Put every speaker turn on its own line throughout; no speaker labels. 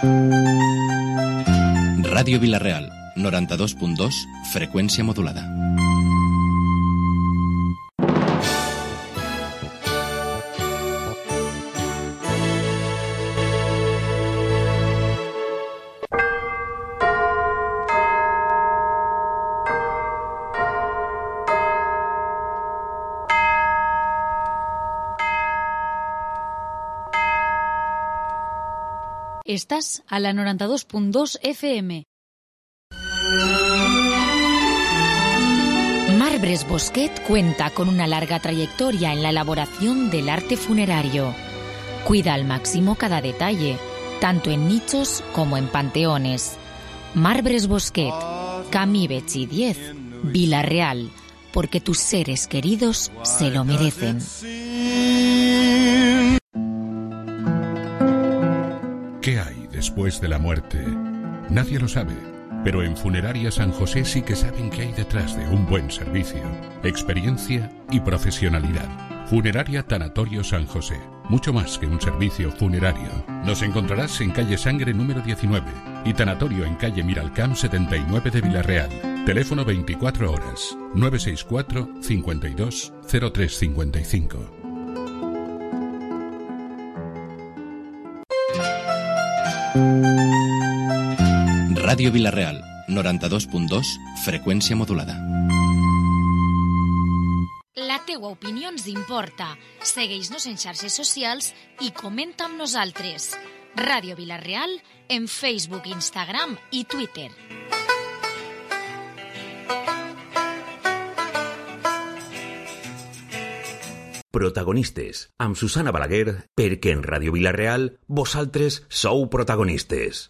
Ràdio Vila-real, 92.2, freqüència modulada.
Estás a la 92.2 FM. Marbres Bosquet cuenta con una larga trayectoria en la elaboración del arte funerario. Cuida al máximo cada detalle, tanto en nichos como en panteones. Marbres Bosquet, Camí Betxí 10, Vila-real, porque tus seres queridos se lo merecen.
¿Qué hay después de la muerte? Nadie lo sabe, pero en Funeraria San José sí que saben qué hay detrás de un buen servicio, experiencia y profesionalidad. Funeraria Tanatorio San José, mucho más que un servicio funerario. Nos encontrarás en calle Sangre número 19 y Tanatorio en calle Miralcamp 79 de Vila-real. Teléfono 24 horas, 964 52 0355.
Ràdio Vila-real, 92.2, freqüència modulada.
La teua opinió ens importa. Segueix-nos en xarxes socials i comenta amb nosaltres. Ràdio Vila-real en Facebook, Instagram i Twitter.
Protagonistes, amb Susana Balaguer, perquè en Ràdio Vila-real vosaltres sou protagonistes.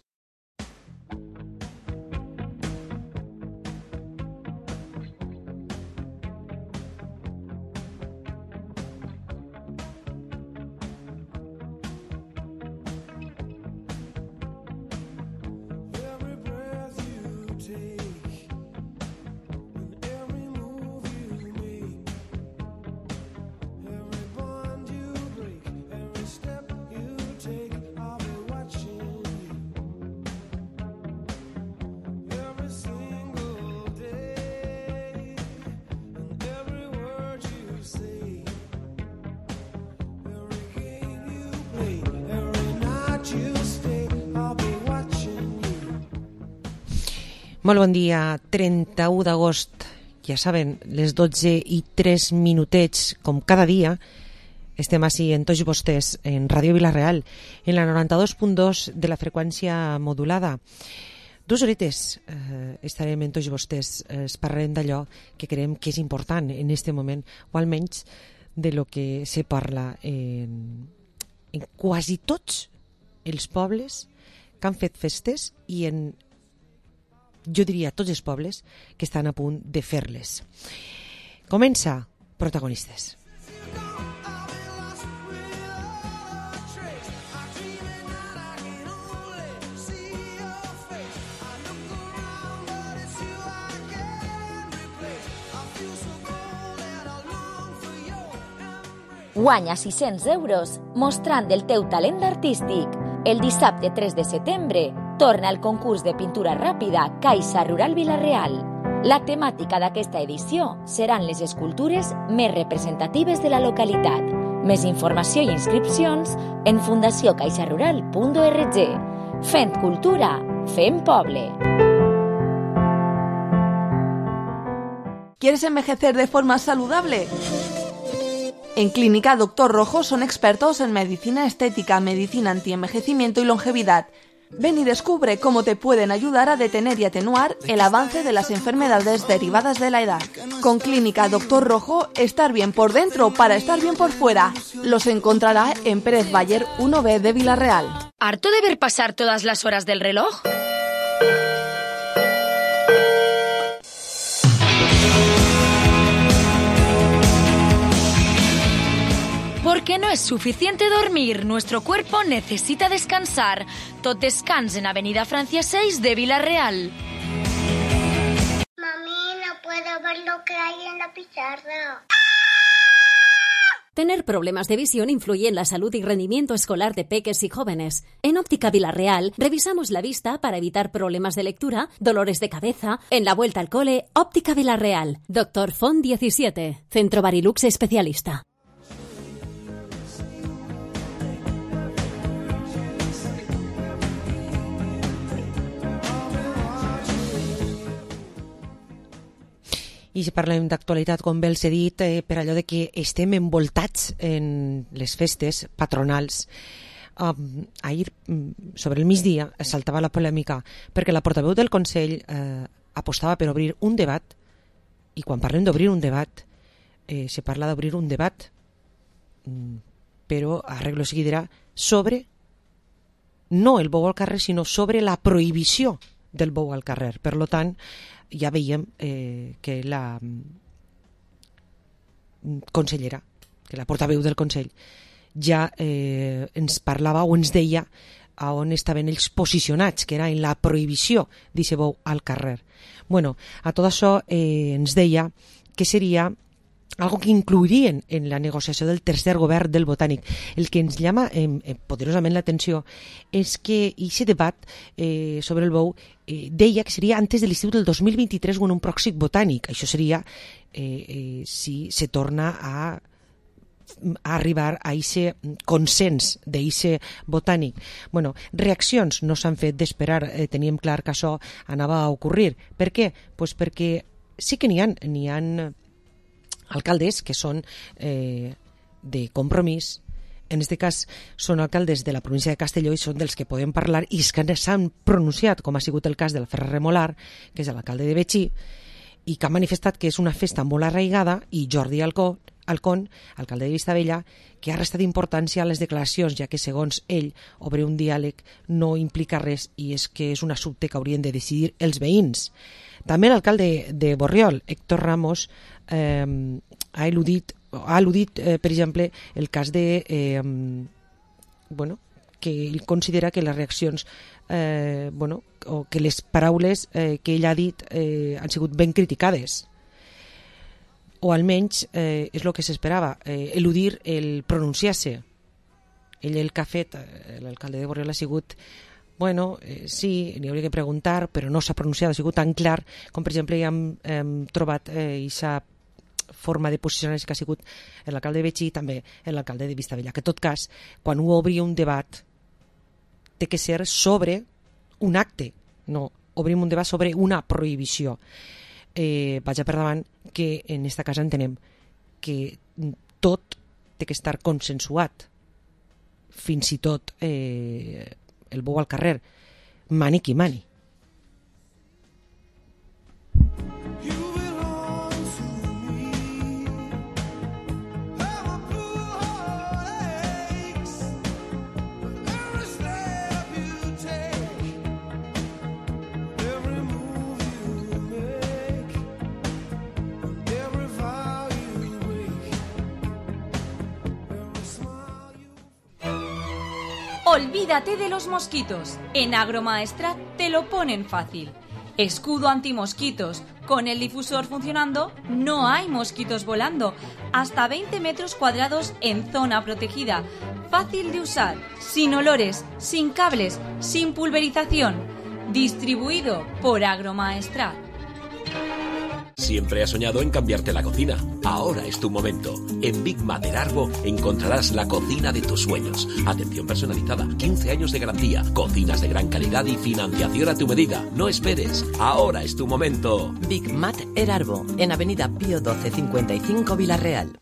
Molt bon dia, 31 d'agost, ja saben, les 12:03, com cada dia, estem així en tots vostès, en Ràdio Vila-real, en la 92.2 de la freqüència modulada. 2 horites estarem en tots vostès, parlarem d'allò que creiem que és important en aquest moment, o almenys de lo que se parla en quasi tots els pobles que han fet festes i en, jo diria, tots els pobles que estan a punt de fer-les. Comença Protagonistes.
Guanya 600 euros mostrant el teu talent artístic. El dissabte 3 de setembre torna el concurs de pintura ràpida Caixa Rural Vila-real. La temàtica d'aquesta edició seran les escultures més representatives de la localitat. Més informació i inscripcions en fundaciocaixarural.org. Fent cultura, fent poble.
¿Quieres envejecer de forma saludable? En Clínica Dr. Rojo son expertos en medicina estética, medicina antienvejecimiento y longevidad. Ven y descubre cómo te pueden ayudar a detener y atenuar el avance de las enfermedades derivadas de la edad. Con Clínica Dr. Rojo, estar bien por dentro para estar bien por fuera. Los encontrará en Pérez Bayer 1B de Vila-real.
¿Harto de ver pasar todas las horas del reloj? Porque no es suficiente dormir, nuestro cuerpo necesita descansar. Tot descans en Avenida Francia 6 de Vila-real.
Mami, no puedo ver lo que hay en la pizarra. Tener problemas de visión influye en la salud y rendimiento escolar de peques y jóvenes. En Óptica Vilarreal revisamos la vista para evitar problemas de lectura, dolores de cabeza. En la vuelta al cole, Óptica Vilarreal. Dr. Font 17, Centro Barilux Especialista.
I si parlem d'actualitat, com bé els he dit, per allò de que estem envoltats en les festes patronals. Ahir, sobre el migdia, saltava la polèmica perquè la portaveu del Consell apostava per obrir un debat, i quan parlem d'obrir un debat, se parla d'obrir un debat, però arreglo seguidera, sobre no el bou al carrer, sinó sobre la prohibició del bou al carrer. Per lo tant, ja veiem que la consellera, que la portaveu del Consell, ja ens parlava o ens deia on estaven ells posicionats, que era en la prohibició d'aquest bou al carrer. Bueno, a tot això ens deia que seria algo que incluirien en la negociació del tercer govern del Botànic. El que ens llama poderosament l'atenció és que aquest debat sobre el bou deia que seria antes de l'estiu del 2023 o en un pròxim Botànic. Això seria si se torna a arribar a aquest consens d'aquest Botànic. Bueno, reaccions no s'han fet d'esperar, teníem clar que això anava a ocorrir. Per què? Pues perquè sí que n'hi ha alcaldes que són de Compromís, en aquest cas són alcaldes de la província de Castelló i són dels que podem parlar i que s'han pronunciat, com ha sigut el cas del Ferrer Remolar, que és l'alcalde de Betxí, i que ha manifestat que és una festa molt arraigada, i Jordi Alcón, alcalde de Vistabella, que ha restat importància a les declaracions, ja que segons ell obrir un diàleg no implica res i és que és un assumpte que haurien de decidir els veïns. També l'alcalde de Borriol, Héctor Ramos, ha al·ludit, per exemple, el cas de que ell considera que les reaccions o que les paraules que ell ha dit han sigut ben criticades, o almenys és el que s'esperava, eludir el pronunciar-se. Ell el que ha fet, l'alcalde de Borriol, ha sigut sí, n'hi hauria que preguntar, però no s'ha pronunciat, ha sigut tan clar com, per exemple, ja hem trobat aquesta forma de posicionar-se que ha sigut l'alcalde de Betxí i també l'alcalde de Vistabella, que en tot cas, quan ho obri un debat, té que ser sobre un acte, no obrim un debat sobre una prohibició. Vaja per davant que en aquesta casa entenem que tot té que estar consensuat, fins i tot el bou al carrer, mani qui mani.
Olvídate de los mosquitos. En Agromaestrat te lo ponen fácil. Escudo antimosquitos. Con el difusor funcionando, no hay mosquitos volando. Hasta 20 metros cuadrados en zona protegida. Fácil de usar, sin olores, sin cables, sin pulverización. Distribuido por Agromaestrat.
Siempre has soñado en cambiarte la cocina. Ahora es tu momento. En Big Mater Arbo encontrarás la cocina de tus sueños. Atención personalizada, 15 años de garantía, cocinas de gran calidad y financiación a tu medida. No esperes. Ahora es tu momento.
Big Mater Arbo, en Avenida Pío 12 55 Vilarreal.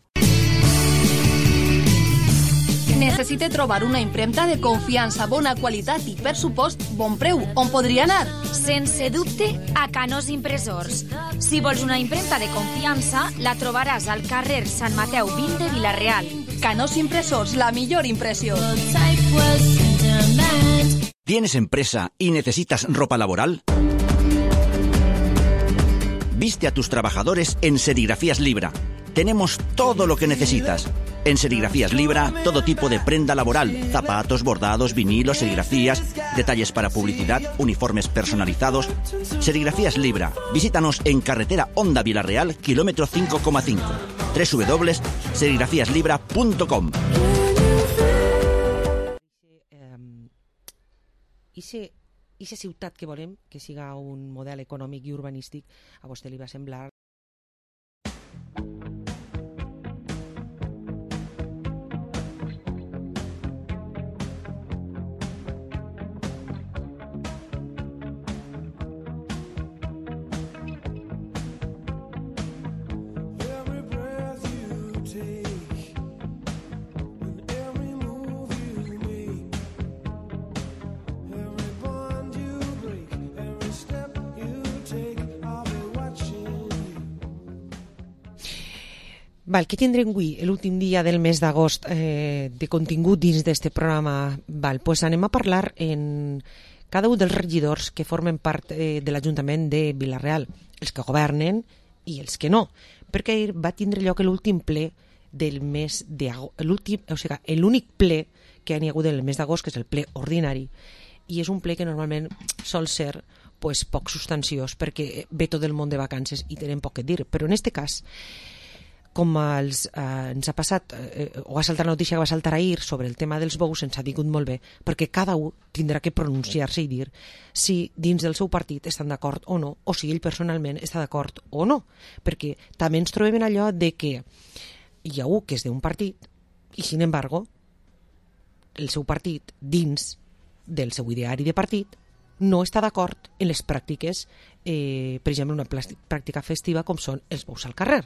Necessite trobar una impremta de confiança, bona qualitat i, per supost, bon preu. On podria anar?
Sense dubte, a Canós Impressors. Si vols una impremta de confiança, la trobaràs al carrer Sant Mateu 20 de Vilareal.
Canós Impressors, la millor impressió.
¿Tienes empresa y necesitas ropa laboral? Viste a tus trabajadores en Serigrafías Libra. Tenemos todo lo que necesitas. En Serigrafías Libra, todo tipo de prenda laboral, zapatos, bordados, vinilos, serigrafías, detalles para publicidad, uniformes personalizados. Serigrafías Libra. Visítanos en carretera Honda Vilarreal, kilómetro 5,5. www.serigrafiaslibra.com.
Ixa ciutat que volem que siga un model econòmic i urbanístic, a vostè li va semblar? Val, què tindrem avui, l'últim dia del mes d'agost de contingut dins d'este programa? Val, pues anem a parlar en cada un dels regidors que formen part de l'Ajuntament de Vila-real, els que governen i els que no, perquè ahir va tindre lloc l'últim ple del mes d'agost, l'únic ple que hi ha hagut en el mes d'agost, que és el ple ordinari, i és un ple que normalment sol ser pues, poc substanciós perquè ve tot el món de vacances i tenen poc que dir, però en este cas com ens ha passat, o ha saltat la notícia que va saltar ahir sobre el tema dels bous, ens ha vingut molt bé, perquè cada un tindrà que pronunciar-se i dir si dins del seu partit estan d'acord o no, o si ell personalment està d'acord o no, perquè també ens trobem en allò de que hi ha un que és d'un partit i, sin embargo, el seu partit, dins del seu ideari de partit, no està d'acord en les pràctiques, per exemple, una pràctica festiva com són els bous al carrer.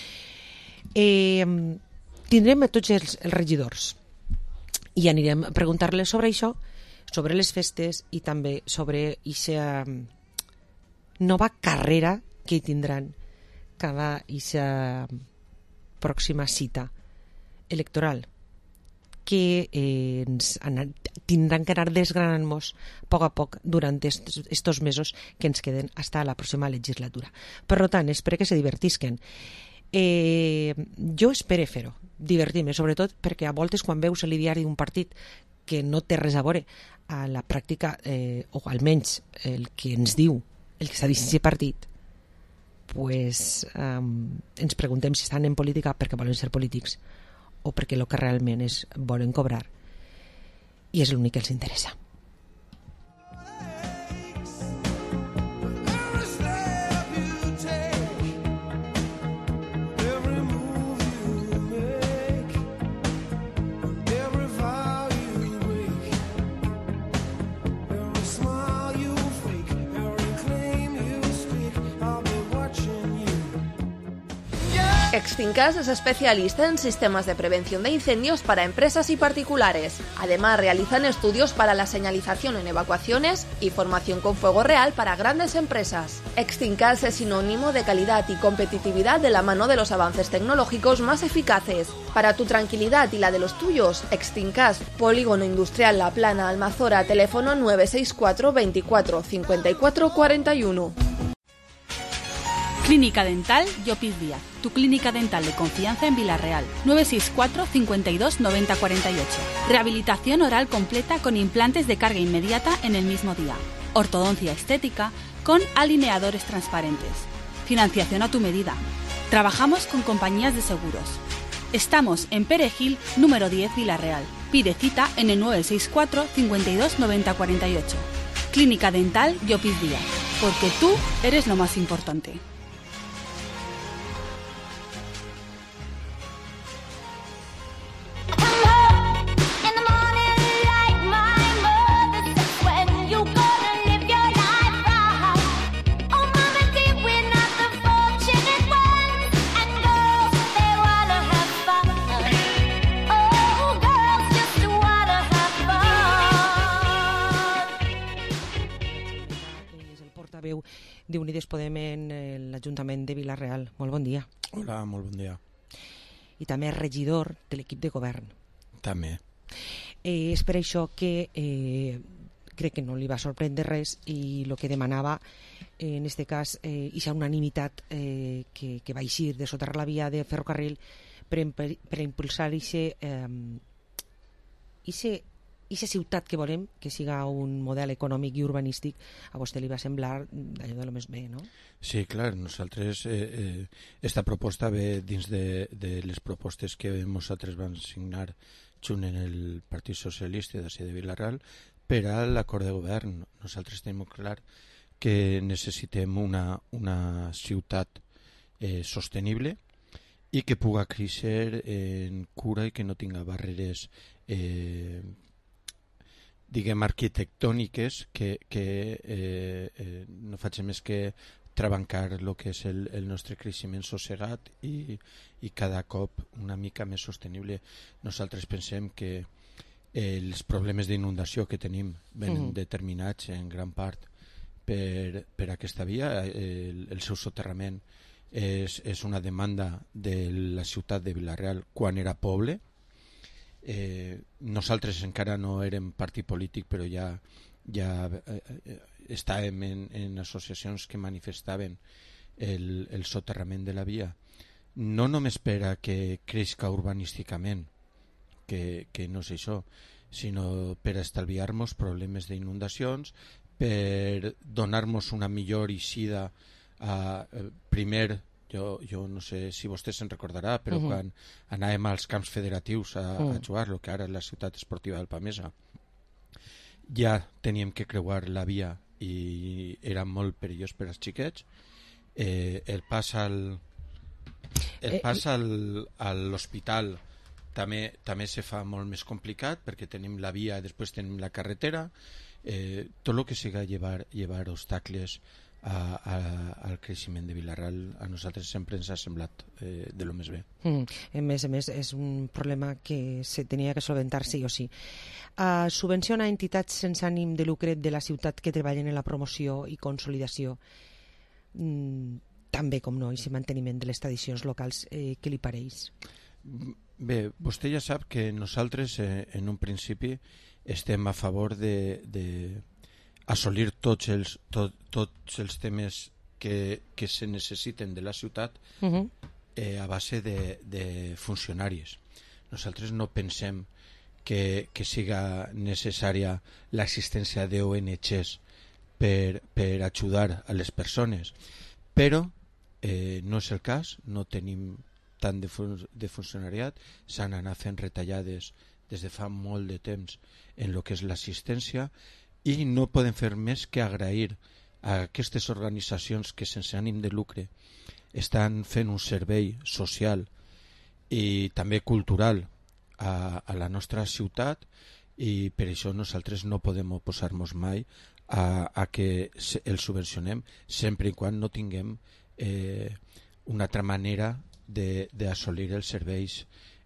Tindrem a tots els regidors i anirem a preguntar-les sobre això, sobre les festes i també sobre aquesta nova carrera que tindran cada aquesta pròxima cita electoral que ens tindran que anar desgranant-nos a poc durant estos mesos que ens queden fins a la pròxima legislatura. Per tant, espero que se divertisquen. Jo espero fer-ho, divertir-me, sobretot perquè a voltes quan veus l'ideari d'un partit que no té res a veure a la pràctica, o almenys el que ens diu el que s'ha dit aquest partit, pues, ens preguntem si estan en política perquè volen ser polítics o perquè el que realment és volen cobrar, i és l'únic que els interessa.
Extincas es especialista en sistemas de prevención de incendios para empresas y particulares. Además, realizan estudios para la señalización en evacuaciones y formación con fuego real para grandes empresas. Extincas es sinónimo de calidad y competitividad de la mano de los avances tecnológicos más eficaces. Para tu tranquilidad y la de los tuyos, Extincas, Polígono Industrial La Plana, Almazora, teléfono 964 24 54 41.
Clínica Dental Llopis Díaz, tu clínica dental de confianza en Vila-real. 964 52 90 48. Rehabilitación oral completa con implantes de carga inmediata en el mismo día. Ortodoncia estética con alineadores transparentes. Financiación a tu medida. Trabajamos con compañías de seguros. Estamos en Perejil, número 10, Vila-real. Pide cita en el 964 52 90 48. Clínica Dental Llopis Díaz, porque tú eres lo más importante.
d'Unides Podem en l'Ajuntament de Vila-real. Molt bon dia.
Hola, molt bon dia.
I també regidor de l'equip de govern.
També.
És per això que crec que no li va sorprendre res i el que demanava en aquest cas aquesta unanimitat que va eixir de soterrar la via de ferrocarril per impulsar aquest aquesta ciutat que volem, que siga un model econòmic i urbanístic, a vostè li va semblar allò de lo més bé, no?
Sí, clar, nosaltres esta proposta ve dins de les propostes que nosaltres vam signar junt en el Partit Socialista de Vila-real per a l'acord de govern. Nosaltres tenim clar que necessitem una ciutat sostenible i que puga créixer en cura i que no tinga barreres diguem arquitectòniques que no facin més que trabancar el que és el nostre creixement sossegat i cada cop una mica més sostenible. Nosaltres pensem que els problemes d'inundació que tenim venen determinats en gran part per aquesta via. El seu soterrament és una demanda de la ciutat de Vila-real quan era poble. Nosaltres encara no érem partit polític, però ja estàvem en associacions que manifestaven el soterrament de la via, no només per a que creixca urbanísticament, que no és això, sinó per a estalviar-nos problemes d'inundacions, per donar-nos una millor eixida primer. Jo no sé si vostè se'n recordarà, però quan anàvem als camps federatius a jugar, el que ara és la ciutat esportiva del Pamesa, ja teníem que creuar la via i era molt perillós per als xiquets. El pas a l'hospital també se fa molt més complicat perquè tenim la via i després tenim la carretera. Tot el que siga llevar obstacles al creixement de Vila-real a nosaltres sempre ens ha semblat de lo més bé.
A més, és un problema que se tenia que solventar sí o sí. Subvenciona entitats sense ànim de lucre de la ciutat que treballen en la promoció i consolidació, també com no, i si manteniment de les tradicions locals. Què li pareix?
Bé, vostè ja sap que nosaltres en un principi estem a favor de assolir tots els temes que se necessiten de la ciutat a base de funcionaris. Nosaltres no pensem que siga necessària l'existència d'ONGs per ajudar a les persones, però no és el cas, no tenim tant de funcionariat, s'han anat fent retallades des de fa molt de temps en el que és l'assistència i no podem fer més que agrair a aquestes organitzacions que sense ànim de lucre estan fent un servei social i també cultural a la nostra ciutat, i per això nosaltres no podem oposar-nos mai a que els subvencionem sempre i quan no tinguem una altra manera d'assolir els serveis.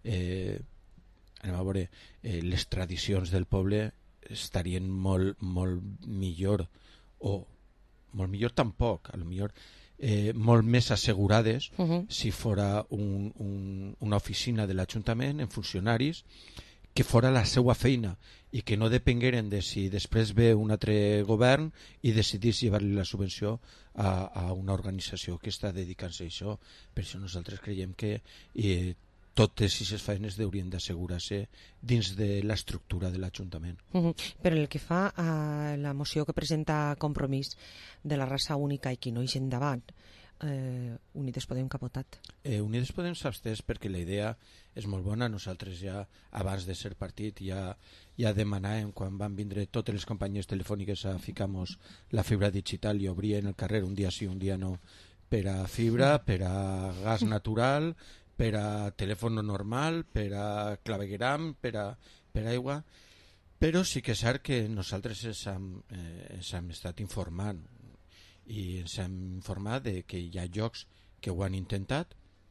Anem a veure, les tradicions del poble estarien molt millor, o molt millor tampoc, a lo millor molt més assegurades si fora una oficina de l'Ajuntament en funcionaris que fora la seva feina i que no depengueren de si després ve un altre govern i decidís llevar-li la subvenció a una organització que està dedicant-se a això. Per això nosaltres creiem que totes aquestes feines haurien d'assegurar-se dins de l'estructura de l'Ajuntament.
Però el que fa a la moció que presenta Compromís de la raça única i qui no hi endavant, Unides Podem capotat.
Unides Podem s'abstès perquè la idea és molt bona. Nosaltres ja abans de ser partit ja demanàvem, quan van vindre totes les companyies telefòniques a ficar-nos la fibra digital i obrien el carrer un dia sí, un dia no, per a fibra, per a gas natural, per a telèfon normal, per a clavegueram, per a aigua. Però sí que és cert que nosaltres ens hem estat informant i ens hem informat de que hi ha llocs que ho han intentat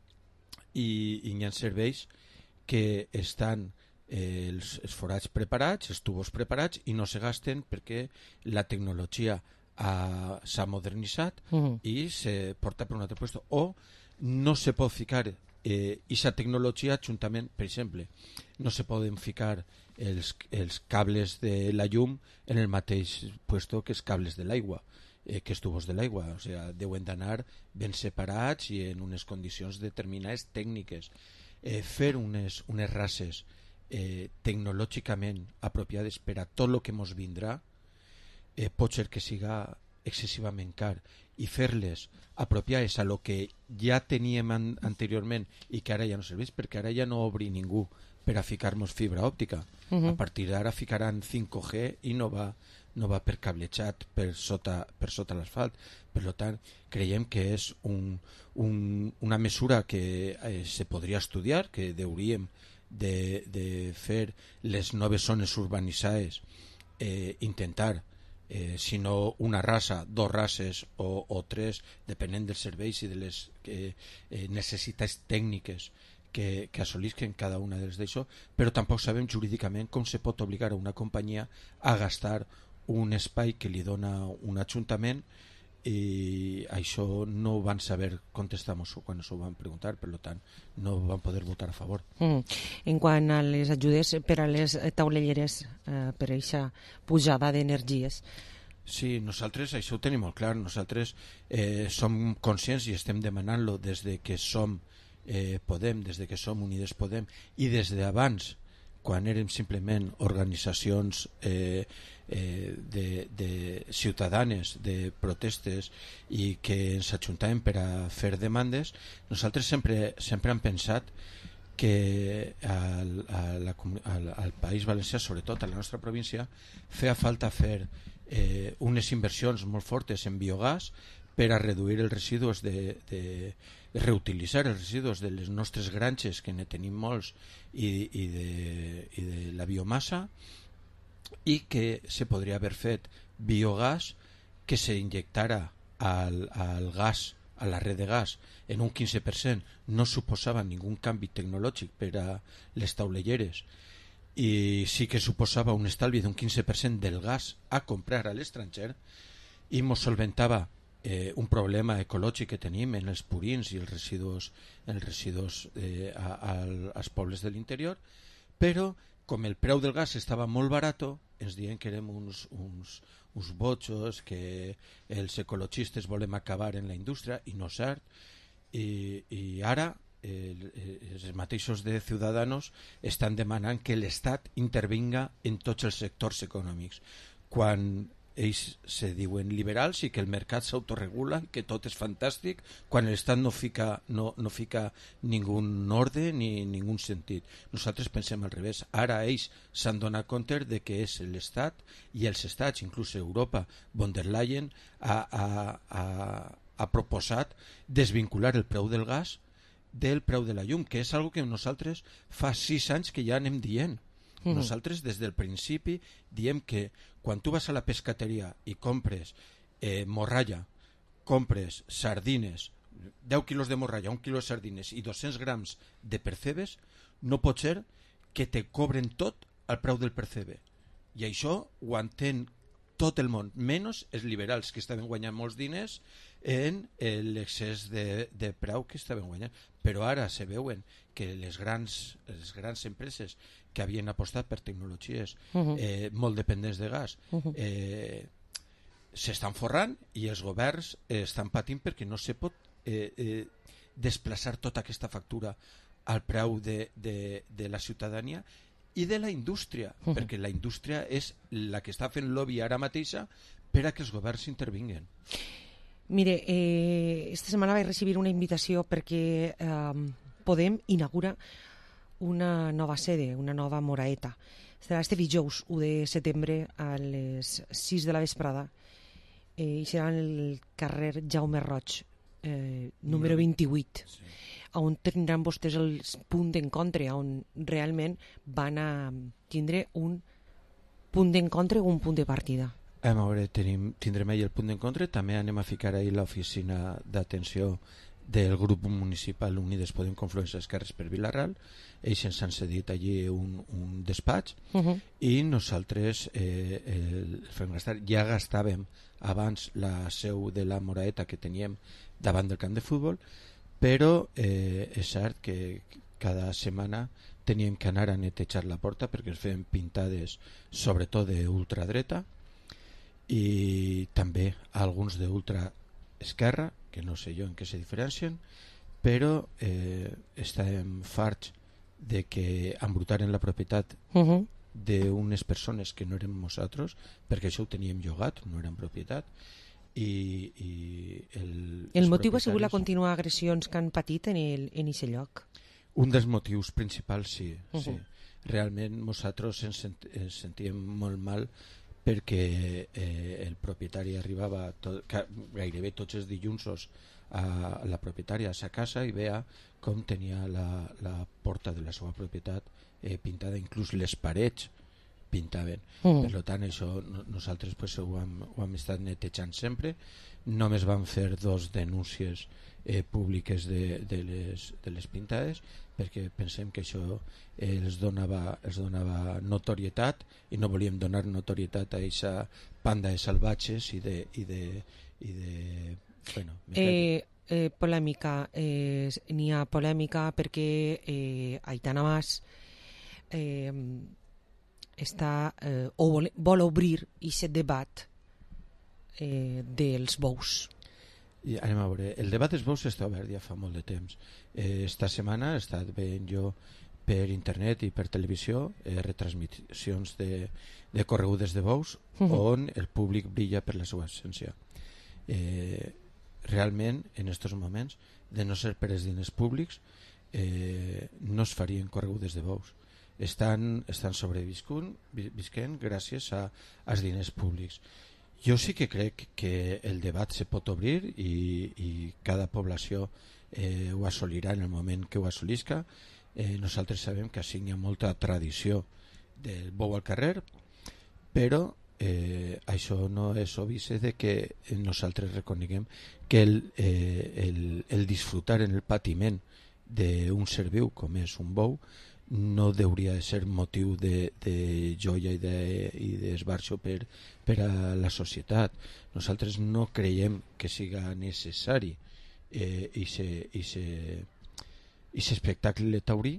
i hi ha serveis que estan els forats preparats, els tubos preparats i no se gasten perquè la tecnologia s'ha modernitzat i se porta per un altre lloc, o no se pot ficar aquesta tecnologia juntament. Per exemple, no se poden ficar els cables de la llum en el mateix lloc que els cables de l'aigua, que els tubos de l'aigua, o sigui, deuen d'anar ben separats i en unes condicions determinades tècniques. Fer unes races tecnològicament apropiades per a tot el que ens vindrà, pot ser que siga excessivament car, i fer-les apropiades a lo que ja teníem anteriorment i que ara ja no serveix, perquè ara ja no obri ningú per a ficar-nos fibra òptica. A partir d'ara ficaran 5G i no va per cablejat per sota l'asfalt. Per tant, creiem que és una mesura que se podria estudiar, que hauríem de fer les noves zones urbanitzades, intentar, si no una raça, dos races o tres, depenent dels serveis i de les necessitats tècniques que assolisquen cada una dels d'això, però tampoc sabem jurídicament com se pot obligar a una companyia a gastar un espai que li dona un ajuntament, i això no van saber contestar-nos quan s'ho van preguntar, per tant no van poder votar a favor.
En quant a les ajudes per a les taulelleres, per a aquesta pujada d'energies,
sí, nosaltres això ho tenim molt clar. Nosaltres som conscients i estem demanant-lo des de que som Podem, des de que som Unides Podem, i des d'abans, quan érem simplement organitzacions de ciutadanes, de protestes, i que ens ajuntàvem per a fer demandes. Nosaltres sempre hem pensat que al País Valencià, sobretot a la nostra província, feia falta fer unes inversions molt fortes en biogàs per a reduir els residus, de reutilitzar els residus de les nostres granges, que ne tenim molts, i de la biomassa, i que se podria haver fet biogàs que s'injectara al gas, a la red de gas, en un 15%. No suposava ningú canvi tecnològic per a les taulelleres, i sí que suposava un estalvi d'un 15% del gas a comprar a l'estranger, i ens solventava un problema ecològic que tenim en els purins i els residus als pobles de l'interior. Però com el preu del gas estava molt barat, ens diuen que érem uns bojos, que els ecologistes volem acabar en la indústria, i no és cert. I ara els mateixos de Ciudadanos estan demanant que l'Estat intervinga en tots els sectors econòmics, quan ells se diuen liberals i que el mercat s'autoregula, que tot és fantàstic, quan l'Estat no fica ningú ordre ni ningú sentit. Nosaltres pensem al revés. Ara ells s'han donat compte de que és l'Estat i els estats, inclús Europa. Von der Leyen ha proposat desvincular el preu del gas del preu de la llum, que és algo que nosaltres fa 6 anys que ja anem dient. Nosaltres des del principi diem que quan tu vas a la pescateria i compres morralla, compres sardines, 10 quilos de morralla, 1 quilo de sardines i 200 grams de percebes, no pot ser que te cobren tot al preu del percebe. I això ho entén tot el món, menys els liberals, que estaven guanyant molts diners en l'excés de preu que estaven guanyant. Però ara se veuen que les grans empreses que havien apostat per tecnologies molt dependents de gas s'estan forrant, i els governs estan patint perquè no se pot desplaçar tota aquesta factura al preu de la ciutadania i de la indústria, perquè la indústria és la que està fent lobby ara mateixa per a que els governs intervinguen.
Mire, esta setmana vaig recibir una invitació perquè Podem inaugura una nova sede, una nova moraeta. Serà este dijous 1 de setembre a les 6 de la vesprada, i serà en el carrer Jaume Roig, número 28, on tindran vostès el punt d'encontre, on realment van a tindre un punt d'encontre o un punt de partida.
A veure, tindrem ahir el punt d'encontre, també anem a ficar ahir l'oficina d'atenció del grup municipal Unides Podem Confluència Esquerres per Vila-real. Ells ens han cedit allí un despatx, i nosaltres fem gastar. Ja gastàvem abans la seu de la moraeta que teníem davant del camp de futbol, però és cert que cada setmana teníem que anar a netejar la porta perquè ens feien pintades sobretot d'ultradreta, i també alguns d'ultra esquerra, que no sé jo en què se diferencien, però estem farts de que embrutaren la propietat d'unes persones que no érem nosaltres, perquè això ho teníem llogat, no eren propietat, i
el motiu ha sigut la contínua agressions que han patit en aquest lloc.
Un dels motius principals, sí. Realment nosaltres ens sentíem molt mal perquè el propietari arribava gairebé tots els dilluns a la propietària a sa casa i veia com tenia la porta de la seva propietat pintada, inclús les parets pintaven. Per tant, això nosaltres ho hem estat netejant sempre. Només vam fer 2 denúncies públiques de les pintades, perquè pensem que això els donava notorietat i no volíem donar notorietat a aquesta panda de salvatges i de
polèmica. N'hi ha polèmica perquè Aitana Mas vol obrir aquest debat dels bous.
I anem a veure, el debat dels bous està obert ja fa molt de temps. Esta setmana he estat veient jo per internet i per televisió retransmissions de corregudes de bous on el públic brilla per la seva essència. Realment, en aquests moments, de no ser per els diners públics, no es farien corregudes de bous. Estan sobrevisquent gràcies als diners públics. Jo sí que crec que el debat se pot obrir i cada població ho assolirà en el moment que ho assolisca. Nosaltres sabem que així hi ha molta tradició del bou al carrer, però això no és obvi de que nosaltres reconeguem que el disfrutar en el patiment d'un ser viu com és un bou no hauria de ser motiu de joia i d'esbarjo per a la societat. Nosaltres no creiem que siga necessari aquest espectacle taurí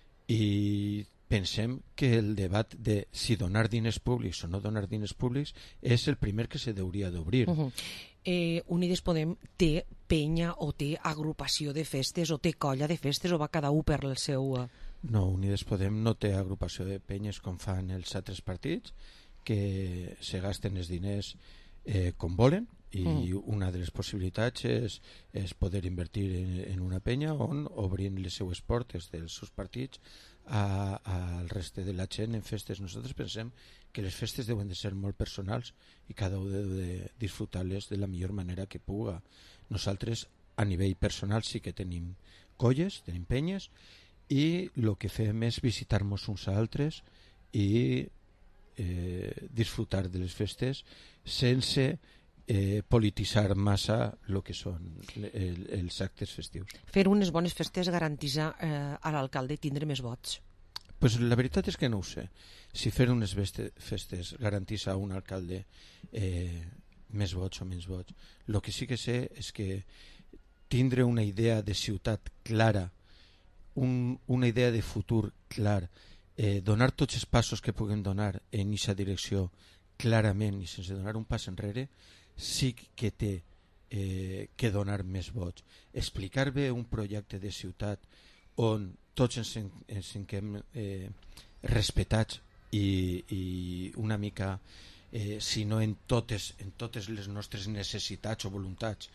i pensem que el debat de si donar diners públics o no donar diners públics és el primer que se hauria d'obrir.
Unides Podem té penya o té agrupació de festes o té colla de festes o va cada un per el seu...
No, Unides Podem no té agrupació de penyes com fan els altres partits, que se gasten els diners com volen, i una de les possibilitats és poder invertir en una penya on obrin les seues portes dels seus partits al reste de la gent en festes. Nosaltres pensem que les festes deuen de ser molt personals i cada un deu de disfrutar-les de la millor manera que puga. Nosaltres a nivell personal sí que tenim colles, tenim penyes, i el que fem és visitar-nos uns a altres i disfrutar de les festes sense polititzar massa el que són els actes festius.
Fer unes bones festes garantitza a l'alcalde tindre més vots?
Pues la veritat és que no ho sé. Si fer unes festes garantitza a un alcalde més vots o menys vots. El que sí que sé és que tindre una idea de ciutat clara, una idea de futur clar, donar tots els passos que puguem donar en aquesta direcció clarament i sense donar un pas enrere, sí que té que donar més vots. Explicar bé un projecte de ciutat on tots ens sentim respetats i una mica, si no en totes les nostres necessitats o voluntats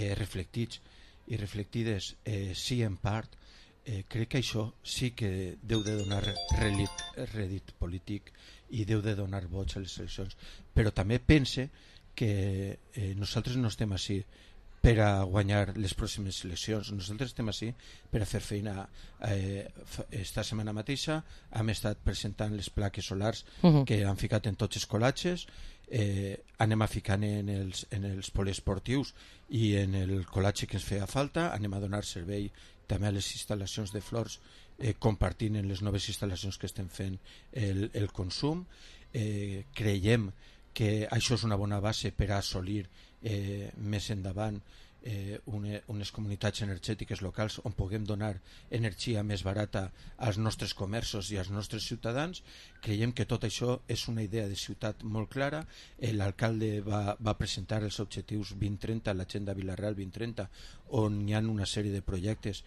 reflectides, sí en part, crec que això sí que deu de donar rèdit polític i deu de donar vots a les eleccions, però també pense que nosaltres no estem així per a guanyar les pròximes eleccions. Nosaltres estem així per a fer feina. Esta setmana mateixa hem estat presentant les plaques solars que han ficat en tots els col·latges, anem a ficar en els poliesportius i en el col·latge que ens feia falta, anem a donar servei també a les instal·lacions de flors, compartint en les noves instal·lacions que estem fent el consum. Creiem que això és una bona base per a assolir més endavant unes comunitats energètiques locals on puguem donar energia més barata als nostres comerços i als nostres ciutadans. Creiem que tot això és una idea de ciutat molt clara. L'alcalde va presentar els objectius 2030, l'agenda Vila-real 2030, on hi ha una sèrie de projectes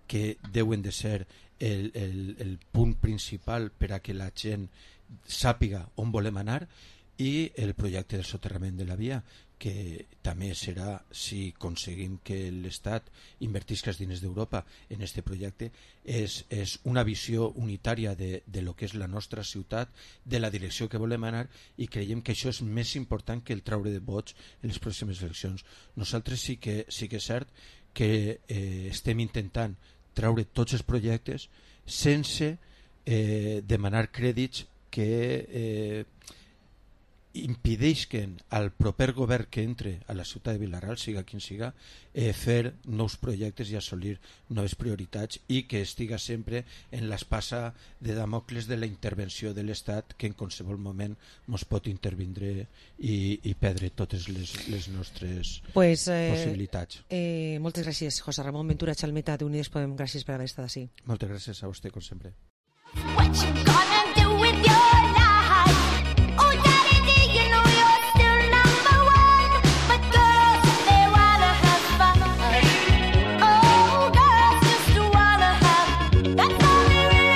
que deuen de ser el punt principal per a que la gent sàpiga on volem anar, i el projecte del soterrament de la via, que també serà, si aconseguim que l'Estat invertisca els diners d'Europa en aquest projecte, és una visió unitària de lo que és la nostra ciutat, de la direcció que volem anar, i creiem que això és més important que el traure de vots en les pròximes eleccions. Nosaltres sí que és cert que estem intentant traure tots els projectes sense demanar crèdits que impedeixen al proper govern que entre a la ciutat de Vila-real, siga quin siga, fer nous projectes i assolir noves prioritats, i que estiga sempre en l'espasa de Damocles de la intervenció de l'Estat, que en qualsevol moment ens pot intervindre i perdre totes les nostres possibilitats.
Moltes gràcies, José Ramon Ventura Chalmeta d'Unides Podem. Gràcies per haver estat així.
Moltes gràcies a vostè, com sempre.
What you gonna do with your life? Oh, daddy, do you know you're still number one? But girls, they wanna have fun. Oh, girls just wanna have. That's all they really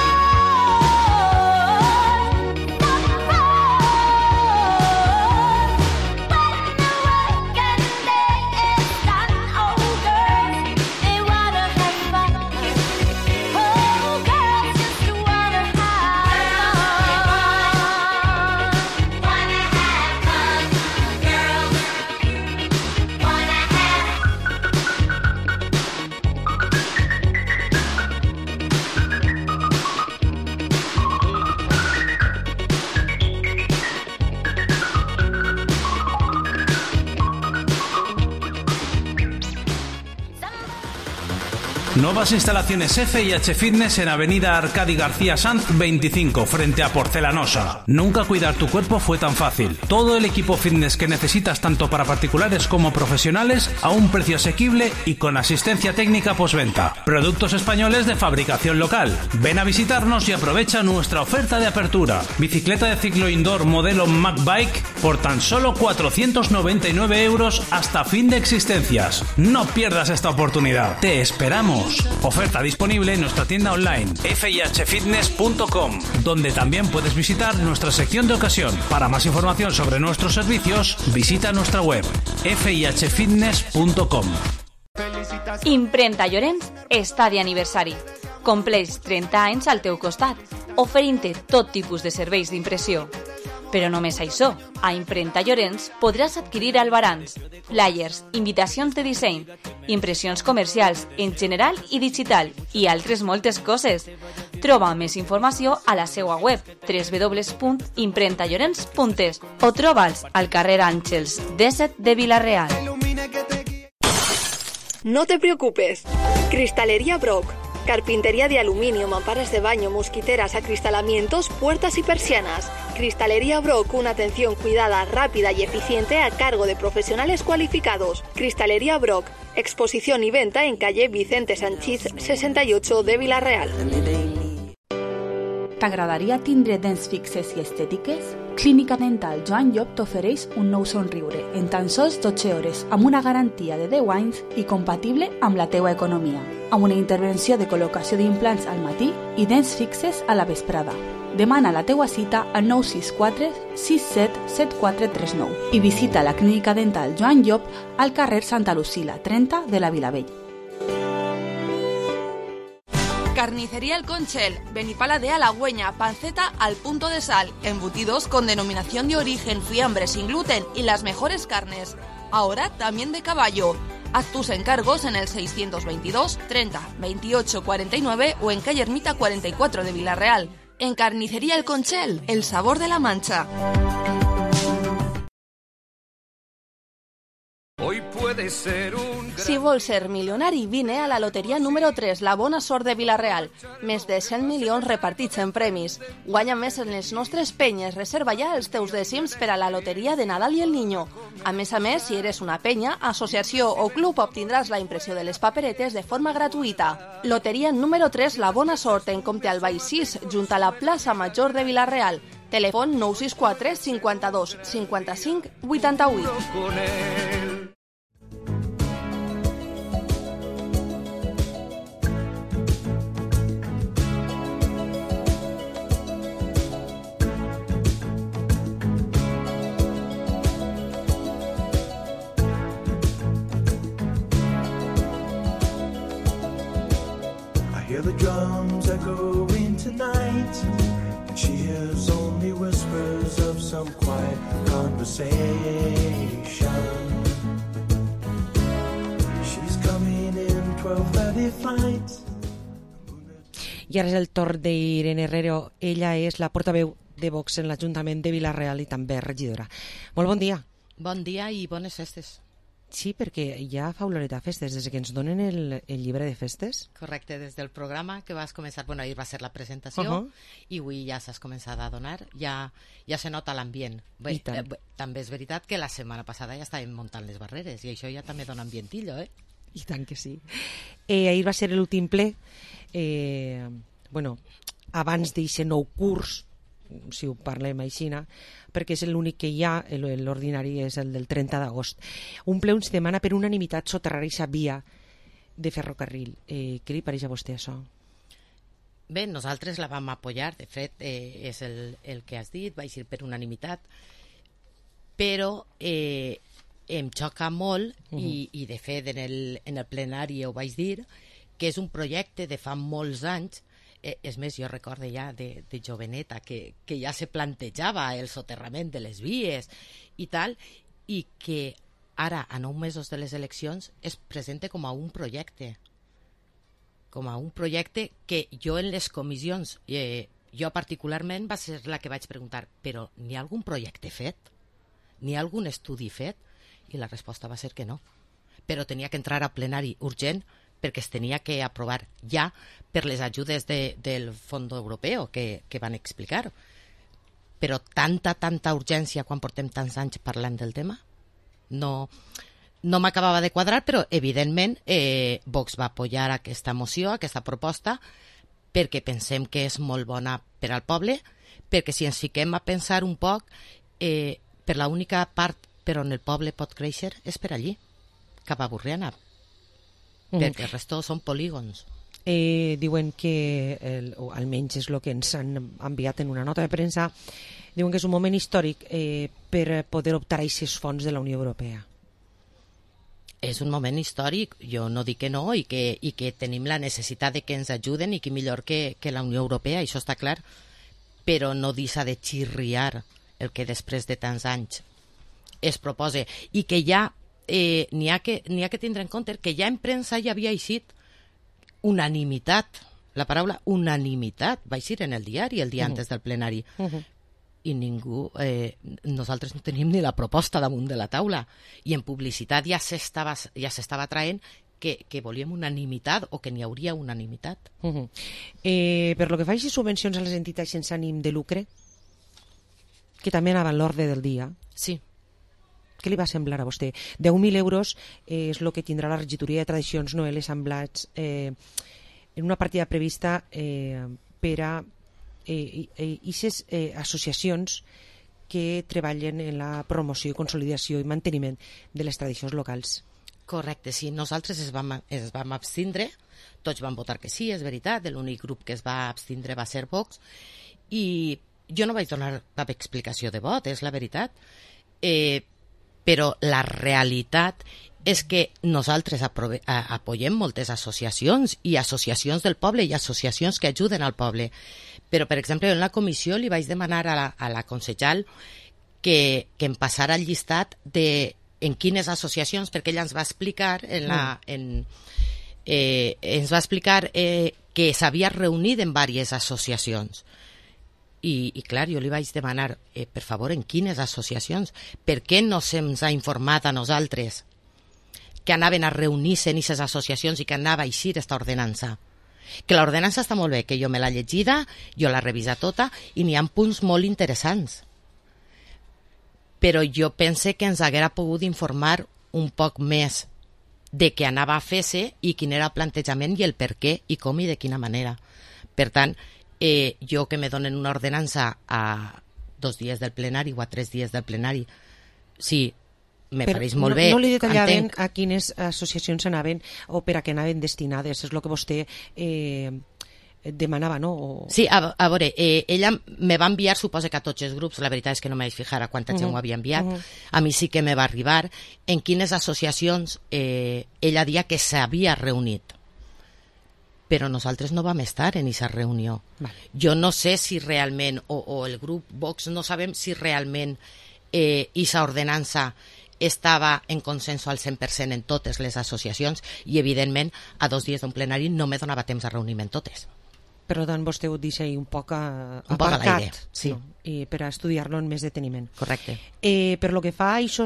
want. Some fun. When the work and day is done, oh, girls, they wanna have fun. Oh, girls just wanna have
Nuevas instalaciones F&H Fitness en Avenida Arcadi García Sanz 25, frente a Porcelanosa. Nunca cuidar tu cuerpo fue tan fácil. Todo el equipo fitness que necesitas tanto para particulares como profesionales a un precio asequible y con asistencia técnica postventa. Productos españoles de fabricación local. Ven a visitarnos y aprovecha nuestra oferta de apertura. Bicicleta de ciclo indoor modelo Mac Bike por tan solo 499 € hasta fin de existencias. No pierdas esta oportunidad. Te esperamos. Oferta disponible en nuestra tienda online fihfitness.com, donde también puedes visitar nuestra sección de ocasión. Para más información sobre nuestros servicios, visita nuestra web fihfitness.com.
Imprenta Llorenç està d'aniversari. Compleix 30 anys al teu costat, oferint-te tot tipus de serveis d'impressió. Però només això, a Imprenta Llorenç podràs adquirir albarans, flyers, invitacions de disseny, impressions comercials en general i digital i altres moltes coses. Troba més informació a la seva web www.imprentallorenç.es o troba'ls al carrer Àngels 17 de Vila-real.
No te preocupes. Cristalería Brock. Carpintería de aluminio, mamparas de baño, mosquiteras, acristalamientos, puertas y persianas. Cristalería Brock, una atención cuidada, rápida y eficiente a cargo de profesionales cualificados. Cristalería Brock, exposición y venta en calle Vicente Sanchís 68 de Vila-real.
T'agradaria tindre dents fixes i estètiques? Clínica Dental Joan Llop t'ofereix un nou somriure en tan sols 12 hores amb una garantia de 10 anys i compatible amb la teua economia, amb una intervenció de col·locació d'implants al matí i dents fixes a la vesprada. Demana la teua cita al 964 67 7439 i visita la Clínica Dental Joan Llop al carrer Santa Lucila 30 de la Vilavella.
Carnicería El Conchel, Benipala de Halagüeña, panceta al punto de sal, embutidos con denominación de origen, fiambre sin gluten y las mejores carnes. Ahora también de caballo. Haz tus encargos en el 622 30 28 49 o en calle Ermita 44 de Vila-real. En Carnicería El Conchel, el sabor de la Mancha.
Hoy puede ser un...
Si vols ser milionari, vine a la loteria número 3, la bona sort de Vila-real. Més de 100 milions repartits en premis. Guanya més en les nostres penyes. Reserva ja els teus dècims per a la loteria de Nadal i el Niño. A més, si eres una penya, associació o club, obtindràs la impressió de les paperetes de forma gratuïta. Loteria número 3, la bona sort, en Comte Albay 6, junt a la plaça Major de Vila-real. Telèfon 964 52 55 88.
the drums echoing tonight, and she hears only whispers of some quiet conversation. She's coming in 12:30 flight.
I ara és el torn d'Irene Herrero. Ella és la portaveu de Vox en l'Ajuntament de Vila-real i també regidora. Molt bon dia.
Bon dia i bones festes.
Sí, perquè ja fa oloreta a festes, des que ens donen el llibre de festes.
Correcte, des del programa que vas començar, bueno, ahir va ser la presentació i avui ja s'has començat a donar, ja se nota l'ambient. També és veritat que la setmana passada ja estàvem muntant les barreres i això ja també dona ambientillo, eh?
I tant que sí. Ahir va ser l'últim ple, abans d'eixe nou curs, si ho parlem així, perquè és l'únic que hi ha, l'ordinari és el del 30 d'agost. Un ple on es demana per unanimitat soterrar aquesta via de ferrocarril. Què li pareix a vostè això?
Bé, nosaltres la vam apoyar, de fet, és el que has dit, va ser per unanimitat, però em xoca molt, i de fet en el plenari ho vaig dir, que és un projecte de fa molts anys. És més, jo recordo ja de joveneta que ja se plantejava el soterrament de les vies i tal, i que ara, a 9 mesos de les eleccions, es presenta com a un projecte. Com a un projecte que jo en les comissions, jo particularment va ser la que vaig preguntar, però n'hi ha algun projecte fet? N'hi ha algun estudi fet? I la resposta va ser que no. Però tenia que entrar a plenari urgent perquè es tenia que aprovar ja per les ajudes del Fons Europeu que van explicar. Però tanta urgència quan portem tants anys parlant del tema no m'acabava de quadrar, però evidentment Vox va apoyar aquesta moció, aquesta proposta, perquè pensem que és molt bona per al poble, perquè si ens fiquem a pensar un poc, per l'única part per on el poble pot créixer és per allí, cap a Borriana, perquè el resto són polígons.
Diuen que, almenys és el que ens han enviat en una nota de premsa, diuen que és un moment històric per poder optar a aquests fons de la Unió Europea.
És un moment històric, jo no dic que no, i que tenim la necessitat de que ens ajuden, i que millor que la Unió Europea, això està clar, però no deixa de xirriar el que després de tants anys es proposa, i que ja n'hi ha que tindre en compte que ja en premsa ja havia eixit unanimitat, la paraula unanimitat va eixir en el diari el dia antes del plenari, i ningú, nosaltres no tenim ni la proposta damunt de la taula, i en publicitat ja s'estava traient que volíem unanimitat o que n'hi hauria unanimitat.
Per lo que fa a subvencions a les entitats sense ànim de lucre, que també anava a l'ordre del dia.
Sí.
Què li va semblar a vostè? 10.000 euros és el que tindrà la regidoria de tradicions, Noel Assemblats, en una partida prevista per a aquestes associacions que treballen en la promoció, consolidació i manteniment de les tradicions locals.
Correcte, sí. Nosaltres es vam abstindre, tots van votar que sí, és veritat, l'únic grup que es va abstindre va ser Vox, i jo no vaig donar cap explicació de vot, és la veritat, però la realitat és que nosaltres apoyem moltes associacions, i associacions del poble i associacions que ajuden al poble. Però, per exemple, en la comissió li vaig demanar a la consellal que em passara el llistat de en quines associacions, perquè ella ens va explicar que s'havia reunit en diverses associacions. I clar, jo li vaig demanar, per favor, en quines associacions? Per què no se'ns ha informat a nosaltres que anaven a reunir-se en aquestes associacions i que anava a eixir aquesta ordenança? Que l'ordenança està molt bé, que jo me l'he llegida, jo l'he revisat tota, i n'hi ha punts molt interessants. Però jo pense que ens haguera pogut informar un poc més de què anava a fer-se i quin era el plantejament i el per què i com i de quina manera. Per tant, jo que me donen una ordenança a 2 dies del plenari o a 3 dies del plenari, sí, me pareix molt bé.
No li detallaven a quines associacions anaven o per a què anaven destinades, és el que vostè demanava, no?
Sí, a veure, ella me va enviar, suposa que a tots els grups, la veritat és que no me vaig fijar a quanta gent ho havia enviat, a mi sí que me va arribar en quines associacions ella dia que s'havia reunit. però nosaltres no vam estar en aquesta reunió. Jo no sé si realment, o el grup Vox no sabem si realment aquesta ordenança estava en consenso al 100% en totes les associacions i, evidentment, a 2 dies d'un plenari no me donava temps a reunir-me en totes.
Per tant, vostè ho deixa un poc
Un poc a l'aire, sí.
no? I per a estudiar-lo en més deteniment.
Correcte.
Per lo que fa a això,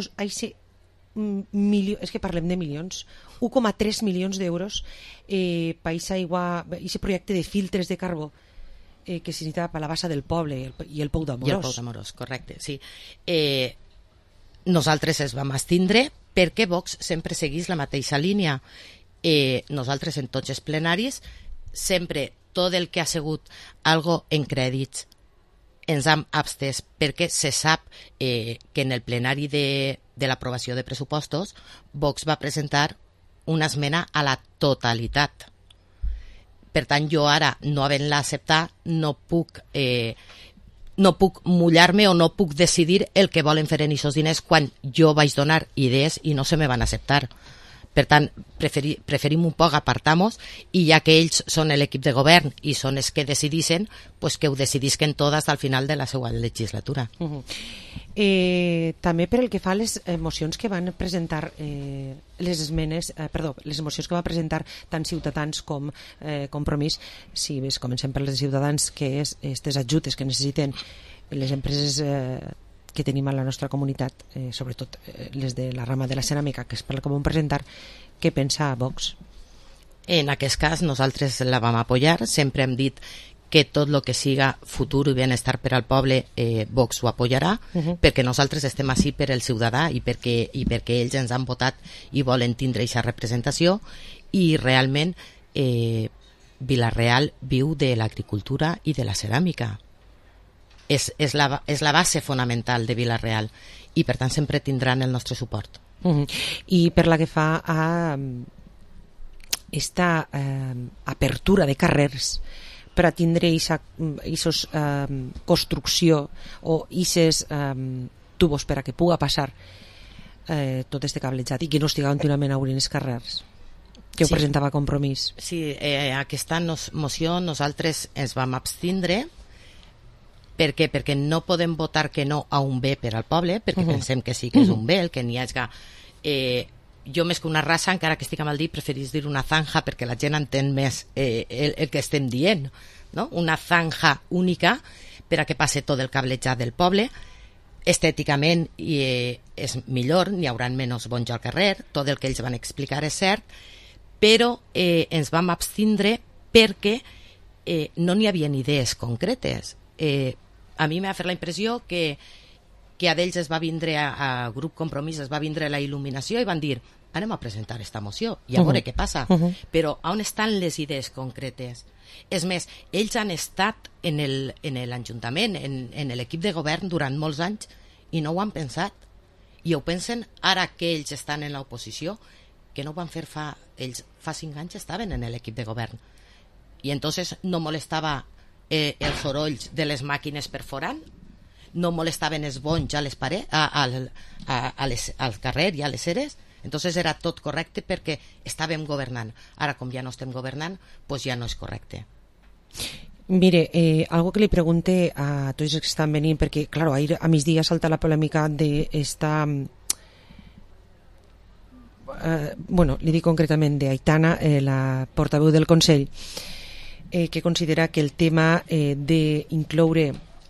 és que parlem de milions, 1,3 milions d'euros per aquest projecte de filtres de carbó que se necessita per la bassa del poble i el Pou d'Amorós.
I el Pou d'Amorós, correcte, sí. Nosaltres es vam abstindre perquè Vox sempre seguís la mateixa línia. Nosaltres en tots els plenaris sempre tot el que ha sigut algo en crèdits ens hem abstès perquè se sap que en el plenari de l'aprovació de pressupostos Vox va presentar una esmena a la totalitat. Per tant, jo ara, no havent-la acceptat, no puc mullar-me o no puc decidir el que volen fer en aquests diners quan jo vaig donar idees i no se me van acceptar. Per tant, preferim un poc apartar-nos i ja que ells són l'equip de govern i són els que decidissin, pues que ho decidisquen totes al final de la seva legislatura.
També per el que fa a les mocions que van presentar les mocions que va presentar tant Ciutadans com Compromís, si ves, comencem per les de Ciutadans, que és aquestes ajudes que necessiten les empreses que tenim a la nostra comunitat, sobretot les de la rama de la ceràmica, que és per la que vam presentar. Què pensa Vox?
En aquest cas nosaltres la vam apoyar, sempre hem dit que tot el que siga futur i benestar per al poble Vox ho apoyarà, perquè nosaltres estem així per el ciutadà i perquè ells ens han votat i volen tindre aquesta representació, i realment Vila-real viu de l'agricultura i de la ceràmica. És la base fonamental de Vila-real i per tant sempre tindran el nostre suport.
I per la que fa a esta apertura de carrers per a tindre aquesta construcció o aquests tubos per a que puga passar tot este cablejat i que no estigui continuament obrint els carrers, que ho presentava Compromís.
Sí, aquesta moció nosaltres ens vam abstindre. Per què? Perquè no podem votar que no a un bé per al poble, perquè pensem que sí que és un bé, el que n'hi hagi. Jo més que una raça, encara que estic mal dit, preferís dir una zanja perquè la gent entén més el que estem dient, no? Una zanja única per a que passe tot el cablejat del poble. Estèticament és millor, n'hi haurà menys bonys al carrer, tot el que ells van explicar és cert, però ens vam abstindre perquè no n'hi havia idees concretes. A mi m'ha fet la impressió que a d'ells es va vindre a Grup Compromís, es va vindre la il·luminació i van dir, anem a presentar esta moció i a veure què passa. Però on estan les idees concretes? És més, ells han estat en l'Ajuntament, en l'equip de govern durant molts anys i no ho han pensat. I ho pensen ara que ells estan en l'oposició, que no ho van fer ells fa 5 anys estaven en l'equip de govern. I entonces no molestava els sorolls de les màquines perforant, no molestaven els bonys a les parets, al carrer i a les eres, entonces era tot correcte perquè estàvem governant. Ara, com ja no estem governant, pues ja no és correcte.
Mire, algo que li pregunte a tots els que estan venint, perquè, claro, ahir a migdia salta la polèmica d'esta... bueno, li dic concretament d'Aitana, la portaveu del Consell, que considera que el tema d'incloure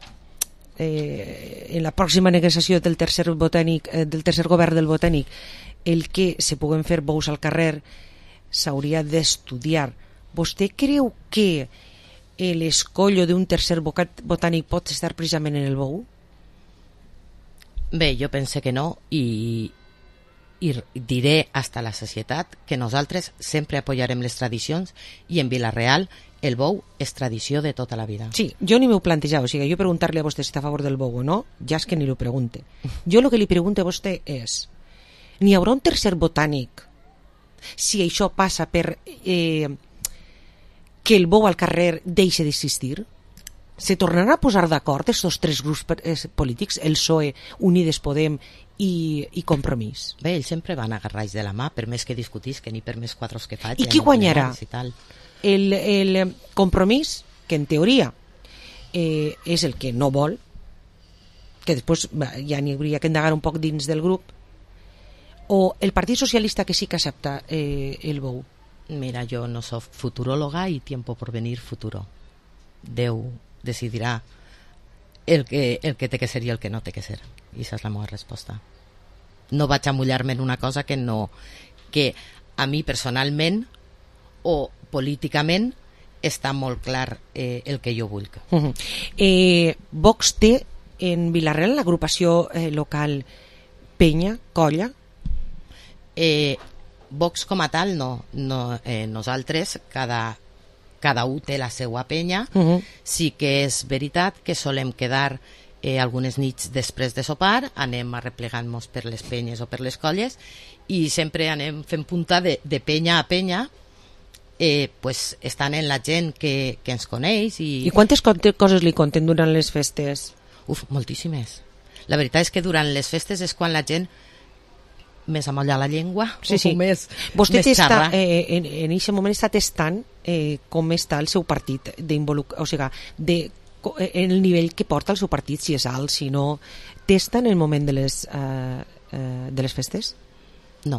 en la pròxima negociació del tercer govern del Botànic el que se puguen fer bous al carrer s'hauria d'estudiar. Vostè creu que l'escollo d'un tercer botànic pot estar precisament en el bou?
Bé, jo pense que no i diré hasta la societat que nosaltres sempre apoyarem les tradicions i en Vila-real el bou és tradició de tota la vida.
Sí, jo ni m'ho plantejava, o sigui, jo preguntar-li a vostè si està a favor del bou o no, ja és que ni lo pregunte. Jo el que li pregunto a vostè és, n'hi haurà un tercer botànic si això passa per que el bou al carrer deixi d'existir? Se tornaran a posar d'acord aquests 3 grups polítics, el PSOE, Unides Podem i Compromís?
Bé, ells sempre van agarrats de la mà, per més que discutís, que ni per més quadros que faig.
I qui guanyarà? el Compromís, que en teoria és el que no vol, que després ja n'hi hauria que indagar un poc dins del grup, o el Partit Socialista, que sí que accepta el BOU?
Mira, yo no soy futuróloga y tiempo por venir futuro. Déu decidirà el que té que ser i el que no té que ser. I aquesta és la meva resposta. No vaig a mullar-me en una cosa que a mi personalment o políticament està molt clar el que jo vull.
Vox té en Vila-real l'agrupació local Penya, Colla?
Vox com a tal no, nosaltres cada un té la seva penya. Sí que és veritat que solem quedar algunes nits després de sopar, anem arreplegant-nos per les penyes o per les colles i sempre anem fent punta de penya a penya, pues, estan en la gent que ens coneix. I
quantes coses li conten durant les festes?
Moltíssimes. La veritat és que durant les festes és quan la gent més amolla la llengua, més
vostè
xarra.
en aquest moment està testant com està el seu partit, o sigui, en el nivell que porta el seu partit, si és alt, si no. Testa en el moment de les festes?
No.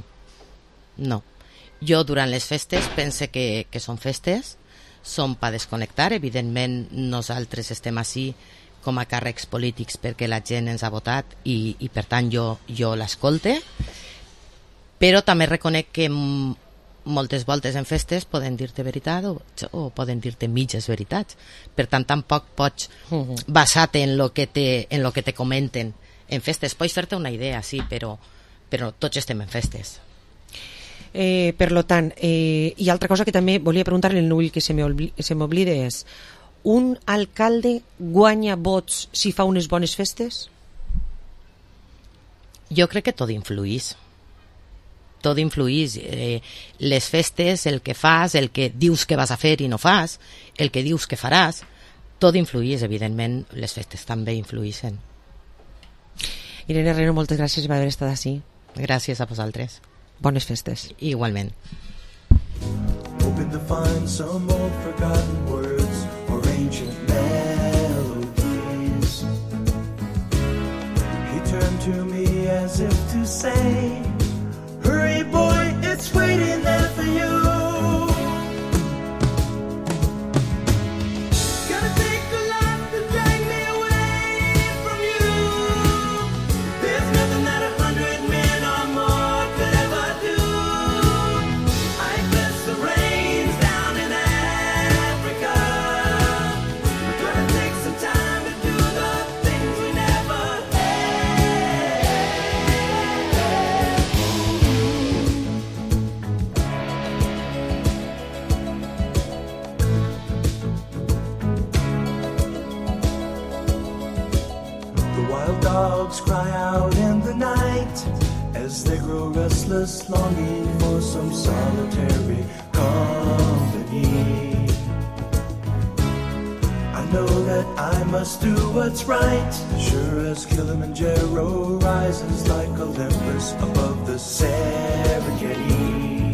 Jo durant les festes pense que són festes, són per desconnectar. Evidentment nosaltres estem ací com a càrrecs polítics perquè la gent ens ha votat i per tant jo l'escolte, però també reconec que moltes voltes en festes poden dir-te veritat o poden dir-te mitges veritats. Per tant, tampoc pots basar-te en lo que te comenten en festes. Pots fer-te una idea, sí, però tots estem en festes.
Per lo tant, i altra cosa que també volia preguntar-li, no vull que se m'oblide, és: un alcalde guanya vots si fa unes bones festes?
Jo crec que tot influís. Tot influís. Les festes, el que fas, el que dius que vas a fer i no fas, el que dius que faràs, tot influís. Evidentment, les festes també influïssin.
Irene Herrero, moltes gràcies per haver estat ací.
Gràcies a vosaltres.
Bones festes.
Igualment.
Hoping to find some old forgotten words or ancient melodies. He turned to me as if to say, hurry boy, it's waiting there for you. Gonna take a lot to drag me away from you. There's nothing that 100 men or more could ever do. I bless the rains down in Africa. We're gonna take some time to do the things we never had. The wild dogs cry out in the night as they grow restless, longing for some solitary company. I know that I must do what's right, sure as Kilimanjaro rises like Olympus above the Serengeti.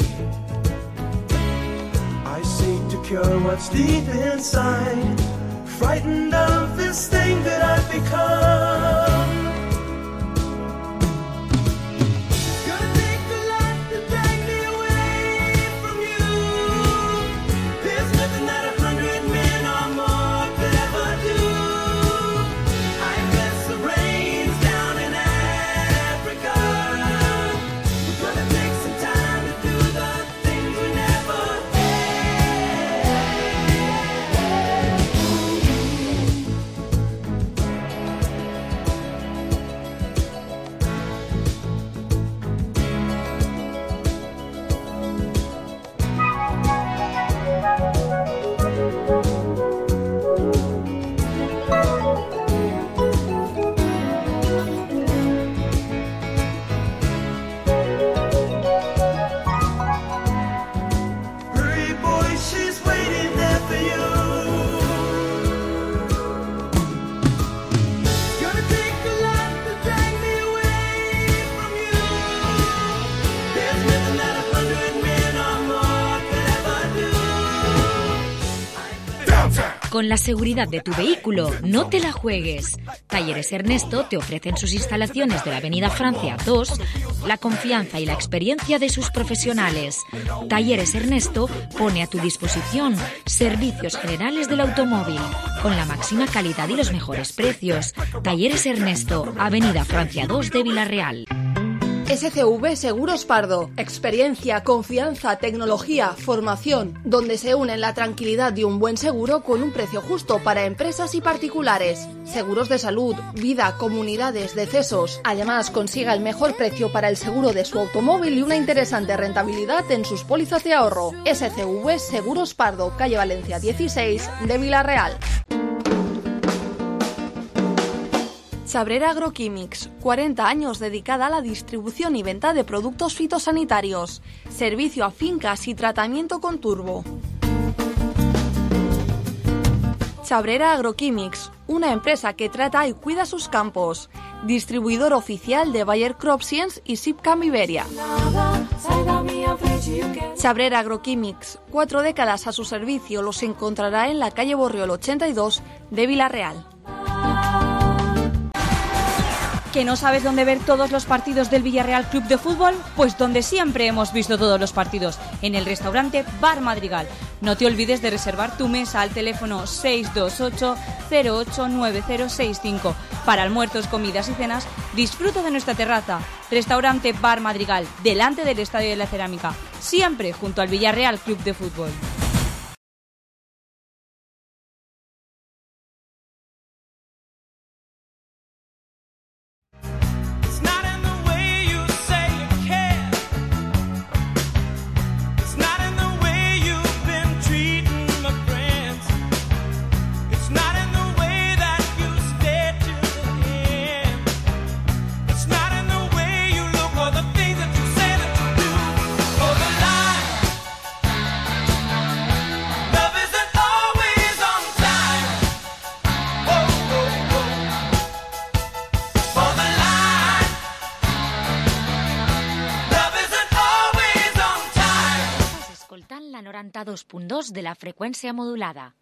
I seek to cure what's deep inside, frightened of this thing that I've become. Gonna take a lot to drag me away from you. There's nothing that 100 men or more could ever do. I bless the rains down in Africa. We're gonna take some time to do the things we never had.
Con la seguridad de tu vehículo, no te la juegues. Talleres Ernesto te ofrecen sus instalaciones de la Avenida Francia 2, la confianza y la experiencia de sus profesionales. Talleres Ernesto pone a tu disposición servicios generales del automóvil, con la máxima calidad y los mejores precios. Talleres Ernesto, Avenida Francia 2 de Villarreal.
SCV Seguros Pardo. Experiencia, confianza, tecnología, formación, donde se unen la tranquilidad de un buen seguro con un precio justo para empresas y particulares. Seguros de salud, vida, comunidades, decesos. Además, consiga el mejor precio para el seguro de su automóvil y una interesante rentabilidad en sus pólizas de ahorro. SCV Seguros Pardo, calle Valencia 16 de Villarreal. Chabrera Agroquímics, 40 años dedicada a la distribución y venta de productos fitosanitarios. Servicio a fincas y tratamiento con turbo. Chabrera Agroquímics, una empresa que trata y cuida sus campos. Distribuidor oficial de Bayer CropScience y Sipcam Iberia. Chabrera Agroquímics, 4 décadas a su servicio, los encontrará en la calle Borriol 82 de Villarreal.
¿Que no sabes dónde ver todos los partidos del Villarreal Club de Fútbol? Pues donde siempre hemos visto todos los partidos, en el restaurante Bar Madrigal. No te olvides de reservar tu mesa al teléfono 628-089065. Para almuerzos, comidas y cenas, disfruta de nuestra terraza. Restaurante Bar Madrigal, delante del Estadio de la Cerámica. Siempre junto al Villarreal Club de Fútbol.
La 92.2 de la freqüència modulada.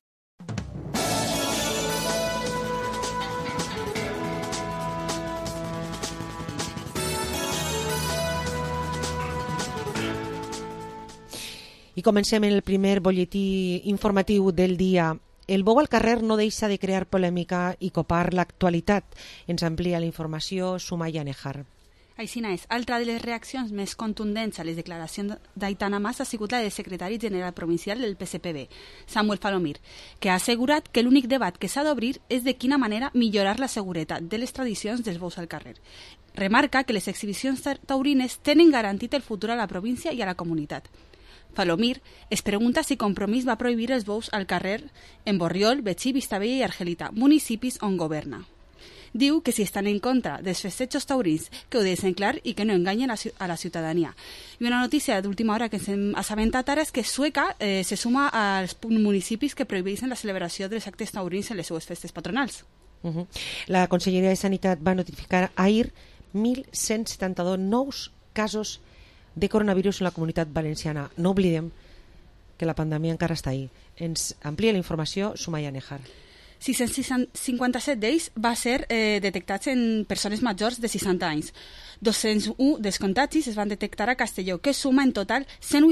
I comencem el primer butlletí informatiu del dia. El bou al carrer no deixa de crear polèmica i copar l'actualitat. Ens amplia la informació Sumaya Nejar.
Aixina és, altra de les reaccions més contundents a les declaracions d'Aitana Mas ha sigut la del secretari general provincial del PSPB, Samuel Falomir, que ha assegurat que l'únic debat que s'ha d'obrir és de quina manera millorar la seguretat de les tradicions dels bous al carrer. Remarca que les exhibicions taurines tenen garantit el futur a la província i a la comunitat. Falomir es pregunta si Compromís va prohibir els bous al carrer en Borriol, Betxí, Vistabella i Argelita, municipis on governa. Diu que si estan en contra dels festejos taurins, que ho deixen clar i que no enganyen a la ciutadania. I una notícia d'última hora que ens hem assabentat ara és que Sueca se suma als municipis que prohibeixen la celebració dels actes taurins en les seues festes patronals.
La Conselleria de Sanitat va notificar ahir 1.172 nous casos de coronavirus en la comunitat valenciana. No oblidem que la pandèmia encara està ahí. Ens amplia la informació Sumaya Nejar.
657 d'ells va ser detectats en persones majors de 60 anys. 201 dels contagis es van detectar a Castelló, que suma en total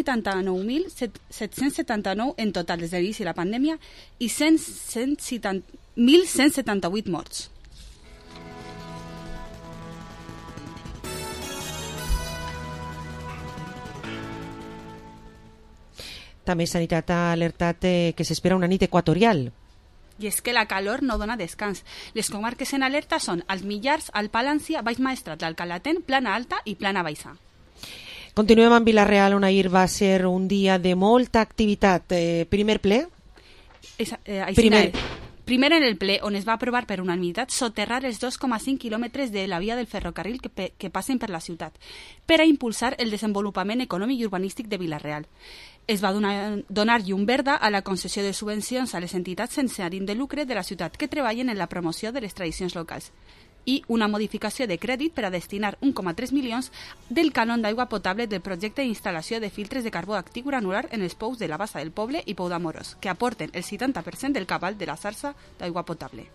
189.779 en total des de l'inici de la pandèmia i 1.178 morts.
També Sanitat ha alertat que s'espera una nit equatorial.
I és que la calor no dona descans. Les comarques en alerta són Alt Millars, Alt Palància, Baix Maestrat, l'Alcalatén, Plana Alta i Plana Baixa.
Continuem amb Vilareal, on ahir va ser un dia de molta activitat. Primer ple?
Primer en el ple, on es va aprovar per unanimitat soterrar els 2,5 quilòmetres de la via del ferrocarril que passen per la ciutat, per a impulsar el desenvolupament econòmic i urbanístic de Vilareal. Es va donar llum verda a la concessió de subvencions a les entitats sense ànim de lucre de la ciutat que treballen en la promoció de les tradicions locals. i una modificació de crèdit per a destinar 1,3 milions del cànon d'aigua potable del projecte d'instal·lació de filtres de carbó actiu granular en els pous de la Bassa del Poble i Pou d'Amorós, que aporten el 70% del cabal de la xarxa d'aigua potable.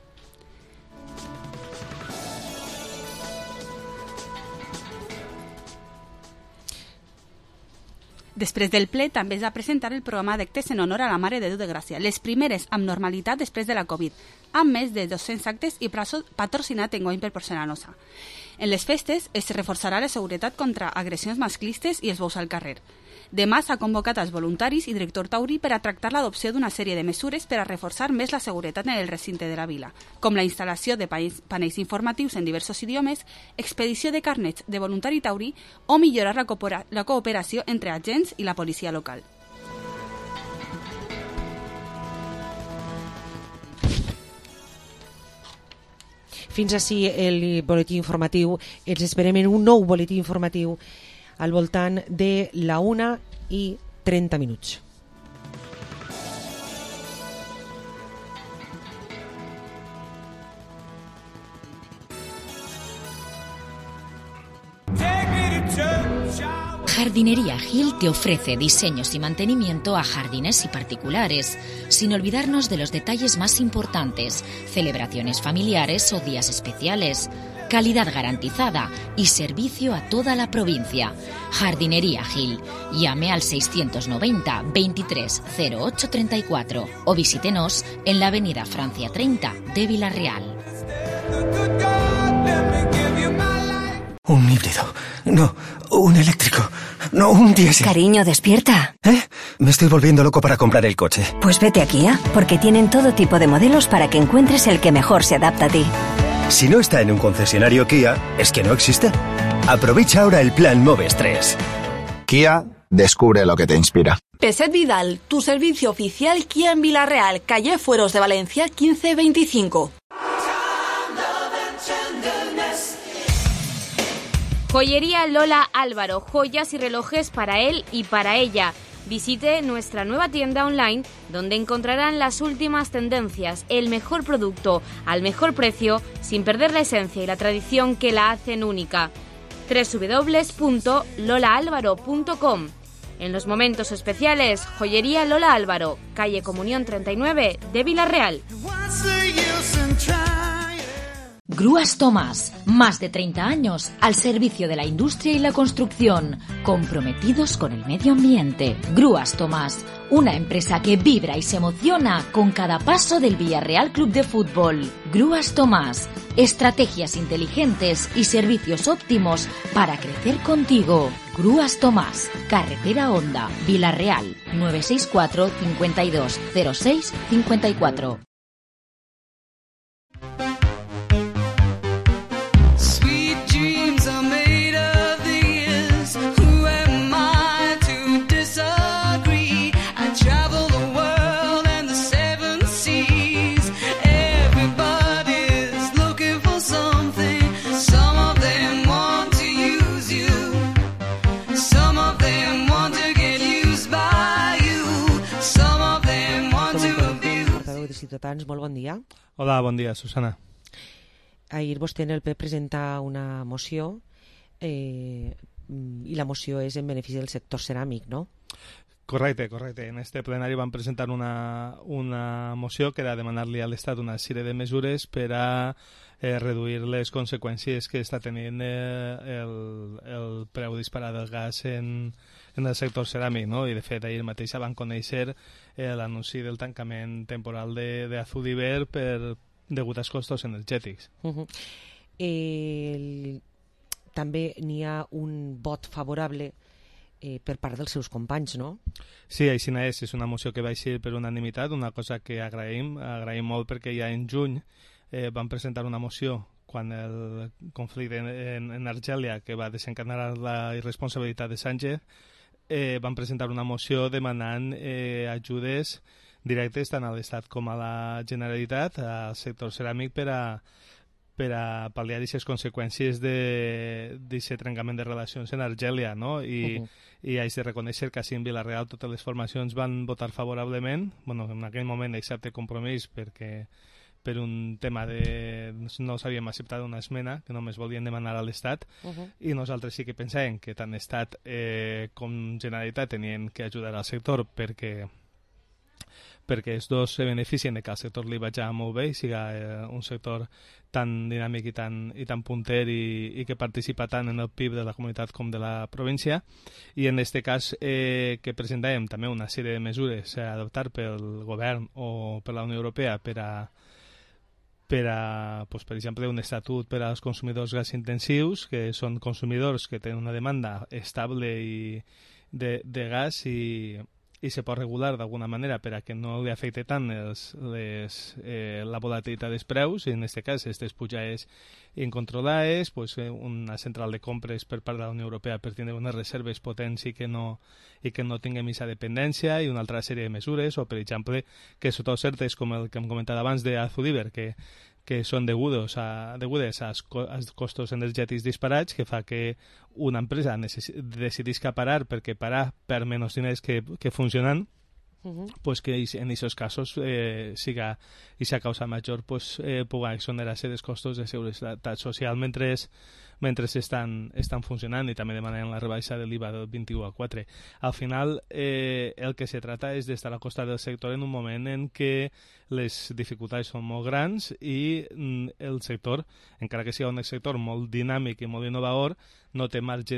Després del ple també es va presentar el programa d'actes en honor a la Mare de Déu de Gràcia, les primeres amb normalitat després de la Covid, amb més de 200 actes i patrocinat enguany per Porcelanosa. En les festes es reforçarà la seguretat contra agressions masclistes i els bous al carrer. Demà s'ha convocat als voluntaris i director taurí per a tractar l'adopció d'una sèrie de mesures per a reforçar més la seguretat en el recinte de la vila, com la instal·lació de panells informatius en diversos idiomes, expedició de carnets de voluntari taurí o millorar la cooperació entre agents i la policia local.
Fins ací el boletí informatiu. Els esperem en un nou boletí informatiu al voltant de la 1:30.
Jardinería Gil te ofrece diseños y mantenimiento a jardines y particulares, sin olvidarnos de los detalles más importantes, celebraciones familiares o días especiales, calidad garantizada y servicio a toda la provincia. Jardinería Gil. Llame al 690 23 08 34 o visítenos en la avenida Francia 30 de Villarreal.
Un híbrido. No, un eléctrico. No, un diésel.
Cariño, despierta.
Me estoy volviendo loco para comprar el coche.
Pues vete a Kia, porque tienen todo tipo de modelos para que encuentres el que mejor se adapta a ti.
Si no está en un concesionario Kia, es que no existe. Aprovecha ahora el plan Moves 3.
Kia, descubre lo que te inspira.
Peset Vidal, tu servicio oficial Kia en Villarreal, calle Fueros de Valencia 1525.
Joyería Lola Álvaro, joyas y relojes para él y para ella. Visite nuestra nueva tienda online donde encontrarán las últimas tendencias, el mejor producto al mejor precio sin perder la esencia y la tradición que la hacen única. www.lolaalvaro.com. En los momentos especiales, Joyería Lola Álvaro, calle Comunión 39 de Villarreal.
Grúas Tomás, más de 30 años al servicio de la industria y la construcción, comprometidos con el medio ambiente. Grúas Tomás, una empresa que vibra y se emociona con cada paso del Villarreal Club de Fútbol. Grúas Tomás, estrategias inteligentes y servicios óptimos para crecer contigo. Grúas Tomás, carretera Honda, Villarreal, 964 52 06 54.
Ciutadans, molt bon dia.
Hola, bon dia, Susana.
Ahir vostè en el ple presenta una moció i la moció és en benefici del sector ceràmic, no?
Correcte. En este plenari van presentar una moció que era demanar-li a l'Estat una sèrie de mesures per a reduir les conseqüències que està tenint el preu disparat del gas en el sector ceràmic, no? I de fet ahir mateix van conèixer l'anunci del tancament temporal d'Azudiver degut als costos energètics.
També n'hi ha un vot favorable per part dels seus companys, no?
Sí, així és una moció que va eixir per unanimitat, una cosa que agraïm molt perquè ja en juny van presentar una moció quan el conflicte en Argèlia, que va desencadenar la irresponsabilitat de Sánchez, van presentar una moció demanant ajudes directes tant a l'Estat com a la Generalitat, al sector ceràmic, per a pal·liar aquestes conseqüències d'aquest trencament de relacions en Argèlia, no? I haig de reconèixer que així en Villarreal totes les formacions van votar favorablement, en aquell moment excepte Compromís, perquè per un tema de... no s'havíem acceptat una esmena que només volien demanar a l'Estat i nosaltres sí que pensàvem que tant Estat com Generalitat tenien que ajudar al sector perquè els dos se beneficien de que al sector li vagi molt bé i siga un sector tan dinàmic i tan punter i que participa tant en el PIB de la comunitat com de la província. I en aquest cas que presentàvem també una sèrie de mesures a adoptar pel govern o per la Unió Europea per exemple, un estatut per als consumidors gas intensius, que són consumidors que tenen una demanda estable de gas i se pot regular d'alguna manera per a que no li afecte tant la volatilitat dels preus, i en aquest cas aquestes pujades incontrolades, pues, una central de compres per part de la Unió Europea per tindre unes reserves potents i que no tinguem aquesta dependència, i una altra sèrie de mesures, o per exemple que sota certes, com el que hem comentat abans de Azuliber, que són degudes als costos energètics disparats, que fa que una empresa decidisca parar perquè parar per menys diners que funcionant, pues que en aquests casos siga aquesta causa major pugui exonerar-se dels costos de seguretat social mentre estan funcionant, i també demanen la rebaixa de l'IVA del 21 al 4. Al final el que se trata és d'estar al costat del sector en un moment en què les dificultats són molt grans i el sector, encara que sigui un sector molt dinàmic i molt innovador, no té marge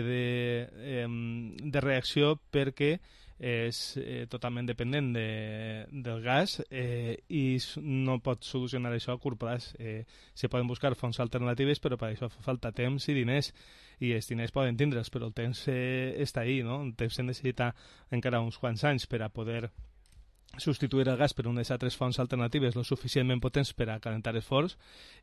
de reacció perquè és totalment dependent del gas i no pot solucionar això a curt plaç. Se poden buscar fonts alternatives, però per això fa falta temps i diners, i els diners poden tindre'ls, però el temps està ahí, no? El temps se necessita encara uns quants anys per a poder substituir el gas per unes altres fonts alternatives lo suficientment potents per a calentar els forns,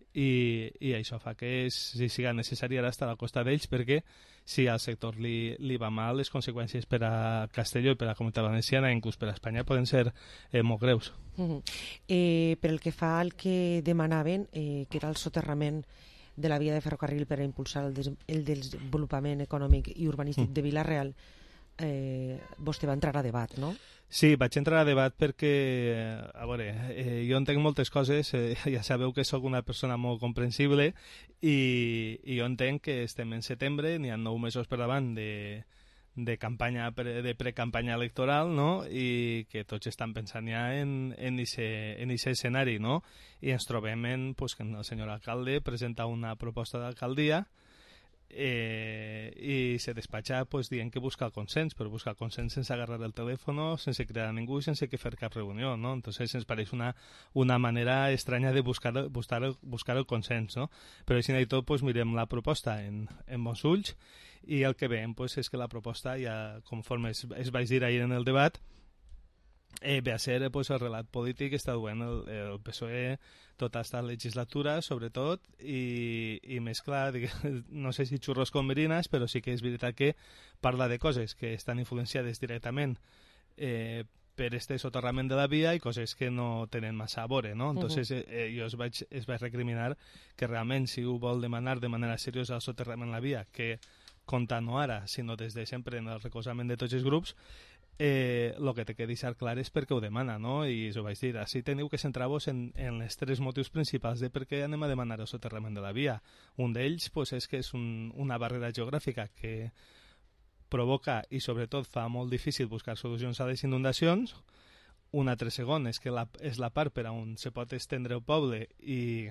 i això fa que siga necessari ara estar al costat d'ells, perquè si al sector li va mal, les conseqüències per a Castelló i per a la Comunitat Valenciana, inclús per a Espanya, poden ser molt greus.
Per el que fa al que demanaven, que era el soterrament de la via de ferrocarril per a impulsar el desenvolupament econòmic i urbanístic de Vila-real, vostè va entrar a debat, no?
Sí, vaig entrar a debat perquè, a veure, jo entenc moltes coses, ja sabeu que sóc una persona molt comprensible, i jo entenc que estem en setembre, n'hi ha 9 mesos per davant de campanya, de precampanya electoral, no? I que tots estan pensant ja en aquest escenari, no? I ens trobem que el senyor alcalde presenta una proposta d'alcaldia i se despatxa dient que busca el consens, però busca el consens sense agarrar el telèfon, sense cridar a ningú i sense que fer cap reunió, no? Entonces ens pareix una manera estranya de buscar el consens, no? Però així i tot mirem la proposta en bons ulls, i el que veiem és que la proposta, ja conforme es vaig dir ahir en el debat, ve a ser el relat polític que està duent el PSOE tota aquesta legislatura, sobretot, i més clar, no sé si xurros con merinas, però sí que és veritat que parla de coses que estan influenciades directament per este soterrament de la via i coses que no tenen massa a veure, no? Entonces jo es vaig recriminar que realment, si ho vol demanar de manera seriosa el soterrament de la via, que compta no ara, sinó des de sempre en el recolzament de tots els grups, el que té que deixar clar és per què ho demana, no? I us ho vaig dir, així teniu que centrar-vos en els 3 motius principals de per què anem a demanar el soterrament de la via. Un d'ells és que és una barrera geogràfica que provoca i sobretot fa molt difícil buscar solucions a les inundacions. Un altre segon és que és la part per on se pot estendre el poble i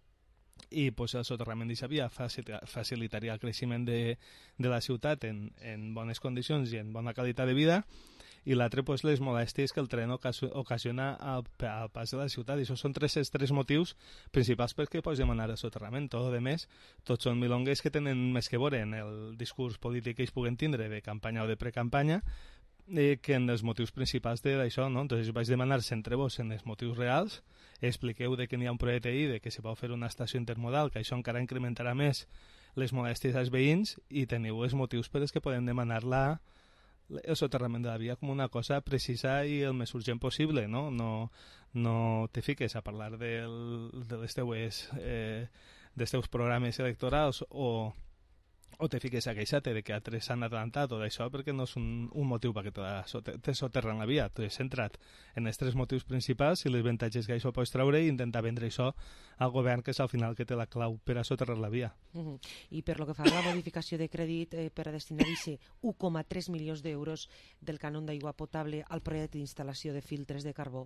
el soterrament d'aquesta via facilitaria el creixement de la ciutat en bones condicions i en bona qualitat de vida, i l'altre les molèsties que el tren ocasiona al pas de la ciutat. I això són els 3 motius principals perquè pots demanar el soterrament. Tot de més, tots són milongues que tenen més que veure en el discurs polític que ells puguen tindre de campanya o de precampanya que en els motius principals d'això, no? Entonces vaig demanar, centreu-vos en els motius reals, expliqueu de que n'hi ha un projecte ahí, de que se pot fer una estació intermodal, que això encara incrementarà més les molèsties als veïns, i teniu els motius per els que podem demanar el soterrament de la via com una cosa precisa i el més urgent possible, no? No te fiques a parlar dels teus programes electorals o o te fiques a queixar-te de que altres s'han adelantat o d'això, perquè no és un motiu perquè te soterren la via. Tu has centrat en els 3 motius principals i les avantatges que això pots treure i intentar vendre això al govern, que és al final que té la clau per a soterrar la via.
I per lo que fa a la modificació de crèdit per a destinar-hi 1,3 milions d'euros del cànon d'aigua potable al projecte d'instal·lació de filtres de carbó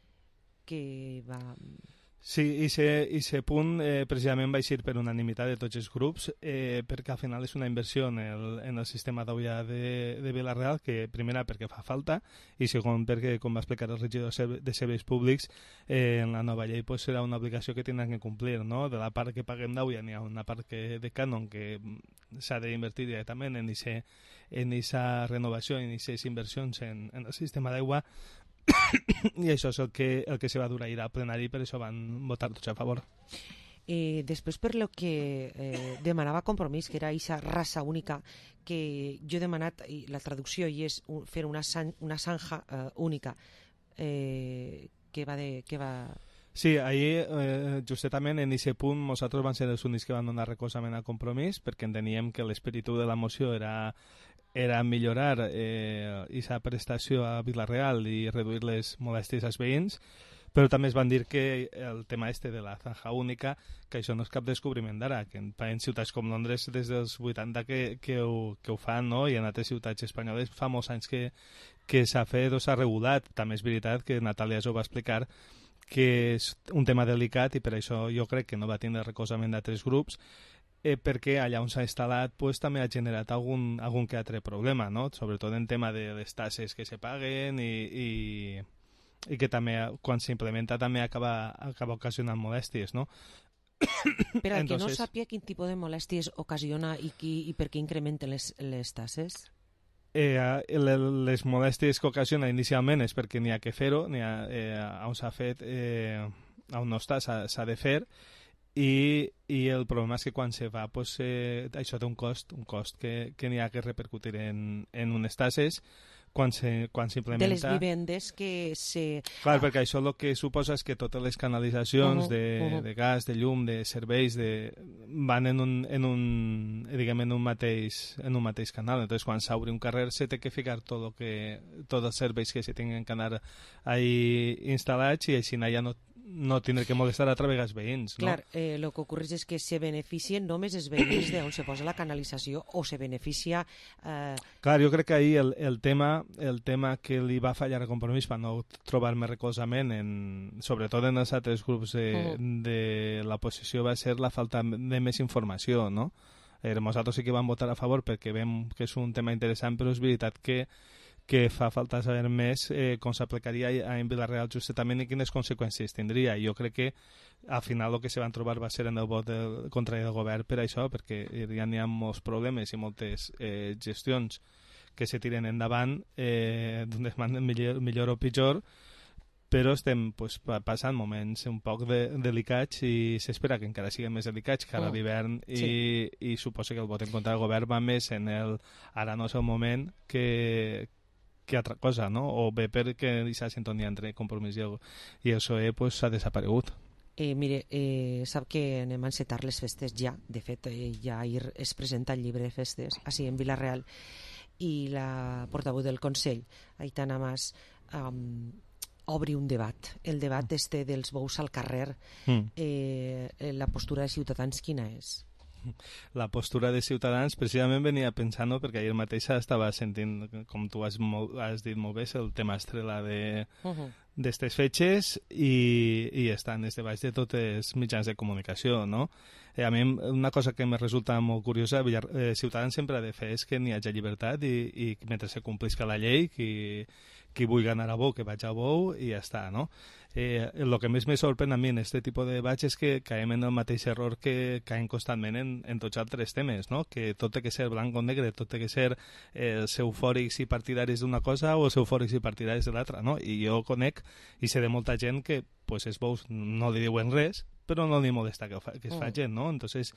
que va...
Sí, i aquest punt precisament va eixir per unanimitat de tots els grups, perquè al final és una inversió en el sistema d'aigua de Vila-real, que primera perquè fa falta i segon perquè, com va explicar el regidor de serveis públics, en la nova llei pues, serà una obligació que tindran que complir, no? De la part que paguem d'aigua n'hi ha una part de cànon que s'ha d'invertir directament en aquesta renovació, en aquestes inversions en el sistema d'aigua, i això és el que se va dur ahir al plenari, per això van votar tots a favor.
Després, per lo que demanava Compromís, que era aquesta raça única, que jo he demanat, i la traducció i és fer una zanja única, que va...
Sí, ahir, justament en aquest punt, nosaltres vam ser els únics que van donar recolzament al Compromís, perquè enteníem que l'espíritu de la moció era millorar aquesta prestació a Vila-real i reduir les molèsties als veïns, però també es van dir que el tema de la zanja única, que això no és cap descobriment d'ara, que en ciutats com Londres des dels 80 que ho fan, no? I en altres ciutats espanyoles fa molts anys que s'ha fet o s'ha regulat. També és veritat que Natàlia ho va explicar, que és un tema delicat i per això jo crec que no va tindre recolzament d'altres grups, perquè allà on s'ha instal·lat pues, també ha generat algun que altre problema, no? Sobretot en tema de les tasses que se paguen i que també quan s'implementa també acaba ocasionant molèsties, no?
Per al que no sàpiga quin tipus de molèsties ocasiona i per què incrementen les tasses?
Les molèsties que ocasiona inicialment és perquè n'hi ha que fer-ho, on s'ha fet, on no està s'ha de fer, i el problema és que quan se fa pues, això té un cost que n'hi ha que repercutir en unes tasses quan s'implementa...
De les vivendes que se...
Clar, perquè això el que suposa és que totes les canalitzacions de gas, de llum, de serveis van en un mateix canal. Entonces, quan s'obre un carrer se té que ficar tots els serveis que se tinguin que anar ahí instal·lats i així ja no tindre que molestar a través dels veïns, no?
Clar, el que ocorre és que se beneficien només els veïns d'on se posa la canalització o se beneficia...
Clar, jo crec que ahir el tema que li va fallar a Compromís per no trobar-me recolzament, sobretot en els altres grups de l'oposició, va ser la falta de més informació, no? Nosaltres sí que vam votar a favor perquè veiem que és un tema interessant, però és veritat que fa falta saber més com s'aplicaria en Vila-real justament i quines conseqüències tindria. Jo crec que al final el que se van trobar va ser en el vot contra el govern per això, perquè ja n'hi ha molts problemes i moltes gestions que se tiren endavant d'on es manden millor o pitjor, però estem passant moments un poc delicats i s'espera que encara siguin més delicats que ara l'hivern i suposo que el vot en contra del govern va més en el ara no és el moment que altra cosa, no? O bé perquè aquesta sintonia entre Compromís i el PSOE s'ha desaparegut.
Mire, sap que anem a encetar les festes ja. De fet, ja ahir es presenta el llibre de festes, així en Vila-real, i la portaveu del Consell, Aitana Mas, obri un debat. El debat dels bous al carrer. La postura de Ciutadans quina és?
La postura de Ciutadans precisament venia pensant-ho perquè ahir mateix estava sentint, com tu has dit molt bé, el tema estrella d'estes fetges i estan des de baix de tots els mitjans de comunicació, no? A mi una cosa que me resulta molt curiosa, Ciutadans sempre ha de fer és que n'hi hagi llibertat i mentre se complisca la llei, qui vulgui anar a bou, que vaig a bou i ja està, no? El que més me sorprèn a mi en aquest tipus de debats és que caiem en el mateix error que caiem constantment en tots altres temes, no? Que tot té que ser blanc o negre, tot té que ser els eufòrics i partidaris d'una cosa o els eufòrics i partidaris de l'altra, no? I jo conec i sé de molta gent que pues, els bous no li diuen res, però no li molesta que es facin, no? Entonces,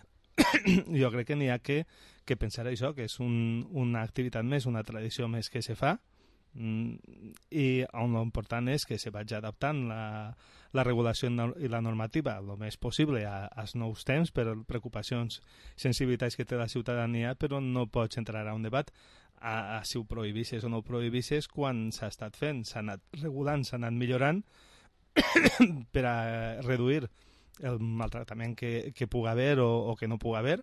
jo crec que n'hi ha que pensar això, que és una activitat més, una tradició més que se fa, I l'important és que se vagi adaptant la regulació i la normativa el més possible als nous temps per preocupacions, sensibilitats que té la ciutadania, però no pots entrar a un debat a si ho prohibisses o no ho prohibisses quan s'ha estat fent, s'ha anat regulant, s'ha anat millorant per a reduir el maltractament que pugui haver o que no pugui haver.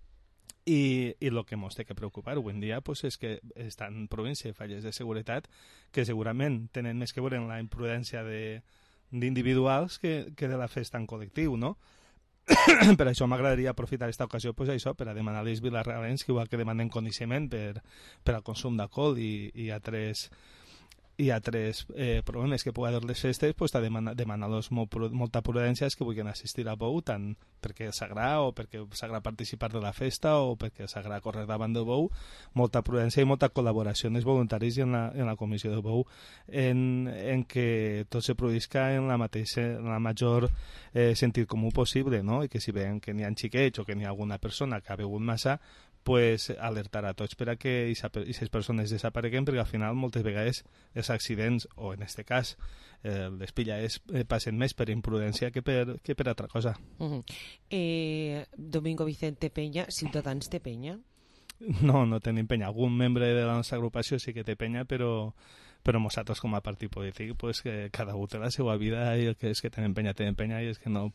I el que ens té que preocupar avui en dia és que estan provint-se falles de seguretat que segurament tenen més que veure en la imprudència d'individuals que de la festa en col·lectiu, no? Per això m'agradaria aprofitar aquesta ocasió per a demanar als vilarrealens que igual que demanen coneixement per al consum d'alcohol i altres problemes que pugui haver les festes, demanar-los molta prudència que vulguin assistir a bou, tant perquè els agrada o perquè els agrada participar de la festa o perquè els agrada córrer davant del bou, molta prudència i molta col·laboració en els voluntaris i en la comissió del bou en que tot se produïsca en la major sentit comú possible, no? I que si veiem que n'hi ha xiquets o que n'hi ha alguna persona que ha begut massa, alertar a tots per a que aquestes persones desapareguen, perquè al final moltes vegades els accidents, o en aquest cas les pillades, passen més per imprudència que per altra cosa.
Domingo Vicente Peña, Ciutadans té penya?
No tenim penya. Algun membre de la nostra agrupació sí que té penya, però nosaltres com a partit polític que cada un té la seva vida i el que és que tenen penya i és que no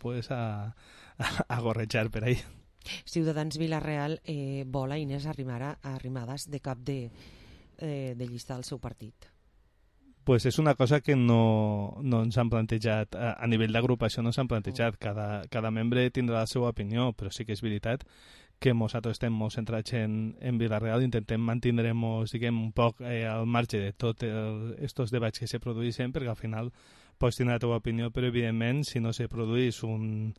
a gorrejar per ahí.
Ciutadans Vila-real vol a Inés Arrimadas de cap de llista del seu partit.
És una cosa que no ens han plantejat a nivell d'agrupació, no s'han plantejat. Cada membre tindrà la seva opinió, però sí que és veritat que nosaltres estem molt centrats en Vila-real, intentem mantenir-nos un poc al marge de tots aquests debats que se produeixen, perquè al final pots tenir la teva opinió, però evidentment si no se produeix un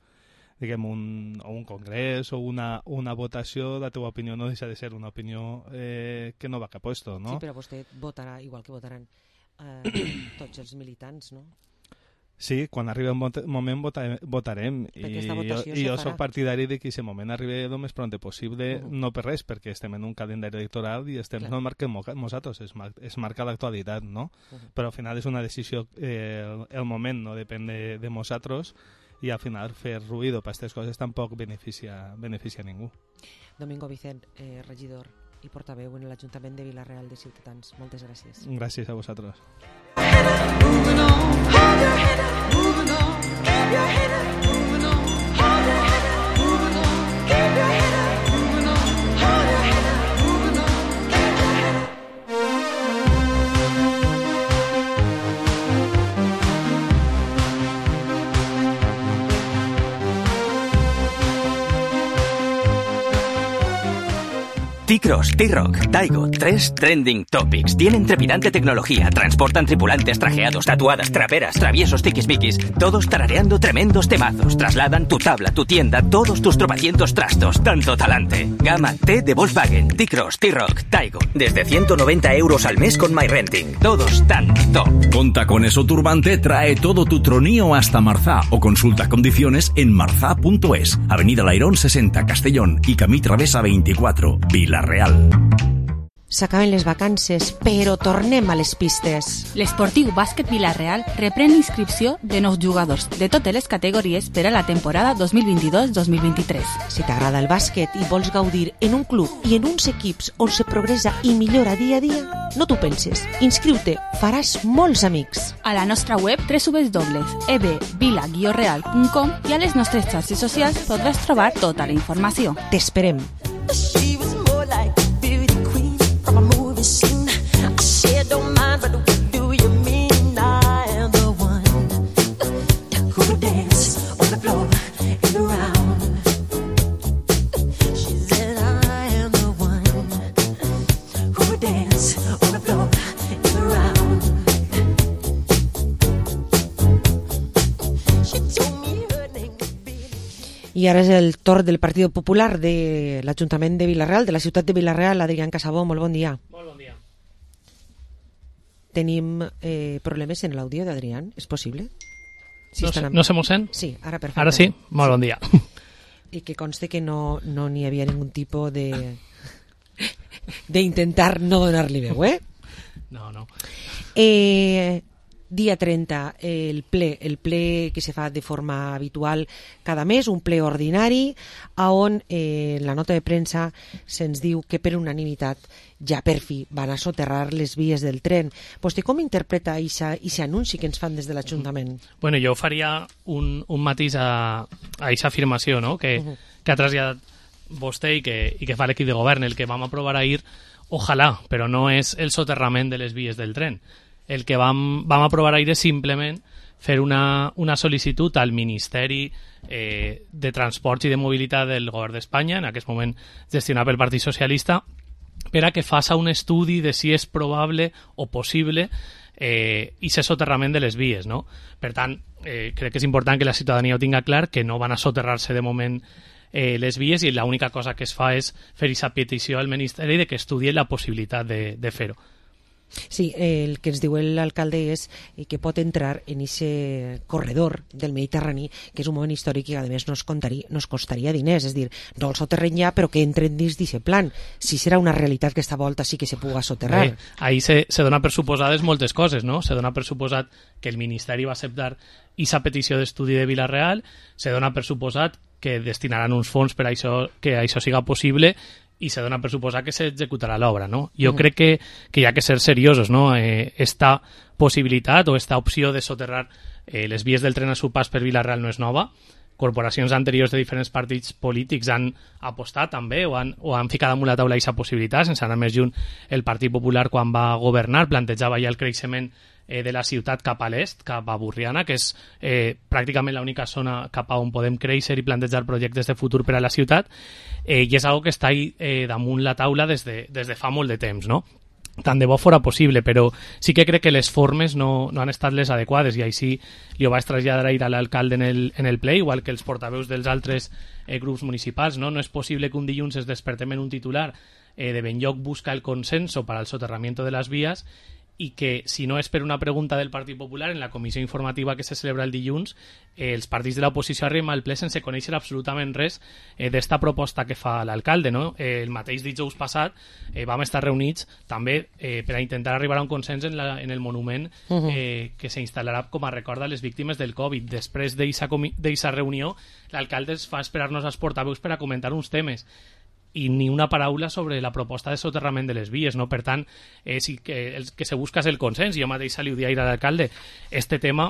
congrés o una votació, la teva opinió no deixa de ser una opinió que no va cap a esto, no?
Sí, però vostè votarà igual que votaran tots els militants, no?
Sí, quan arribi el moment votarem i jo soc partidari de que aquest moment arribi el més pront possible, no per res, perquè estem en un calendari electoral i estem no marquem nosaltres, es marca l'actualitat, no? Però al final és una decisió, el moment no depèn de nosaltres, i al final fer ruïdo per aquestes coses tampoc beneficia a ningú.
Domingo Vicent, regidor i portaveu en l'Ajuntament de Vila-real de Ciutadans. Moltes gràcies.
Gràcies a vosaltres.
T-Cross, T-Rock, Taigo, 3 trending topics. Tienen trepidante tecnología, transportan tripulantes trajeados, tatuadas, traperas, traviesos, tiquismiquis, todos tarareando tremendos temazos. Trasladan tu tabla, tu tienda, todos tus tropecientos trastos, tanto talante. Gama T de Volkswagen, T-Cross, T-Rock, Taigo. Desde 190 € al mes con MyRenting. Todos tan top.
Conta con eso Turbante, trae todo tu tronío hasta Marzá o consulta condiciones en marzá.es. Avenida Lairón 60, Castellón y Camí Travessa 24, Vila-real.
S'acaben les vacances, però tornem a les pistes.
L'Esportiu Bàsquet Vila-real reprèn l'inscripció de nous jugadors de totes les categories per a la temporada 2022-2023.
Si t'agrada el bàsquet i vols gaudir en un club i en uns equips on se progressa i millora dia a dia, no t'ho penses. Inscriu-te, faràs molts amics.
A la nostra web www.ebvila-real.com i a les nostres xarxes socials podràs trobar tota la informació.
T'esperem.
She was more like a beauty queen from a movie scene. I said, don't mind, but what do you mean? I am the one who would dance on the floor and around. She said, I am the one who would dance on the floor and around. She told me her name was Billie.
I ara és el torn del Partit Popular de l'Ajuntament de Vila-real, de la ciutat de Vila-real. Adrián Casabó, molt bon dia.
Molt bon dia.
Tenim problemes en l'àudio d'Adrián, és possible?
Si no se m'ho sent?
Sí, ara perfecte.
Ara sí, molt bon dia.
I que conste que no n'hi havia ningun tipus de d'intentar no donar-li veu,
No.
Dia 30, el ple que se fa de forma habitual cada mes, un ple ordinari, on en la nota de premsa se'ns diu que per unanimitat ja per fi van a soterrar les vies del tren. Vostè com interpreta aquest anunci que ens fan des de l'Ajuntament?
Bueno, jo faria un matís a aquesta afirmació, no?, que ha traslladat vostè i que fa l'equip de govern. El que vam aprovar ahir, ojalà, però no és el soterrament de les vies del tren. El que vam aprovar ahir és simplement fer una sol·licitud al Ministeri de Transports i de Mobilitat del Govern d'Espanya, en aquest moment gestionat pel Partit Socialista, per a que faça un estudi de si és probable o possible i ser soterrament de les vies, no? Per tant, crec que és important que la ciutadania ho tinga clar, que no van a soterrar-se de moment les vies, i l'única cosa que es fa és fer aquesta petició al Ministeri de que estudie la possibilitat de fer-ho.
Sí, el que ens diu l'alcalde és que pot entrar en aquest corredor del Mediterrani, que és un moment històric i a més nos costaria diners, és dir, no el soterrem ja, però que entren dins d'aquest plan. Si serà una realitat que esta volta sí que se puga soterrar.
Ahí se dona per suposades moltes coses, no? Se dona per suposat que el Ministeri va acceptar aquesta petició d'estudi de Vila-real, se dona per suposat que destinaran uns fons per a això, que això siga possible, i se dona per suposar que s'executarà l'obra, no? Jo crec que hi ha que ser seriosos, no? Esta possibilitat o esta opció de soterrar les vies del tren a su pas per Vila-real no és nova. Corporacions anteriors de diferents partits polítics han apostat també o han ficat damunt la taula aquesta possibilitat. Sense anar més lluny, el Partit Popular, quan va governar, plantejava ja el creixement de la ciutat cap a l'est, cap a Burriana, que és pràcticament l'única zona cap a on podem créixer i plantejar projectes de futur per a la ciutat, i és algo que està damunt la taula des de fa molt de temps, no? Tant de bo fora possible, però sí que crec que les formes no han estat les adequades, i així li ho vaig traslladar ahir a l'alcalde en el ple, igual que els portaveus dels altres grups municipals, no? No és possible que un dilluns es despertem en un titular de Benlloc busca el consenso para el soterramiento de las vías, i que, si no és per una pregunta del Partit Popular en la comissió informativa que se celebra el dilluns, els partits de l'oposició arriben al ple sense conèixer absolutament res d'esta proposta que fa l'alcalde, no? El mateix dijous passat vam estar reunits també per a intentar arribar a un consens en el monument que s'instal·larà com a record a les víctimes del Covid. Després d'eixa reunió, l'alcalde es fa esperar-nos als portaveus per a comentar uns temes, i ni una paraula sobre la proposta de soterrament de les vies, no? Per tant, sí que el que se busca és el consens. Jo mateix li ho dia ahir a l'alcalde. Este tema,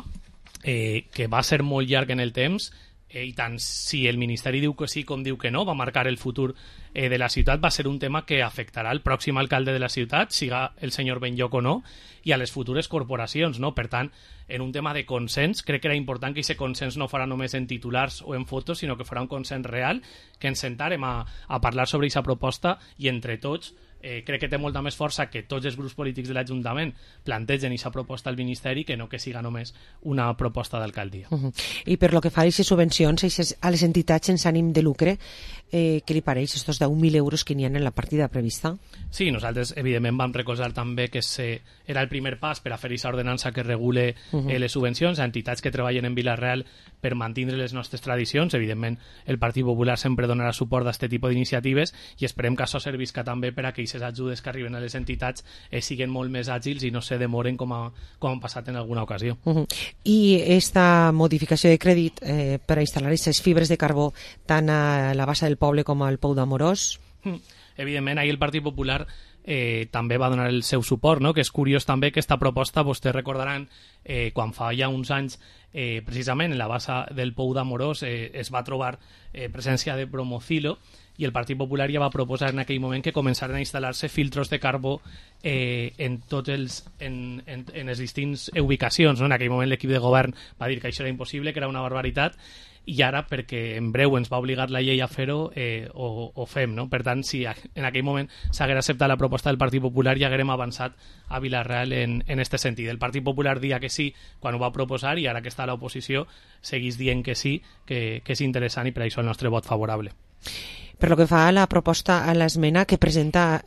que va ser molt llarg en el temps, i tant si el Ministeri diu que sí com diu que no, va marcar el futur de la ciutat, va ser un tema que afectarà el pròxim alcalde de la ciutat, siga el senyor Benlloc o no, i a les futures corporacions, no? Per tant, en un tema de consens, crec que era important que aquest consens no fora només en titulars o en fotos, sinó que fora un consens real, que ens sentàrem a parlar sobre aquesta proposta, i entre tots crec que té molta més força que tots els grups polítics de l'Ajuntament plantegen aquesta proposta al Ministeri, que no que siga només una proposta d'alcaldia.
I per lo que fa a aquestes subvencions a les entitats sense ànim de lucre, què li pareix estos 10.000 euros que n'hi ha en la partida prevista?
Sí, nosaltres evidentment vam recolzar també que era el primer pas per a fer aquesta ordenança que regule les subvencions a entitats que treballen en Vila-real per mantenir les nostres tradicions. Evidentment, el Partit Popular sempre donarà suport a aquest tipus d'iniciatives, i esperem que això servisca també per a que aquestes ajudes que arriben a les entitats siguin molt més àgils i no se demoren com ha passat en alguna ocasió.
I esta modificació de crèdit per a instal·lar aquestes fibres de carbó tant a la bassa del poble com al Pou d'Amorós?
Evidentment, ahir el Partit Popular també va donar el seu suport, no? Que és curiós també que aquesta proposta, vostès recordaran, quan fa ja uns anys, precisament en la bassa del Pou d'Amorós es va trobar presència de bromocilo, i el Partit Popular ja va proposar en aquell moment que començaren a instal·lar-se filtros de carbó en les distintes ubicacions, no? En aquell moment l'equip de govern va dir que això era impossible, que era una barbaritat, i ara, perquè en breu ens va obligar la llei a fer-ho, ho fem, no? Per tant, si en aquell moment s'hagués acceptat la proposta del Partit Popular, ja haguérem avançat a Vila-real en aquest sentit. El Partit Popular dia que sí quan ho va proposar, i ara que està a l'oposició seguís dient que sí, que és interessant, i per això el nostre vot favorable.
Per lo que fa a la proposta, a l'esmena que presenta...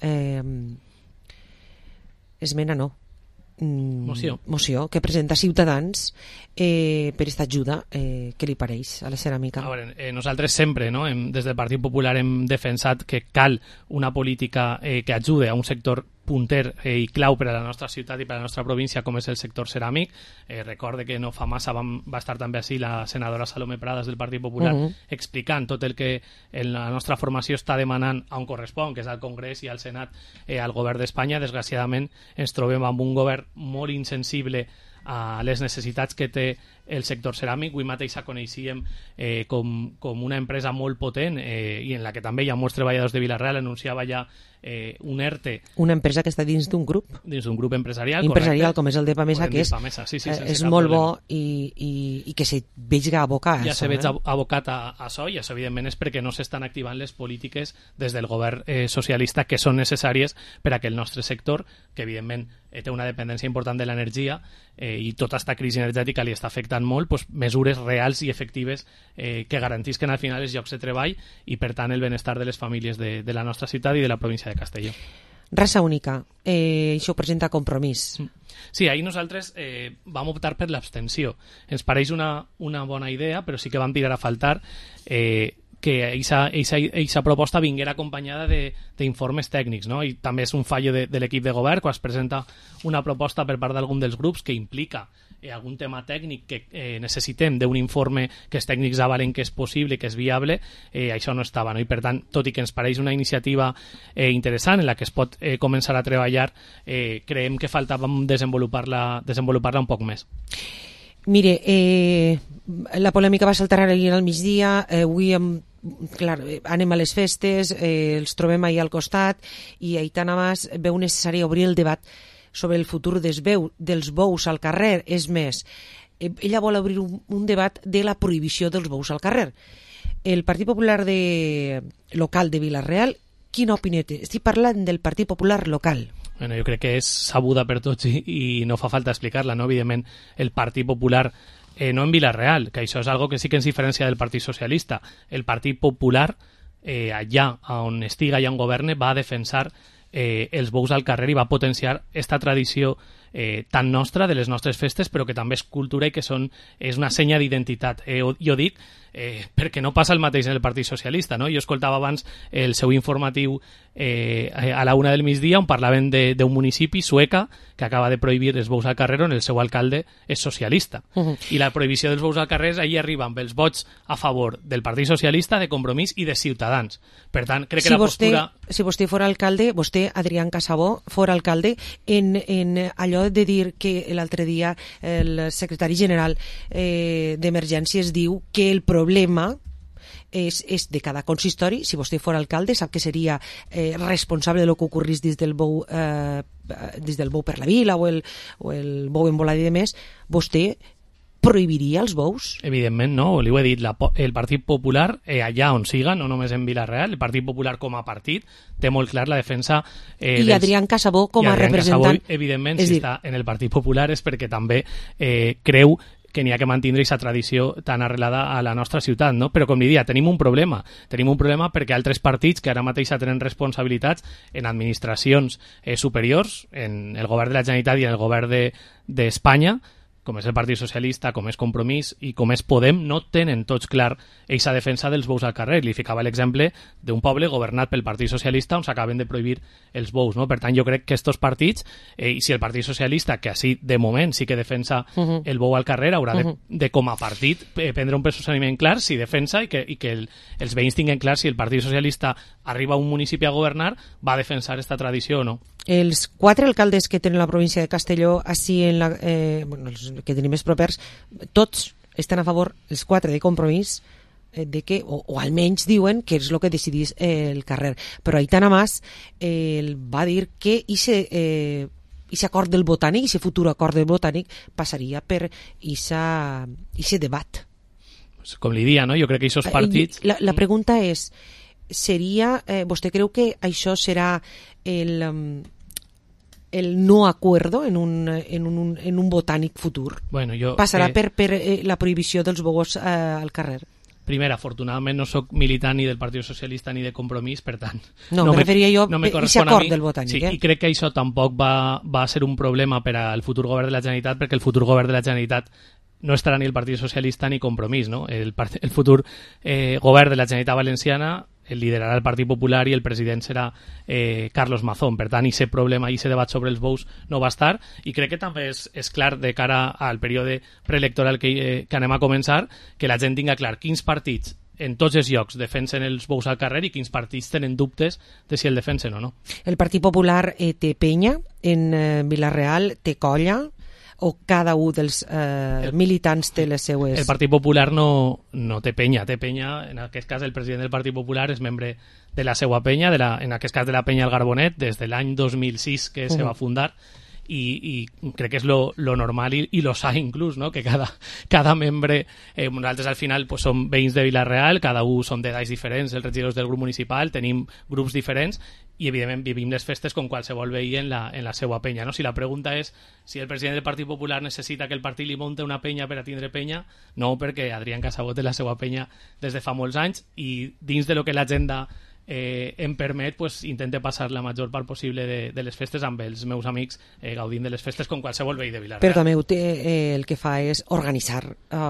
esmena no. Moció que presenta Ciutadans per aquesta ajuda, què li pareix a la ceràmica?
A veure, nosaltres sempre, des del Partit Popular hem defensat que cal una política que ajude a un sector punter i clau per a la nostra ciutat i per a la nostra província com és el sector ceràmic. Recorde que no fa massa va estar també així la senadora Salomé Pradas del Partit Popular explicant tot el que la nostra formació està demanant on correspon, que és al Congrés i al Senat, al govern d'Espanya. Desgraciadament ens trobem amb un govern molt insensible a les necessitats que té el sector ceràmic. Avui mateix la coneixíem com una empresa molt potent i en la que també hi ha molts treballadors de Vila-real. Anunciava ja un ERTE.
Una empresa que està dins d'un grup.
Dins d'un grup empresarial,
correcte. Com és el de Pamesa, que és molt bo i que se vegi abocat.
Ja se veig abocat a això, i això evidentment és perquè no s'estan activant les polítiques des del govern socialista que són necessàries per a que el nostre sector, que evidentment té una dependència important de l'energia i tota aquesta crisi energètica li està afectant molt, doncs mesures reals i efectives que garantisquen al final els llocs de treball i per tant el benestar de les famílies de la nostra ciutat i de la província de Castelló.
Raça única, això ho presenta Compromís.
Sí, ahir nosaltres vam optar per l'abstenció. Ens pareix una bona idea, però sí que vam tirar a faltar que aquesta proposta vinguera acompanyada d'informes tècnics, no? I també és un fallo de l'equip de govern quan es presenta una proposta per part d'algun dels grups que implica algun tema tècnic que necessitem d'un informe que els tècnics avalen que és possible, que és viable, això no estava, no? I per tant, tot i que ens pareix una iniciativa interessant en la que es pot començar a treballar, creiem que faltava desenvolupar-la un poc més.
Mire, la polèmica va saltar ahir al migdia, avui anem a les festes, els trobem ahir al costat i Aitana Mas veu necessari obrir el debat sobre el futur dels bous al carrer. És més, ella vol obrir un debat de la prohibició dels bous al carrer. El Partit Popular local de Vila-real, quina opinió té? Estic parlant del Partit Popular local.
Bueno, jo crec que és sabuda per tots i no fa falta explicar-la, no? Evidentment, el Partit Popular, no en Vila-real, que això és algo que sí que ens diferencia del Partit Socialista. El Partit Popular, allà on estiga, allà on governe, va defensar els bous al carrer i va potenciar esta tradició tan nostra de les nostres festes, però que també és cultura i que és una senya d'identitat. Jo dic perquè no passa el mateix en el Partit Socialista, no? Jo escoltava abans el seu informatiu a la 1 del migdia on parlaven d'un municipi, Sueca, que acaba de prohibir els bous al carrer on el seu alcalde és socialista. I la prohibició dels bous al carrer allí arriba amb els vots a favor del Partit Socialista, de Compromís i de Ciutadans. Per tant, crec que la postura...
Si vostè fora alcalde, vostè, Adrián Casabó, fora alcalde, en allò de dir que l'altre dia el secretari general d'Emergències diu que el problema és de cada consistori. Si vostè fora alcalde, sap que seria responsable de lo que ocorrís dins del bou per la vila o el bou embolat i demés. Vostè prohibiria els bous?
Evidentment no, li ho he dit, el Partit Popular, allà on siga, no només en Vila-real, el Partit Popular com a partit té molt clar la defensa...
I Adrián Casabó com a representant...
Casabó, evidentment, si està en el Partit Popular és perquè també creu que n'hi ha que mantenir aquesta tradició tan arrelada a la nostra ciutat, no? Però com li dia, tenim un problema perquè altres partits que ara mateix tenen responsabilitats en administracions superiors, en el govern de la Generalitat i en el govern d'Espanya, com és el Partit Socialista, com és Compromís i com és Podem, no tenen tots clar aquesta defensa dels bous al carrer. Li ficava l'exemple d'un poble governat pel Partit Socialista on s'acaben de prohibir els bous, no? Per tant, jo crec que estos partits, i si el Partit Socialista, que així de moment sí que defensa el bou al carrer, haurà de com a partit prendre un posicionament clar si defensa i que els veïns tinguin clar si el Partit Socialista arriba a un municipi a governar, va a defensar esta tradició o no.
Els 4 alcaldes que tenen la província de Castelló, així els que tenim més propers, tots estan a favor, els 4 de Compromís, de que, o almenys diuen que és el que decidís el carrer. Però Aitana Mas va dir que aquest acord del Botànic, aquest futur acord del Botànic, passaria per aquest debat.
Com li dia, no? Jo crec que aquests partits...
La pregunta és, vostè creu que això serà el no acuerdo en un Botànic futur?
Bueno,
passarà per la prohibició dels bous al carrer?
Primer, afortunadament no sóc militant ni del Partit Socialista ni de Compromís, per tant...
No me referia jo a aquest acord del Botànic.
Sí, i crec que això tampoc va ser un problema per al futur govern de la Generalitat, perquè el futur govern de la Generalitat no estarà ni el Partit Socialista ni Compromís, no? El futur govern de la Generalitat Valenciana liderarà el Partit Popular i el president serà Carlos Mazón. Per tant, aquest problema i aquest debat sobre els bous no va estar, i crec que també és clar de cara al període preelectoral que anem a començar, que la gent tinga clar quins partits en tots els llocs defensen els bous al carrer i quins partits tenen dubtes de si el defensen o no.
El Partit Popular té penya en Vila-real, té colla, o cada un dels militants té les seues...
El Partit Popular no té penya, en aquest cas el president del Partit Popular és membre de la seva penya, en aquest cas de la penya El Garbonet, des de l'any 2006 que se va fundar, i crec que és lo normal i lo sa inclús, no? Que cada membre, nosaltres al final pues, som veïns de Vila-real, cada un som d'edats diferents, els regidors del grup municipal, tenim grups diferents i evidentment vivim les festes com qualsevol veí en la seva penya, no? Si la pregunta és si el president del Partit Popular necessita que el partit li munti una penya per a tindre penya, no, perquè Adrián Casabó té la seva penya des de fa molts anys i dins de lo que l'agenda em permet, pues, intente passar la major part possible de les festes amb els meus amics, gaudint de les festes com qualsevol veí de Vila-real.
Però també el que fa és organitzar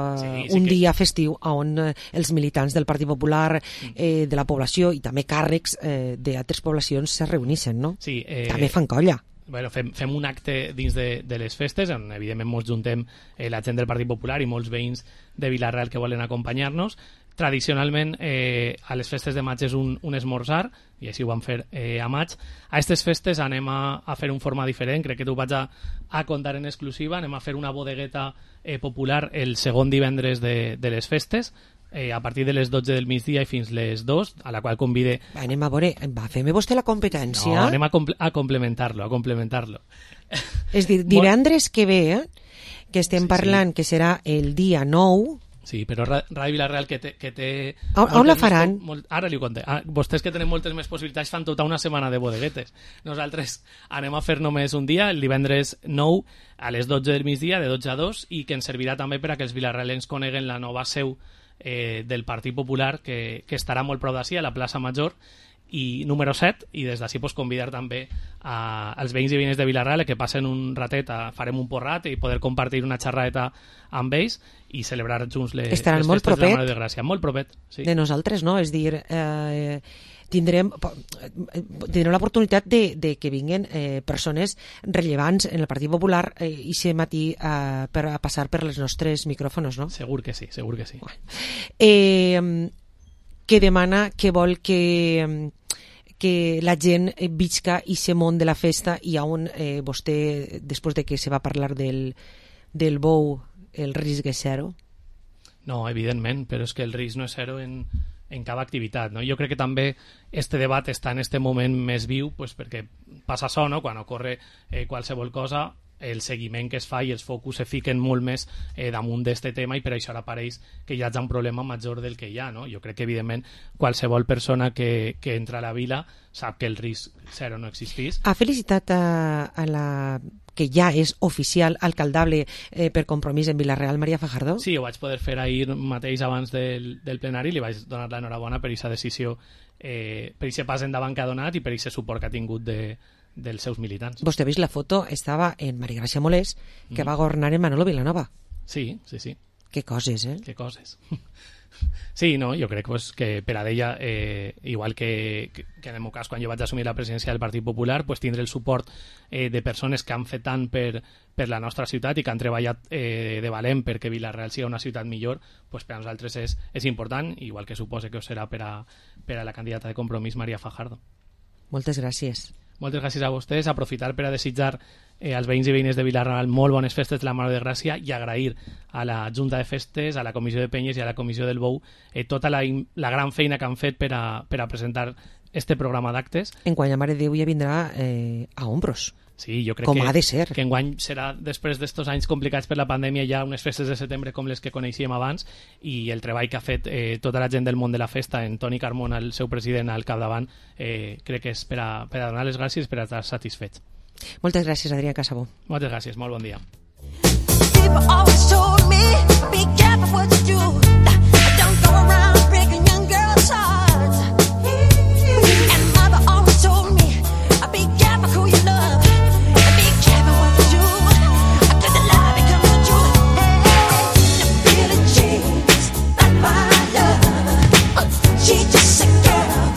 un dia festiu on els militants del Partit Popular, de la població i també càrrecs d'altres poblacions se reuneixen, no?
Sí,
també fan colla.
Bueno, fem un acte dins de les festes on evidentment molts juntem la gent del Partit Popular i molts veïns de Vila-real que volen acompanyar-nos. Tradicionalment a les festes de maig és un esmorzar, i així ho vam fer a maig. A aquestes festes anem a fer un format diferent, crec que t'ho vaig a contar en exclusiva. Anem a fer una bodegueta popular el segon divendres de les festes, a partir de les 12 del migdia i fins les 2, a la qual convide...
Anem a veure, fem vostè la competència?
No, anem a complementar-lo.
És dir, divendres que ve, que estem parlant que serà el dia 9...
Sí, però Ràdio Vila-real que té...
On la faran?
Ara li ho conté. Vostès que tenen moltes més possibilitats fan tota una setmana de bodeguetes. Nosaltres anem a fer només un dia, el divendres 9 a les 12 del migdia, de 12 a 2, i que ens servirà també per a que els vilarrealens coneguen la nova seu del Partit Popular, que estarà molt prou d'ací, a la plaça Major, i número 7, i des d'ací pues, convidar també als veïns i veïnes de Vila-real que passen un ratet, farem un porrat i poder compartir una xerradeta amb ells i celebrar junts les festes
molt
de la Mare de Gràcia. Molt propet, sí.
De nosaltres, no? És dir, tindrem l'oportunitat de que vinguin persones rellevants en el Partit Popular i ser matí per a passar per els nostres micròfons, no?
Segur que sí.
Que demana, que vol que la gent visca i se món de la festa, i on vostè, després de que se va parlar del bou, el risc és zero?
No, evidentment, però és que el risc no és zero en cada activitat, no? Jo crec que també este debat està en este moment més viu, pues, perquè passa això, no? Quan ocorre qualsevol cosa, el seguiment que es fa i els focus se fiquen molt més damunt d'este tema, i per això ara pareix que hi hagi un problema major del que hi ha, no? Jo crec que evidentment qualsevol persona que entra a la vila sap que el risc zero no existís.
Ha felicitat a la que ja és oficial alcaldable per Compromís en Vila-real, Maria Fajardo?
Sí, ho vaig poder fer ahir mateix abans del plenari, li vaig donar l'enhorabona per aquesta decisió, per aquest pas endavant que ha donat i per aquest suport que ha tingut dels seus militants.
Vostè ha vist la foto, estava en Maria Gràcia Molés, que va governar en Manolo Vilanova.
Sí.
Que coses,
Que coses. Sí, no, jo crec pues, que per a ella, igual que en el meu cas, quan jo vaig assumir la presidència del Partit Popular, pues, tindre el suport de persones que han fet tant per la nostra ciutat i que han treballat de valent perquè Vila-real sigui una ciutat millor, pues, per a nosaltres és important, igual que supose que ho serà per a la candidata de Compromís, Maria Fajardo.
Moltes gràcies.
Moltes gràcies a vostès, aprofitar per a desitjar als veïns i veïnes de Vila-real molt bones festes de la Mare de Gràcia i agrair a la Junta de Festes, a la Comissió de Penyes i a la Comissió del Bou tota la gran feina que han fet per a presentar este programa d'actes.
Enguany la Mare de Déu ja vindrà a ombros.
Sí, jo crec
com ha de ser.
Que enguany serà, després d'estos anys complicats per la pandèmia, ja unes festes de setembre com les que coneixíem abans, i el treball que ha fet tota la gent del món de la festa, en Toni Carmona, el seu president al capdavant, crec que és per a donar les gràcies, per a estar satisfets.
Moltes gràcies, Adrián Casabó.
Moltes gràcies, molt bon dia.
People always told me, be careful what you do. Don't go around breaking young girls' hearts. And mother always told me, be careful who you love. Be careful what you do. Could the lie become the truth? Hey, Billie Jean's not my love. She's just a girl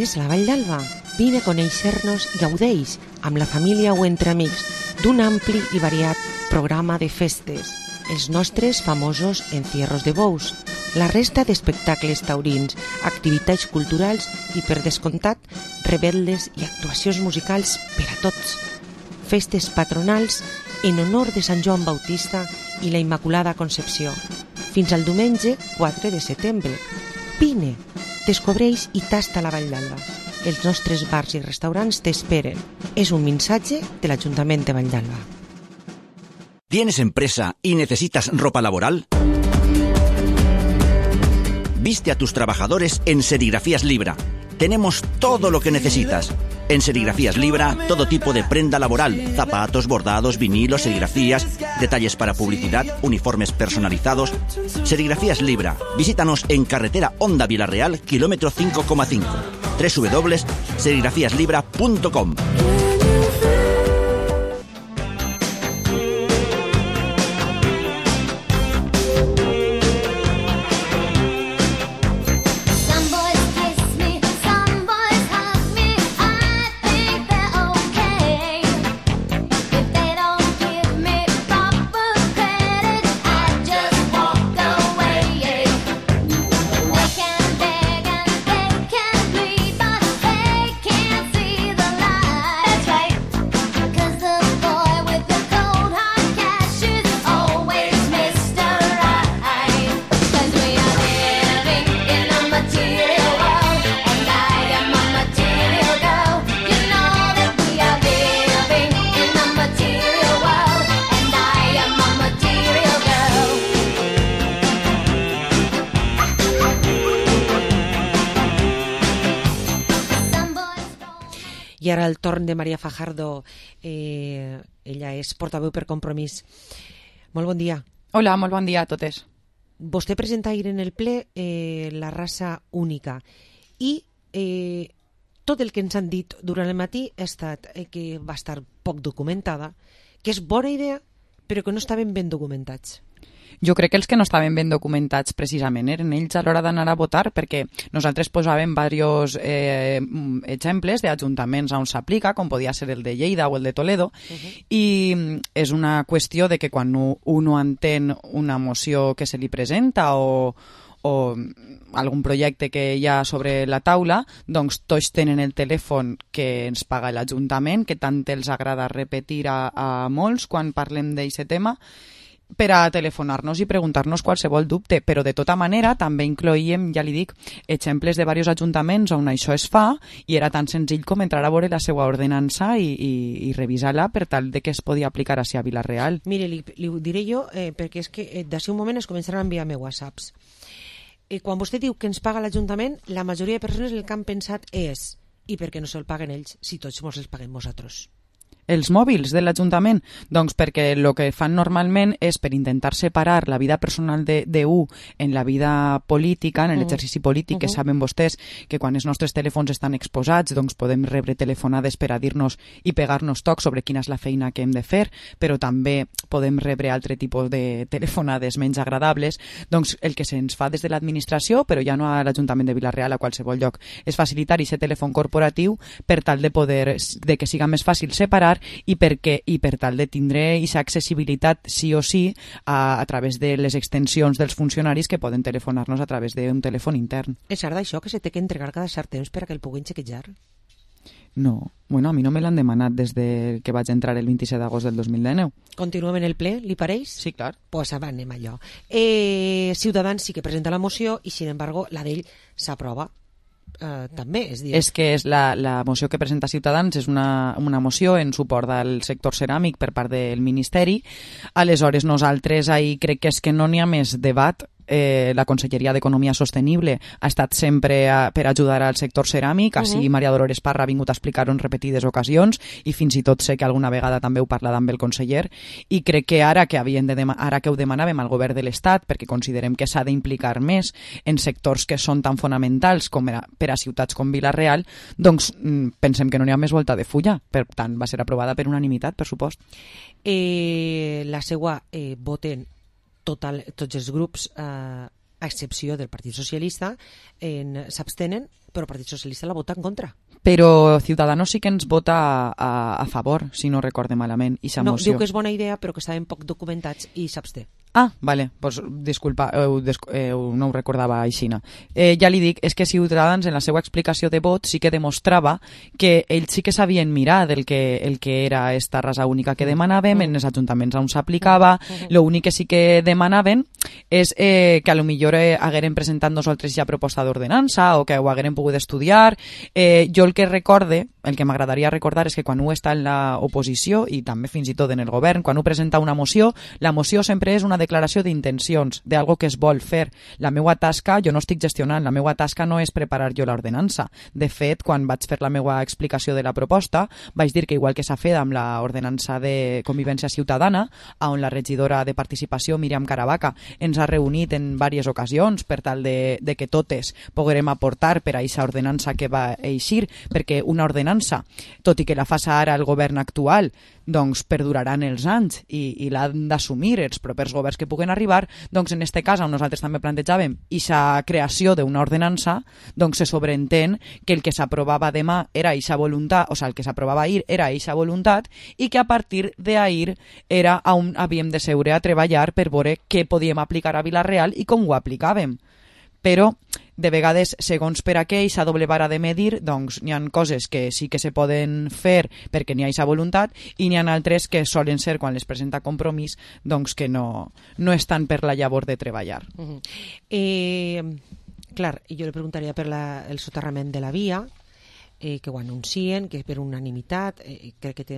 festes a la Vall d'Alba. Vine a conèixer-nos i gaudeix amb la família o entre amics d'un ampli i variat programa de festes. Els nostres famosos encierros de bous, la resta d'espectacles taurins, activitats culturals i, per descomptat, rebel·les i actuacions musicals per a tots. Festes patronals en honor de Sant Joan Bautista i la Immaculada Concepció. Fins al diumenge 4 de setembre. Vine, descobreix i tasta la Vall d'Alba. Els nostres bars i restaurants t'esperen. És un missatge de l'Ajuntament de Vall d'Alba.
¿Tienes empresa y necesitas ropa laboral? Viste a tus trabajadores en Serigrafías Libra. Tenemos todo lo que necesitas. En Serigrafías Libra, todo tipo de prenda laboral, zapatos, bordados, vinilos, serigrafías, detalles para publicidad, uniformes personalizados. Serigrafías Libra. Visítanos en carretera Honda Vilarreal, kilómetro 5,5. www.serigrafíaslibra.com.
I ara el torn de Maria Fajardo. Ella és portaveu per Compromís. Molt bon dia.
Hola, molt bon dia a totes.
Vostè presenta ahir en el ple la raça única i tot el que ens han dit durant el matí ha estat que va estar poc documentada, que és bona idea però que no estaven ben documentats.
Jo crec que els que no estaven ben documentats precisament eren ells a l'hora d'anar a votar, perquè nosaltres posàvem diversos exemples d'ajuntaments on s'aplica, com podia ser el de Lleida o el de Toledo, i és una qüestió de que quan uno entén una moció que se li presenta o algun projecte que hi ha sobre la taula, doncs tots tenen el telèfon que ens paga l'Ajuntament, que tant els agrada repetir a molts quan parlem d'aquest tema, per a telefonar-nos i preguntar-nos qualsevol dubte, però de tota manera també incloïem, ja li dic, exemples de diversos ajuntaments on això es fa i era tan senzill com entrar a veure la seva ordenança i revisar-la per tal de que es podia aplicar així a Vila-real.
Mire, li ho diré jo perquè és que d'ací un moment es començaran a enviar-me whatsapps. Quan vostè diu que ens paga l'Ajuntament, la majoria de persones el que han pensat és i per què no se'l paguen ells si tots mos els paguem nosaltres?
Els mòbils de l'Ajuntament? Doncs perquè el que fan normalment és per intentar separar la vida personal d'un en la vida política, en l'exercici polític, que saben vostès que quan els nostres telèfons estan exposats doncs podem rebre telefonades per a dir-nos i pegar-nos tocs sobre quina és la feina que hem de fer, però també podem rebre altre tipus de telefonades menys agradables. Doncs el que se'ns fa des de l'administració, però ja no a l'Ajuntament de Vila-real, a qualsevol lloc, és facilitar aquest telèfon corporatiu per tal de que siga més fàcil separar i per tal de tindre aquesta accessibilitat sí o sí a través de les extensions dels funcionaris que poden telefonar-nos a través d'un telèfon intern.
És ara d'això que se té que entregar cada cert temps per a que el puguin xequejar?
No, bueno, a mi no me l'han demanat des que vaig entrar el 27 d'agost del 2019.
Continuem en el ple, li pareix?
Sí, clar.
Pues anem allò. Ciutadans sí que presenta la moció i, sin embargo, la d'ell s'aprova. També,
és que és la moció que presenta Ciutadans és una moció en suport al sector ceràmic per part del Ministeri. Aleshores nosaltres ahir crec que és que no n'hi ha més debat. La Conselleria d'Economia Sostenible ha estat sempre per ajudar al sector ceràmic, així Maria Dolores Parra ha vingut a explicar-ho en repetides ocasions i fins i tot sé que alguna vegada també heu parlat amb el conseller, i crec que ara que ho demanàvem al govern de l'Estat perquè considerem que s'ha d'implicar més en sectors que són tan fonamentals com per a ciutats com Vila-real, doncs pensem que no n'hi ha més volta de fulla. Per tant, va ser aprovada per unanimitat, per supost.
La seua voten tots els grups, a excepció del Partit Socialista, s'abstenen però el Partit Socialista la vota en contra.
Però Ciudadanos sí que ens vota a favor, si no recorde malament, i
No,
moció.
diu que és bona idea, però que estaven poc documentats i s'absté.
Ah, vale, pues disculpa, no ho recordava aixina. Ja li dic, és que Ciutadans en la seva explicació de vot sí que demostrava que ells sí que sabien mirar el que era esta rasa única que demanàvem, en els ajuntaments on s'aplicava, l'únic que sí que demanaven és que a lo millor hagueren presentat nosaltres ja proposta d'ordenança o que ho hagueren pogut estudiar. Jo el que recorde, el que m'agradaria recordar és que quan ho està en l'oposició i també fins i tot en el govern, quan ho presenta una moció, la moció sempre és una declaració d'intencions, d'algo que es vol fer. La meva tasca, jo no estic gestionant, la meva tasca no és preparar jo l'ordenança. De fet, quan vaig fer la meva explicació de la proposta, vaig dir que igual que s'ha fet amb l'ordenança de convivència ciutadana, on la regidora de participació, Míriam Caravaca, ens ha reunit en diverses ocasions per tal de que totes poguerem aportar per a aquesta ordenança que va eixir, perquè una ordenança, tot i que la faça ara el govern actual, doncs perduraran els anys i l'han d'assumir els propers governs que puguen arribar, doncs en este cas on nosaltres també plantejàvem aquesta creació d'una ordenança, doncs se sobreentén que el que s'aprovava demà era aquesta voluntat, o sigui, el que s'aprovava ahir era aquesta voluntat i que a partir d'ahir era on havíem de seure a treballar per veure què podíem aplicar a Vila-real i com ho aplicàvem. Però de vegades, segons per a què aquesta doble vara de medir, doncs n'hi ha coses que sí que se poden fer perquè n'hi ha aquesta voluntat i n'hi ha altres que solen ser, quan les presenta Compromís, doncs que no estan per la llavor de treballar.
Clar, jo li preguntaria per el soterrament de la via, que ho anuncien, que per unanimitat, crec que té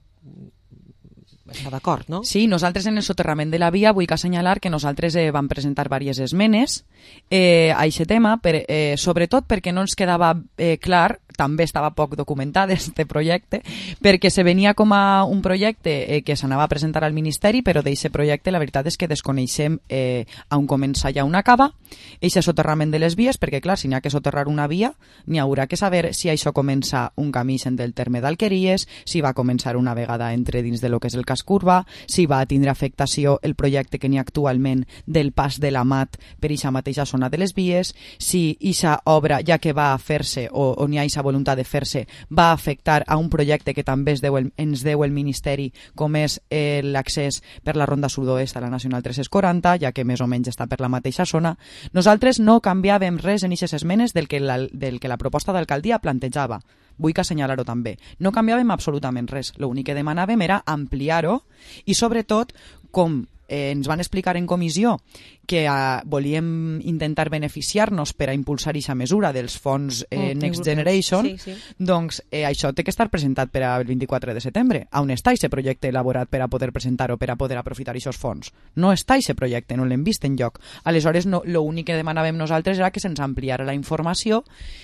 està d'acord, no?
Sí, nosaltres en el soterrament de la via vull assenyalar que nosaltres vam presentar diverses esmenes a aquest tema, sobretot perquè no ens quedava clar, també estava poc documentat este projecte, perquè se venia com a un projecte que s'anava a presentar al Ministeri, però d'aquest projecte la veritat és que desconeixem on comença i on acaba, aquest soterrament de les vies, perquè clar, si n'hi ha que soterrar una via, n'hi haurà que saber si això comença un camí en del terme d'Alqueries, si va començar una vegada entre dins de lo que és el casc urbà, si va tindre afectació el projecte que n'hi ha actualment del pas de la Mat per aquesta mateixa zona de les vies, si aquesta obra, ja que va a fer-se o n'hi ha aquesta voluntat de fer-se, va afectar a un projecte que també ens deu el Ministeri, com és l'accés per la Ronda Sud-oest a la Nacional 340, ja que més o menys està per la mateixa zona. Nosaltres no canviàvem res en aquestes esmenes del que la proposta d'alcaldia plantejava. Vull assenyalar-ho també. No canviàvem absolutament res. L'únic que demanàvem era ampliar-ho i, sobretot, com ens van explicar en comissió que volíem intentar beneficiar-nos per a impulsar aquesta mesura dels fons Next Generation, doncs això té que estar presentat per al 24 de setembre. On està aquest projecte elaborat per a poder presentar-ho, per a poder aprofitar aquests fons? No està aquest projecte, no l'hem vist enlloc. Aleshores, l'únic que demanàvem nosaltres era que se'ns ampliara la informació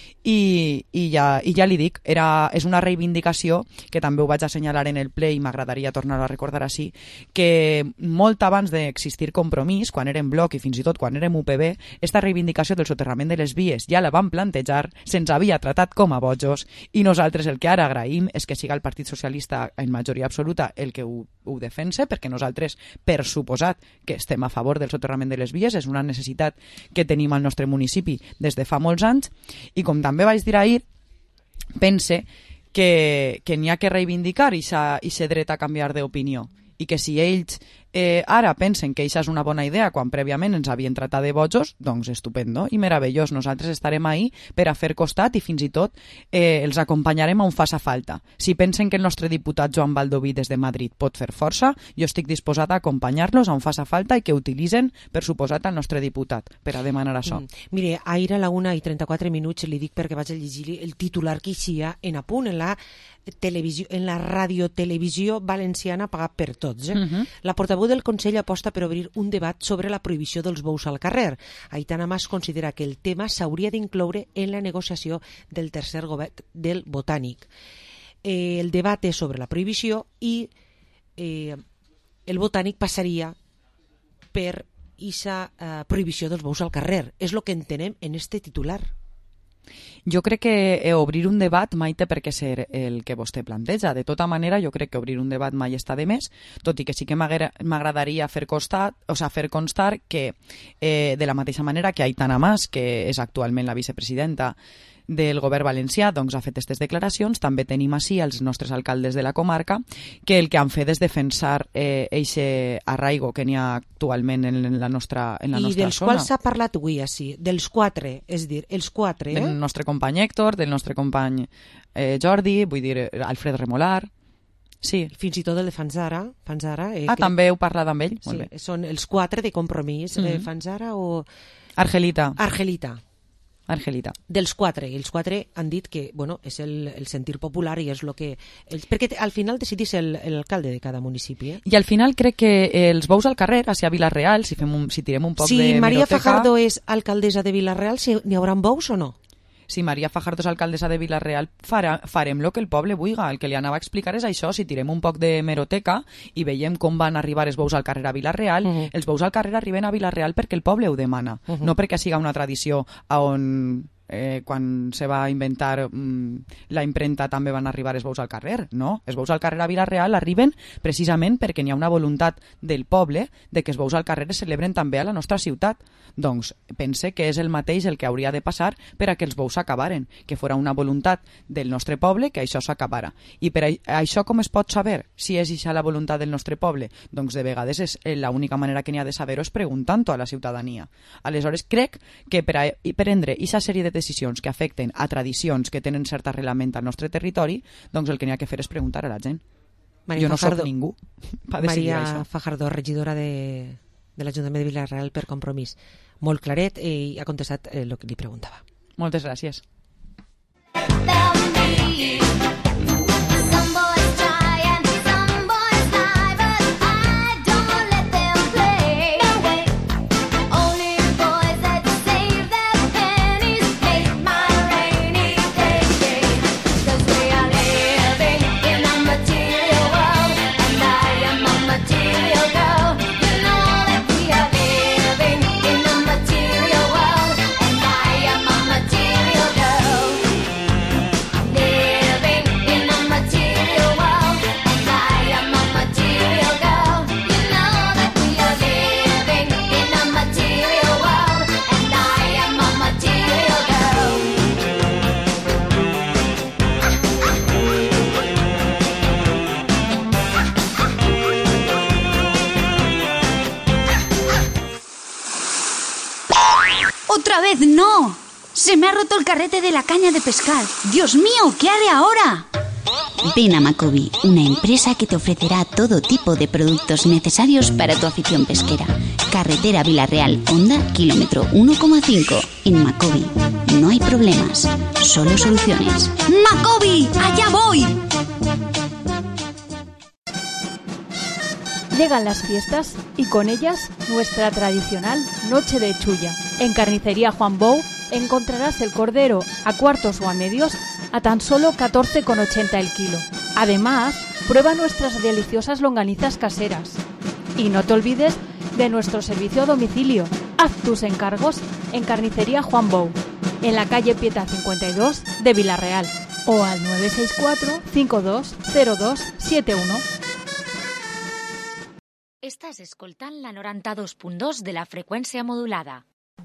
i ja li dic, és una reivindicació que també ho vaig assenyalar en el ple i m'agradaria tornar a recordar així, que molt abans d'existir Compromís, quan érem Bloc i fins i tot quan érem UPB, esta reivindicació del soterrament de les vies ja la vam plantejar, se'ns havia tratat com a bojos i nosaltres el que ara agraïm és que siga el Partit Socialista en majoria absoluta el que ho defense, perquè nosaltres, per suposat que estem a favor del soterrament de les vies, és una necessitat que tenim al nostre municipi des de fa molts anys, i com també vaig dir ahir, pense que n'hi ha que reivindicar aquest dret a canviar d'opinió i que si ells ara pensen que això és una bona idea quan prèviament ens havien tratat de bojos, doncs estupendo i meravellós. Nosaltres estarem ahí per a fer costat i fins i tot els acompanyarem on faça falta. Si pensen que el nostre diputat Joan Baldoví des de Madrid pot fer força, jo estic disposat a acompanyar-los on faça falta i que utilitzen, per suposat, el nostre diputat per a demanar això.
Mire, ahir a la 1:34 li dic perquè vaig a llegir el titular que eixia en apunt en la televisió, en la radiotelevisió valenciana pagat per tots. La portaveu del Consell aposta per obrir un debat sobre la prohibició dels bous al carrer. Aitana Mas considera que el tema s'hauria d'incloure en la negociació del tercer govern del Botànic. El debat és sobre la prohibició i el Botànic passaria per aquesta prohibició dels bous al carrer. És el que entenem en este titular.
Jo crec que obrir un debat mai té per què ser el que vostè planteja. De tota manera, jo crec que obrir un debat mai està de més, tot i que sí que m'agradaria fer constar que de la mateixa manera que Aitana Mas, que és actualment la vicepresidenta del govern valencià doncs, ha fet aquestes declaracions. També tenim així els nostres alcaldes de la comarca que el que han fet és defensar eixe arraigo que n'hi ha actualment en la nostra zona.
I dels quals s'ha parlat avui així, dels 4, és dir, els 4...
Del nostre company Héctor, del nostre company Jordi, vull dir, Alfred Remolar... Sí.
Fins i tot el de Fanzara.
També heu parlat amb ell?
Sí,
molt bé.
són els 4 de Compromís. Fanzara o...
Argelita.
Dels 4. I els 4 han dit que bueno, és el sentir popular i és el que... Perquè al final decidís l'alcalde de cada municipi.
I al final crec que els bous al carrer, a Vilareal, si tirem un poc de
Si Maria
hemeroteca...
Fajardo és alcaldessa de Vilareal, n'hi haurà bous o no?
Si Maria Fajardo és alcaldessa de Vilareal, farem el que el poble vulga. El que li anava a explicar és això. Si tirem un poc de hemeroteca i veiem com van arribar els bous al carrer a Vilareal, els bous al carrer arriben a Vilareal perquè el poble ho demana, no perquè siga una tradició on... quan se va inventar la impremta també van arribar els bous al carrer, no? Els bous al carrer a Vilareal arriben precisament perquè n'hi ha una voluntat del poble de que els bous al carrer es celebren també a la nostra ciutat. Doncs pense que és el mateix el que hauria de passar per a que els bous s'acabaren, que fora una voluntat del nostre poble que això s'acabara. I per això com es pot saber si és això la voluntat del nostre poble? Doncs de vegades és l'única manera que n'hi ha de saber-ho és preguntant-ho a la ciutadania. Aleshores crec que per a prendre aquesta sèrie de decisions que afecten a tradicions que tenen cert arrelament al nostre territori, doncs el que n'hi ha que fer és preguntar a la gent. Jo no soc ningú per decidir això.
Maria Fajardo, regidora de l'Ajuntament de Vilareal per Compromís. Molt claret i ha contestat el que li preguntava.
Moltes gràcies.
¡Otra vez no! ¡Se me ha roto el carrete de la caña de pescar! ¡Dios mío! ¿Qué haré ahora?
Ven a Macobi, una empresa que te ofrecerá todo tipo de productos necesarios para tu afición pesquera. Carretera Vilareal, Honda, kilómetro 1,5. En Macobi no hay problemas, solo soluciones.
¡Macobi! ¡Allá voy!
Llegan las fiestas y con ellas nuestra tradicional Noche de Chulla. En Carnicería Juan Bou encontrarás el cordero a cuartos o a medios a tan solo 14,80 el kilo. Además, prueba nuestras deliciosas longanizas caseras. Y no te olvides de nuestro servicio a domicilio. Haz tus encargos en Carnicería Juan Bou, en la calle Pieta 52 de Vilareal, o al 964 520271.
Estàs escoltant la 92.2 de la freqüència modulada.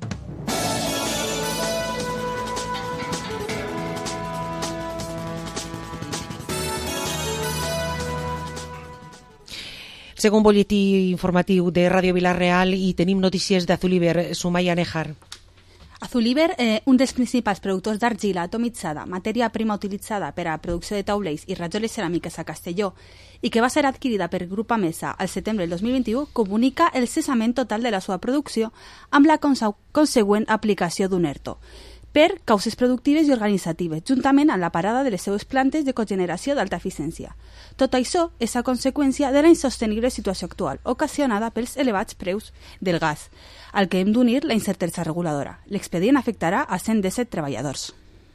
Segon butlletí informatiu de Ràdio Vilareal i tenim notícies d'Azuliber. Sumaya Nejar.
Azuliber, un dels principals productors d'argila atomitzada, matèria prima utilitzada per a la producció de taulells i rajoles ceràmiques a Castelló i que va ser adquirida per Grup Amesa al setembre del 2021, comunica el cessament total de la seva producció amb la consegüent aplicació d'un ERTO per causes productives i organitzatives, juntament amb la parada de les seues plantes de cogeneració d'alta eficiència. Tot això és a conseqüència de la insostenible situació actual, ocasionada pels elevats preus del gas, al que hem d'unir la incertesa reguladora. L'expedient afectarà a 117 treballadors.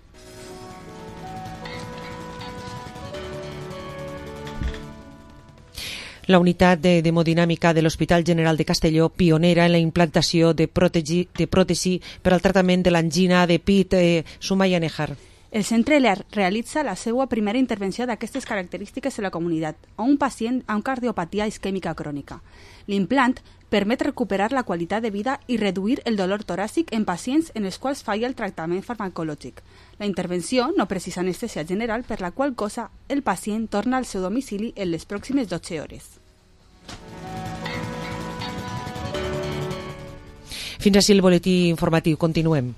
La unitat d'hemodinàmica de l'Hospital General de Castelló, pionera en la implantació de pròtesi per al tractament de l'angina de pit. Sumaya Nejar.
El centre realitza la seva primera intervenció d'aquestes característiques en la comunitat a un pacient amb cardiopatia isquèmica crònica. L'implant permet recuperar la qualitat de vida i reduir el dolor toràcic en pacients en els quals falla el tractament farmacològic. La intervenció no precisa anestèsia general, per la qual cosa el pacient torna al seu domicili en les pròximes 12 hores.
Fins així el boletí informatiu. Continuem.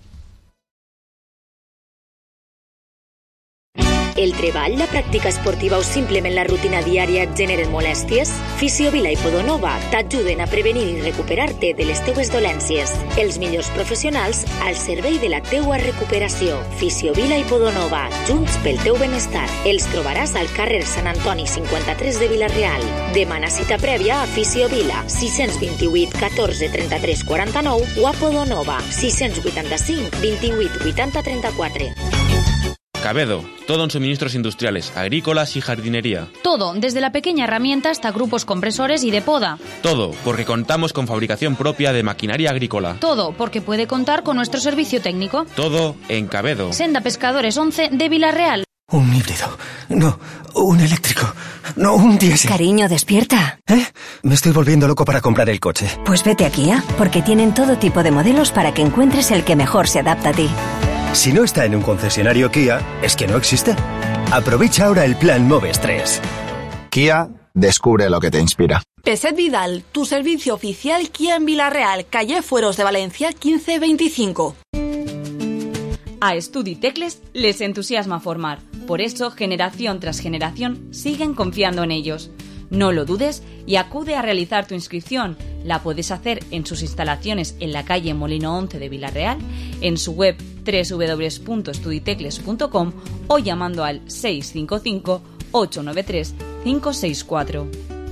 El treball, la pràctica esportiva o simplement la rutina diària et generen molèsties? Fisiovila i Podonova t'ajuden a prevenir i recuperar-te de les teues dolències. Els millors professionals al servei de la teua recuperació. Fisiovila i Podonova, junts pel teu benestar. Els trobaràs al carrer Sant Antoni 53 de Vila-real. Demana cita prèvia a Fisiovila 628 14 33 49 o a Podonova 685 28 80 34.
Cabedo, todo en suministros industriales, agrícolas y jardinería.
Todo, desde la pequeña herramienta hasta grupos compresores y de poda.
Todo, porque contamos con fabricación propia de maquinaria agrícola.
Todo, porque puede contar con nuestro servicio técnico.
Todo en Cabedo.
Senda Pescadores 11 de Vila-real.
Un híbrido. No, un eléctrico. No, un diésel.
Cariño, despierta.
Me estoy volviendo loco para comprar el coche.
Pues vete a Kia, porque tienen todo tipo de modelos para que encuentres el que mejor se adapta a ti.
Si no está en un concesionario Kia, es que no existe. Aprovecha ahora el plan Moves 3.
Kia, descubre lo que te inspira.
Peset Vidal, tu servicio oficial Kia en Vila-real, calle Fueros de Valencia 1525.
A Estudi Tecles les entusiasma formar. Por eso, generación tras generación, siguen confiando en ellos. No lo dudes y acude a realizar tu inscripción. La puedes hacer en sus instalaciones en la calle Molino 11 de Vila-real, en su web www.estuditecles.com o llamando al 655 893 564.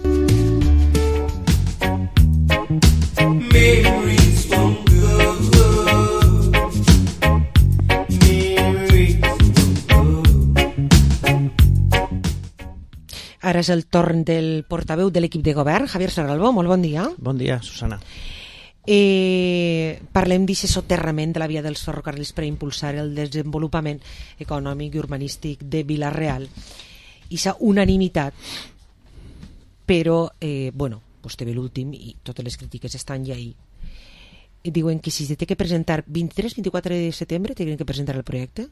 Ara és el torn del portaveu de l'equip de govern, Javier Serralbó. Molt bon dia.
Bon dia, Susana.
Parlem d'aquest soterrament de la via dels ferrocarrils per impulsar el desenvolupament econòmic i urbanístic de Vila-real. Ixa unanimitat, però, vostè ve l'últim i totes les crítiques estan ja ahí. Diuen que si se té que presentar 23-24 de setembre, tenen que presentar el projecte?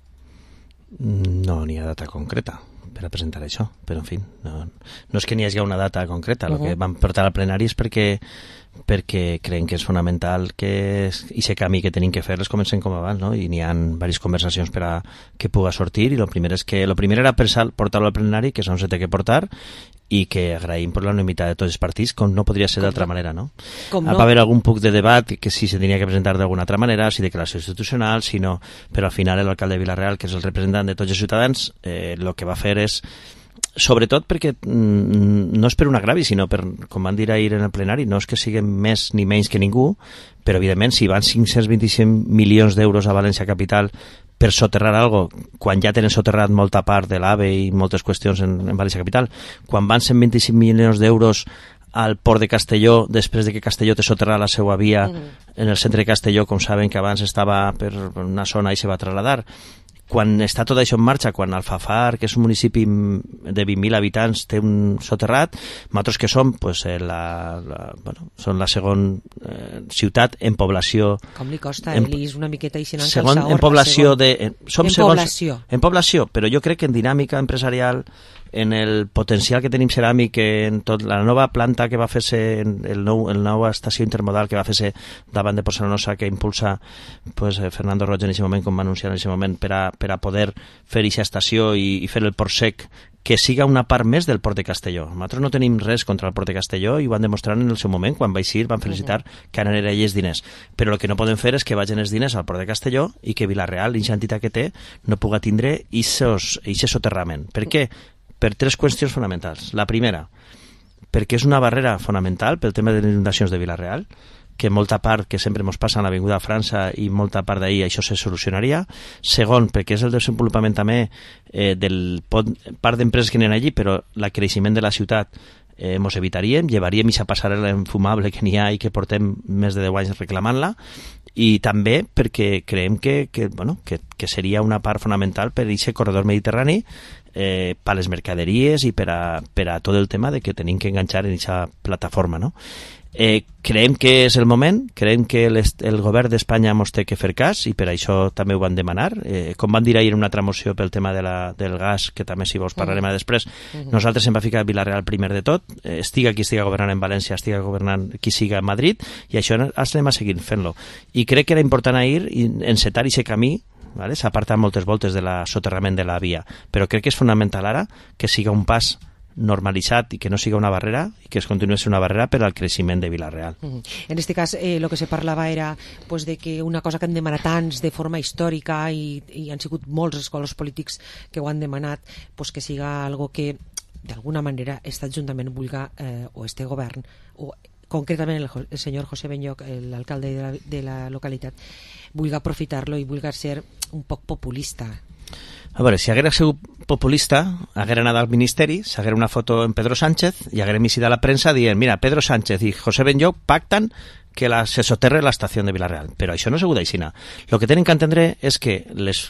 No n'hi ha data concreta per a presentar això, però en fi, no és que n'hi hagi una data concreta. El que vam portar al plenari és perquè creiem que és fonamental que aquest camí que tenim que fer les comencem com abans, no? I n'hi ha diverses conversacions per a que puga sortir, i el primer era portar-lo al plenari, que és on se té que portar, i que agraïm per la unanimitat de tots els partits, com no podria ser d'altra manera, no? Va haver algun punt de debat que si se tenia que presentar d'alguna altra manera, si declaració institucional, si no, però al final l'alcalde de Vila-real, que és el representant de tots els ciutadans, el que va fer és, sobretot perquè no és per un agravi, sinó per, com van dir ahir en el plenari, no és que siguin més ni menys que ningú, però evidentment si van 525 milions d'euros a València Capital per soterrar algo, quan ja tenen soterrat molta part de l'AVE i moltes qüestions en València Capital, quan van 125 milions d'euros al port de Castelló, després de que Castelló té soterrat la seva via en el centre de Castelló, com saben que abans estava per una zona i se va trasladar. Quan està tot això en marxa, quan Alfafar, que és un municipi de 20.000 habitants, té un soterrat, nosaltres que som, són la segona ciutat en població.
Com li costa, Elis, una miqueta així
en població. En població, però jo crec que en dinàmica empresarial, en el potencial que tenim ceràmic, en tot la nova planta que va fer-se, la nova estació intermodal que va fer-se davant de Porcelanosa, que impulsa Fernando Roig en aquest moment, com va anunciar en aquest moment, per a poder fer aquesta estació i fer el port sec, que siga una part més del port de Castelló. Nosaltres no tenim res contra el port de Castelló i ho van demostrar en el seu moment, quan va eixir, van felicitar que ara eren ells diners. Però el que no podem fer és que vagin els diners al port de Castelló i que Vila-real, la entitat que té, no puga tindre aquest soterrament. Per què? Per tres qüestions fonamentals. La primera, perquè és una barrera fonamental pel tema de les inundacions de Vila-real, que molta part, que sempre ens passa a l'Avinguda de França i molta part d'ahir això se solucionaria. Segon, perquè és el desenvolupament també del part d'empreses que n'hi ha allí, però el creixement de la ciutat mos evitaríem, llevaríem aquesta passarel·la infumable que n'hi ha i que portem més de 10 anys reclamant-la, i també perquè creiem que seria una part fonamental per aquest corredor mediterrani, per les mercaderies i per a tot el tema de que tenim que enganxar en aquesta plataforma, no? Creiem que és el moment, creiem que el govern d'Espanya mos té que fer cas i per això també ho van demanar, com van dir ahir en una altra moció pel tema del gas, que també si vols parlarem després. Nosaltres hem va ficar Vila-real primer de tot, estiga qui estiga governant en València, estiga governant qui siga a Madrid, i això ens anem a seguir fent-lo, i crec que era important ahir encetar aquest camí. Vale? S'ha apartat moltes voltes de la soterrament de la via, però crec que és fonamental ara que siga un pas normalitzat i que no siga una barrera i que es continuï sent una barrera per al creixement de Vila-real.
En aquest cas, el que se parlava era pues, de que una cosa que han demanat tants de forma històrica i han sigut molts els colors polítics que ho han demanat, pues, que siga algo que d'alguna manera aquest ajuntament vulga, o este govern, o concretament el senyor José Benyoc, l'alcalde de la localitat, vulga aprofitar-lo i vulga ser un poc populista.
A veure, si haguera sigut populista, haguera anat al Ministeri, s'haguera una foto en Pedro Sánchez i haguera emitit a la premsa dient, mira, Pedro Sánchez i José Benyoc pactan que se soterre la estació de Vila-real. Però això no ha sigut així. El que tenen que entendre és que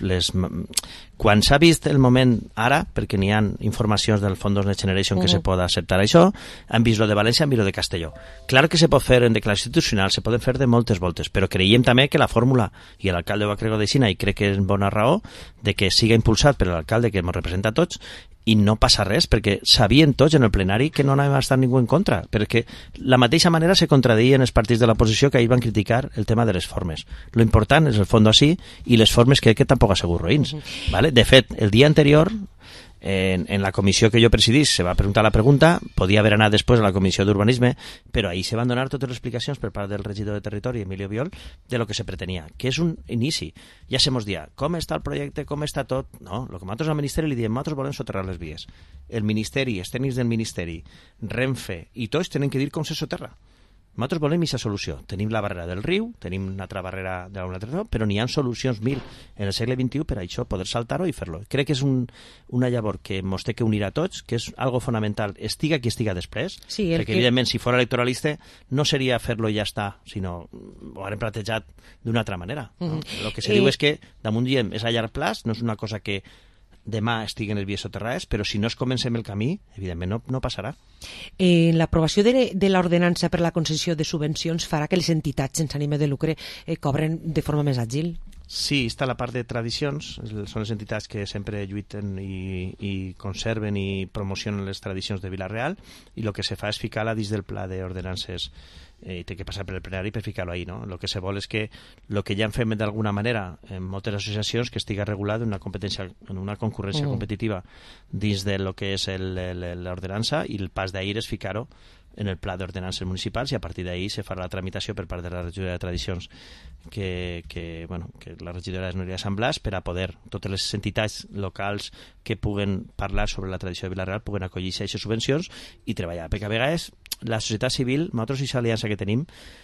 quan s'ha vist el moment ara, perquè n'hi ha informacions del Fondos Next Generation que se pot acceptar això, han vist lo de València, han vist lo de Castelló. Clar que se pot fer en declaració institucional, se poden fer de moltes voltes, però creiem també que la fórmula, i l'alcalde ho ha cregut d'aixina, i crec que és bona raó, de que siga impulsat per l'alcalde que ens representa a tots, i no passa res, perquè sabien tots en el plenari que no anava a estar ningú en contra, perquè la mateixa manera se contradeien els partits de l'oposició que ahir van criticar el tema de les formes. Lo important és el fons així, i les formes crec que tampoc ha sigut roïns. ¿Vale? De fet, el dia anterior, en la comissió que jo presidís, se va preguntar la pregunta, podia haver anat després a la comissió d'urbanisme, però ahir se van donar totes les explicacions per part del regidor de Territori, Emilio Biol, de lo que se pretenia, que és un inici. Ja se mos dia, com està el projecte, com està tot? No, el que nosaltres al Ministeri li diem, nosaltres volem soterrar les vies. El Ministeri, els tècnics del Ministeri, Renfe, i tots tenen que dir com se soterra. Nosaltres volem aquesta solució. Tenim la barrera del riu, tenim una altra barrera de una altra, però n'hi ha solucions 1000 en el segle XXI per a això, poder saltar-ho i fer-lo. Crec que és una llavor que ens té que unir a tots, que és algo fonamental, estiga qui estiga després, sí, perquè evidentment si fos electoralista no seria fer-lo i ja està, sinó ho haurem plantejat d'una altra manera. No? El que se diu és que, damunt diem, és a llarg plaç, no és una cosa que demà estiguen les vies soterrades, però si no es comencem el camí, evidentment no passarà.
L'aprovació de l'ordenança per a la concessió de subvencions farà que les entitats sense ànim de lucre cobren de forma més àgil?
Sí, està la part de tradicions, són les entitats que sempre lluiten i conserven i promocionen les tradicions de Vila-real, i el que se fa és ficar-la dins del pla d'ordenances i té que passar per el plenari per ficar-lo ahí, no? El que se vol és que el que ja en fem d'alguna manera en moltes associacions que estiga regulat en una concurrència competitiva dins de lo que és l'ordenança, i el pas d'ahir és ficar-ho en el pla d'ordenances municipals, i a partir d'ahir se farà la tramitació per part de la regidora de Tradicions que la regidora és Núria Sant Blas, per a poder, totes les entitats locals que puguen parlar sobre la tradició de Vila-real puguen acollir-se a aquestes subvencions i treballar, perquè a vegades la societat civil, nosaltres i l'aliança que tenim,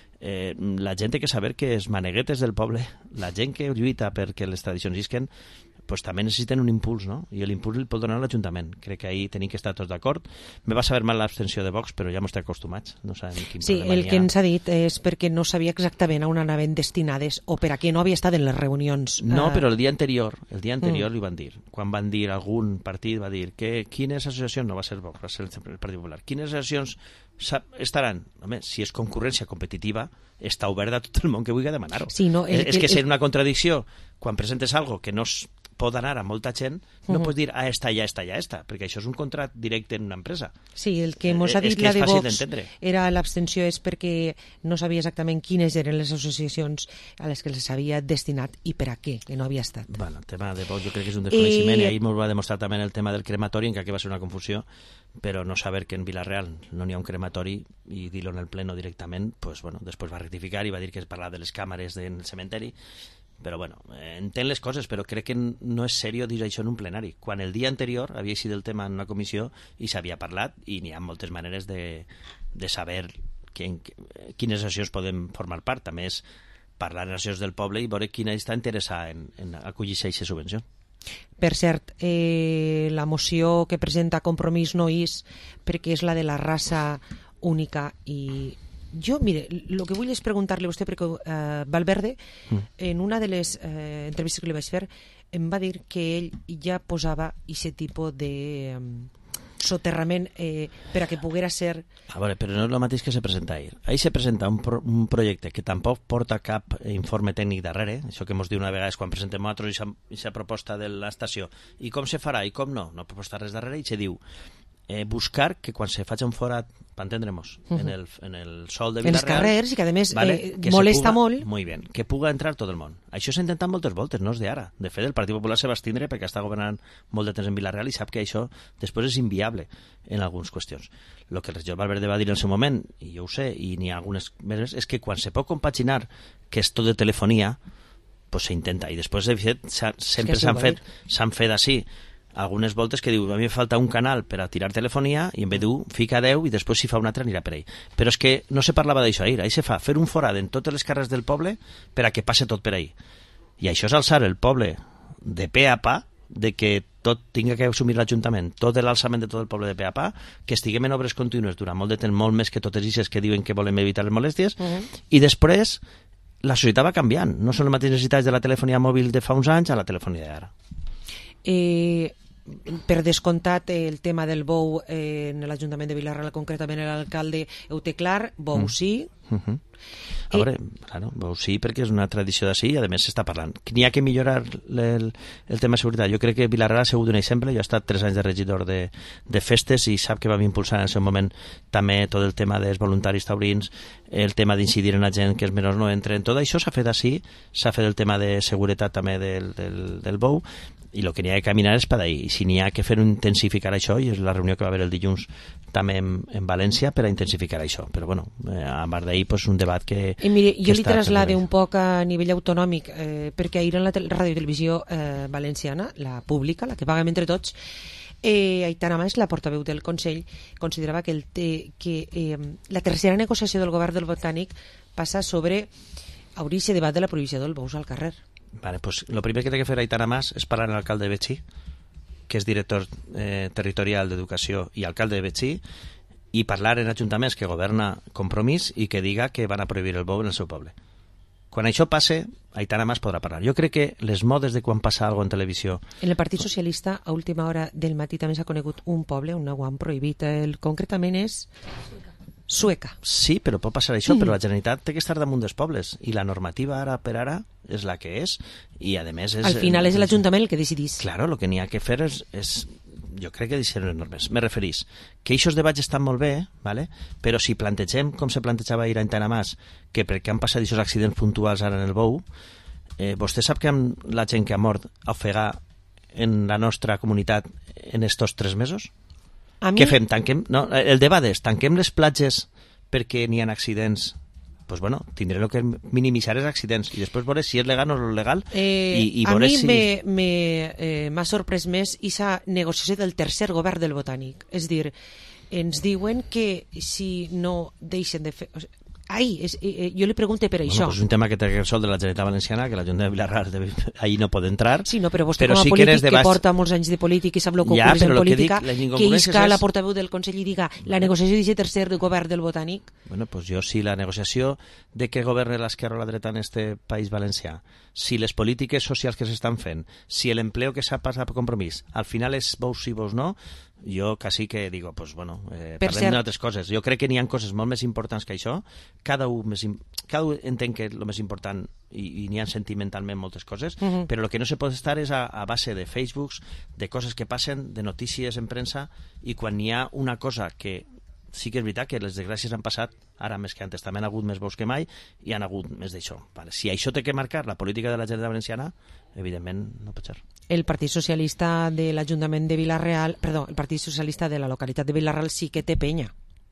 la gent té que saber que els maneguetes del poble, la gent que lluita perquè les tradicions isquen, pues també necessiten un impuls, no? I l'impuls el pot donar l'Ajuntament. Crec que ahir tenim que estar tots d'acord. Me va saber mal l'abstenció de Vox, però ja m'ho estem acostumats. No sabem quin problema hi ha.
El que ens ha dit és perquè no sabia exactament on anaven destinades o per a què no havia estat en les reunions.
No, però el dia anterior li van dir. Quan van dir, algun partit va dir que quines associacions, no va ser Vox, va ser el Partit Popular, quines associacions estaran? Home, si és concurrència competitiva, està oberta a tot el món que vulgui demanar-ho.
Sí, no,
és que ser una contradicció quan presentes algo que no pot anar a molta gent, no pots dir esta, perquè això és un contracte directe en una empresa.
Sí, el que ens ha dit la de Vox era l'abstenció és perquè no sabia exactament quines eren les associacions a les que les havia destinat i per a què, que no havia estat.
Bueno, el tema de Vox jo crec que és un desconeixement, i ahir ens va demostrar també el tema del crematori, en què va ser una confusió, però no saber que en Vila-real no n'hi ha un crematori i dir-lo en el pleno directament, pues, bueno, després va rectificar i va dir que es parlava de les càmeres del cementeri. Però bueno, entenc les coses, però crec que no és seriós dir això en un plenari, quan el dia anterior havia sigut el tema en una comissió i s'havia parlat, i n'hi ha moltes maneres de saber quines associacions podem formar part. També és parlar en associacions del poble i veure quina està interessada en acollir-se a aquesta subvenció.
Per cert, la moció que presenta Compromís no és perquè és la de la raça única i jo, mire, el que vull és preguntar-li a vostè perquè Valverde en una de les entrevistes que li vaig fer em va dir que ell ja posava aquest tipus de soterrament per a que poguera ser...
A veure, però no és el mateix que se presenta ahir. Ahir se presenta un projecte que tampoc porta cap informe tècnic darrere, això que ens diu una vegada és quan presentem nosaltres aquesta proposta de l'estació, i com se farà i com no proposta res darrere, i se diu buscar que quan se faci un forat, per entendre-nos, en el sol de Vilareal...
En els carrers, i que a més
que
molesta
puga,
molt.
Muy bien, que puga entrar tot el món. Això s'ha intentat moltes voltes, no és d'ara. De fet, el Partit Popular se va estindre perquè està governant molt de temps en Vilareal i sap que això després és inviable en algunes qüestions. El que el regidor Valverde va dir en el seu moment, i jo ho sé, i n'hi ha algunes més, és que quan se pot compaginar que és tot de telefonia, pues s'intenta. I després, de fet, sempre s'han fet així algunes voltes que diu, a mi em falta un canal per a tirar telefonia i en vez d'un fica 10 i després si fa un altre anirà per ell. Però és que no se parlava d'això ahir, ahir se fa fer un forat en totes les carrers del poble per a que passe tot per ahir. I això és alçar el poble de pe a pa, de que tot tinga que assumir l'Ajuntament, tot l'alçament de tot el poble de pe a pa, que estiguem en obres contínues durant molt de temps, molt més que totes aquestes que diuen que volem evitar les molèsties, i després la societat va canviant. No són les mateixes necessitats de la telefonia mòbil de fa uns anys a la telefonia d'ara.
Per descomptat, el tema del bou en l'Ajuntament de Vilareal, concretament l'alcalde ho té clar, bou sí.
A veure, claro, bou sí, perquè és una tradició d'ací i a més s'està parlant. N'hi ha que millorar el tema de seguretat. Jo crec que Vilareal ha sigut un exemple. Jo he estat 3 anys de regidor de festes i sap que vam impulsar en el seu moment també tot el tema dels voluntaris taurins, el tema d'incidir en la gent que els menors no entren. Tot això s'ha fet així, s'ha fet el tema de seguretat també del bou, i el que n'hi ha de caminar és per ahí. I si n'hi ha que fer intensificar això, i és la reunió que va haver el dilluns també en València per a intensificar això. Però bueno, a part d'ahir pues, un debat que...
mire, jo li traslade un poc a nivell autonòmic, perquè ahir en la ràdio i televisió valenciana, la pública, la que paguem entre tots, Aitana Mas, la portaveu del Consell, considerava que la tercera negociació del govern del Botànic passa sobre obrir aquest debat de la prohibició del bous al carrer.
Vale, pues lo primer que té que fer Aitana Mas és parlar amb l'alcalde de Betxí, que és director territorial d'Educació i alcalde de Betxí, i parlar en ajuntaments que governa Compromís i que diga que van a prohibir el bou en el seu poble. Quan això passe, Aitana Mas podrà parlar. Jo crec que les modes de quan passa alguna cosa en televisió...
En el Partit Socialista, a última hora del matí també s'ha conegut un poble on ho han prohibit. Concretament és... Sueca.
Sí, però pot passar això, però la Generalitat té que estar damunt dels pobles i la normativa ara per ara és la que és i a més és...
Al final és l'Ajuntament el que decidís.
Claro, el que n'hi ha que fer és jo crec que deixen les normes. Me referís que aquests debats estan molt bé, ¿vale? Però si plantegem com se plantejava ahir a Aitana Mas, que perquè han passat aquests accidents puntuals ara en el bou, vostè sap que amb la gent que ha mort a ofegar en la nostra comunitat en estos 3 mesos? Què fem? Tanquem? No, el debat és, tanquem les platges perquè n'hi ha accidents? Pues bueno, tindré que minimitzar els accidents i després veure si és legal o no és legal i
a
veure
mi m'ha sorprès més aquesta negociació del tercer govern del Botànic. És dir, ens diuen que si no deixen de fer... jo li pregunto per això.
Pues un tema que té que resoldre la Generalitat Valenciana, que l'Ajuntament de Vilareal ahí no pot entrar.
Sí, no, però vostè com a polític que porta molts anys de polític i sap el que ocorre en política, que isca la portaveu del Consell i diga la negociació d'aquest tercer govern del Botànic.
Bueno, pues jo sí, la negociació de què governa l'esquerra o la dreta en este país valencià, si les polítiques socials que s'estan fent, si l'empleo que s'ha passat per Compromís, al final és bous sí, bous no, jo quasi que digo, pues bueno, parlem d'altres coses. Jo crec que n'hi ha coses molt més importants que això, cada un entén que el més important i n'hi ha sentimentalment moltes coses, però el que no se pot estar és a base de Facebooks, de coses que passen, de notícies en premsa, i quan n'hi ha una cosa que sí que és veritat que les desgràcies han passat ara més que antes, també han hagut més bous que mai i han hagut més d'això. Vale. Si això té que marcar la política de la Generalitat Valenciana, evidentment no pot ser.
El Partit Socialista de l'Ajuntament de Vilareal, el Partit Socialista de la localitat de Vilareal sí que té penya.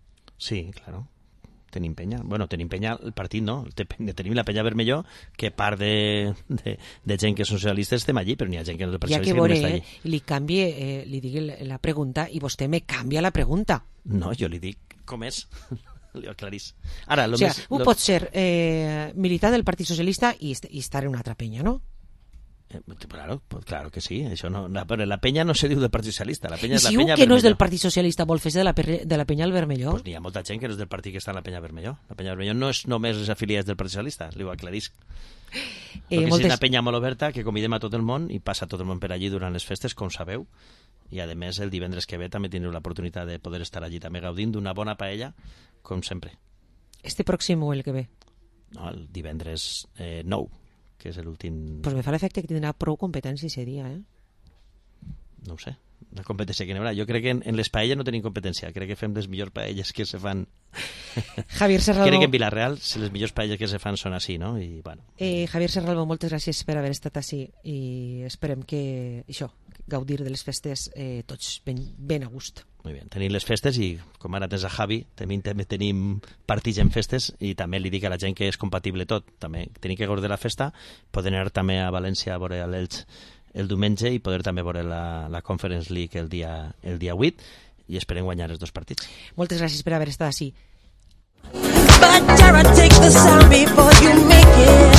Sí, claro. Tenim penya. Bueno, tenim penya, el partit no. Tenim la penya Vermelló, que part de gent que són socialistes estem allí, però n'hi ha gent que no és socialista que no està allí.
Li canvie, li digui la pregunta i vostè me canvia la pregunta.
No, jo li dic com és. Li aclarís. Ara,
pot ser militar del Partit Socialista i estar en una altra penya, no?
Claro que sí, això no, però la penya no se diu del Partit Socialista, la penya
I
és la
si
penya
un que no és del
Vermelló.
Partit Socialista vol fer-se de la penya al Vermelló?
Pues n'hi ha molta gent que no és del partit que està en la penya Vermelló. La penya Vermelló no és només els afiliats del Partit Socialista, li ho aclarisc. Perquè és una penya molt oberta que convidem a tot el món i passa tot el món per allí durant les festes, com sabeu, i a més el divendres que ve també tindreu l'oportunitat de poder estar allí també gaudint d'una bona paella, com sempre.
Este pròxim o el que ve?
No, el divendres 9, que és l'últim...
Pues me fa l'efecte que tindrà prou competència ese dia,
No ho sé, la competència que n'hi haurà. Jo crec que en les paelles no tenim competència, crec que fem les millors paelles que se fan.
Javier Serralbo.
Crec que en Vilareal les millors paelles que se fan són així, no? I, bueno.
Javier Serralbo, moltes gràcies per haver estat així i esperem que això, gaudir de les festes tots ben a gust.
Molt bé, tenim les festes i com ara tens a Javi, també tenim partits en festes i també li dic a la gent que és compatible tot. També tenim que gaudir de la festa, poden anar també a València a veure l'Elx el diumenge i poder també veure la Conference League el dia 8 i esperem guanyar els dos partits.
Moltes gràcies per haver estat així.
But Jared, take the sound before you make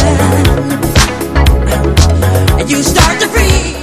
it. And you start to freeze.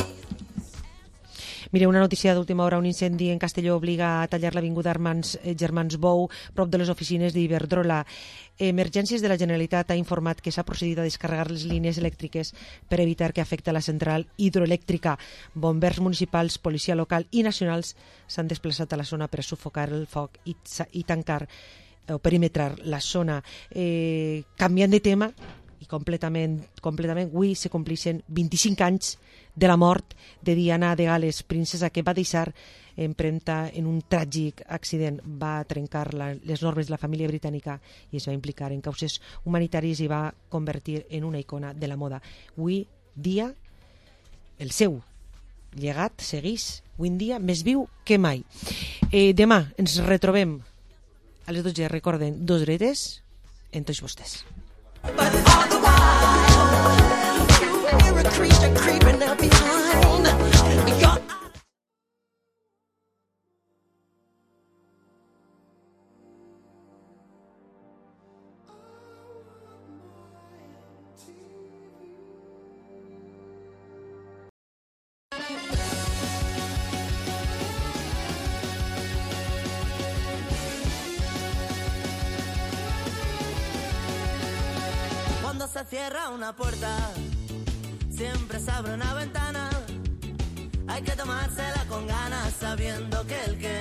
Mire, una notícia d'última hora, un incendi en Castelló obliga a tallar l'avinguda Germans Bou, prop de les oficines d'Iberdrola. Emergències de la Generalitat ha informat que s'ha procedit a descarregar les línies elèctriques per evitar que afecti la central hidroelèctrica. Bombers municipals, policia local i nacionals s'han desplaçat a la zona per sufocar el foc i tancar o perimetrar la zona. Canviant de tema, i completament, avui se complixen 25 anys de la mort de Diana de Gal·les, princesa que va deixar empremta en un tràgic accident. Va trencar les normes de la família britànica i es va implicar en causes humanitàries i va convertir en una icona de la moda. Avui dia, el seu llegat segueix avui en dia més viu que mai. Demà ens retrobem a les 12, recorden, 2 dretes en tots vostès.
But all the while, you hear a creature creeping up behind. Your Cuando se cierra una puerta, siempre se abre una ventana. Hay que tomársela con ganas, sabiendo que el que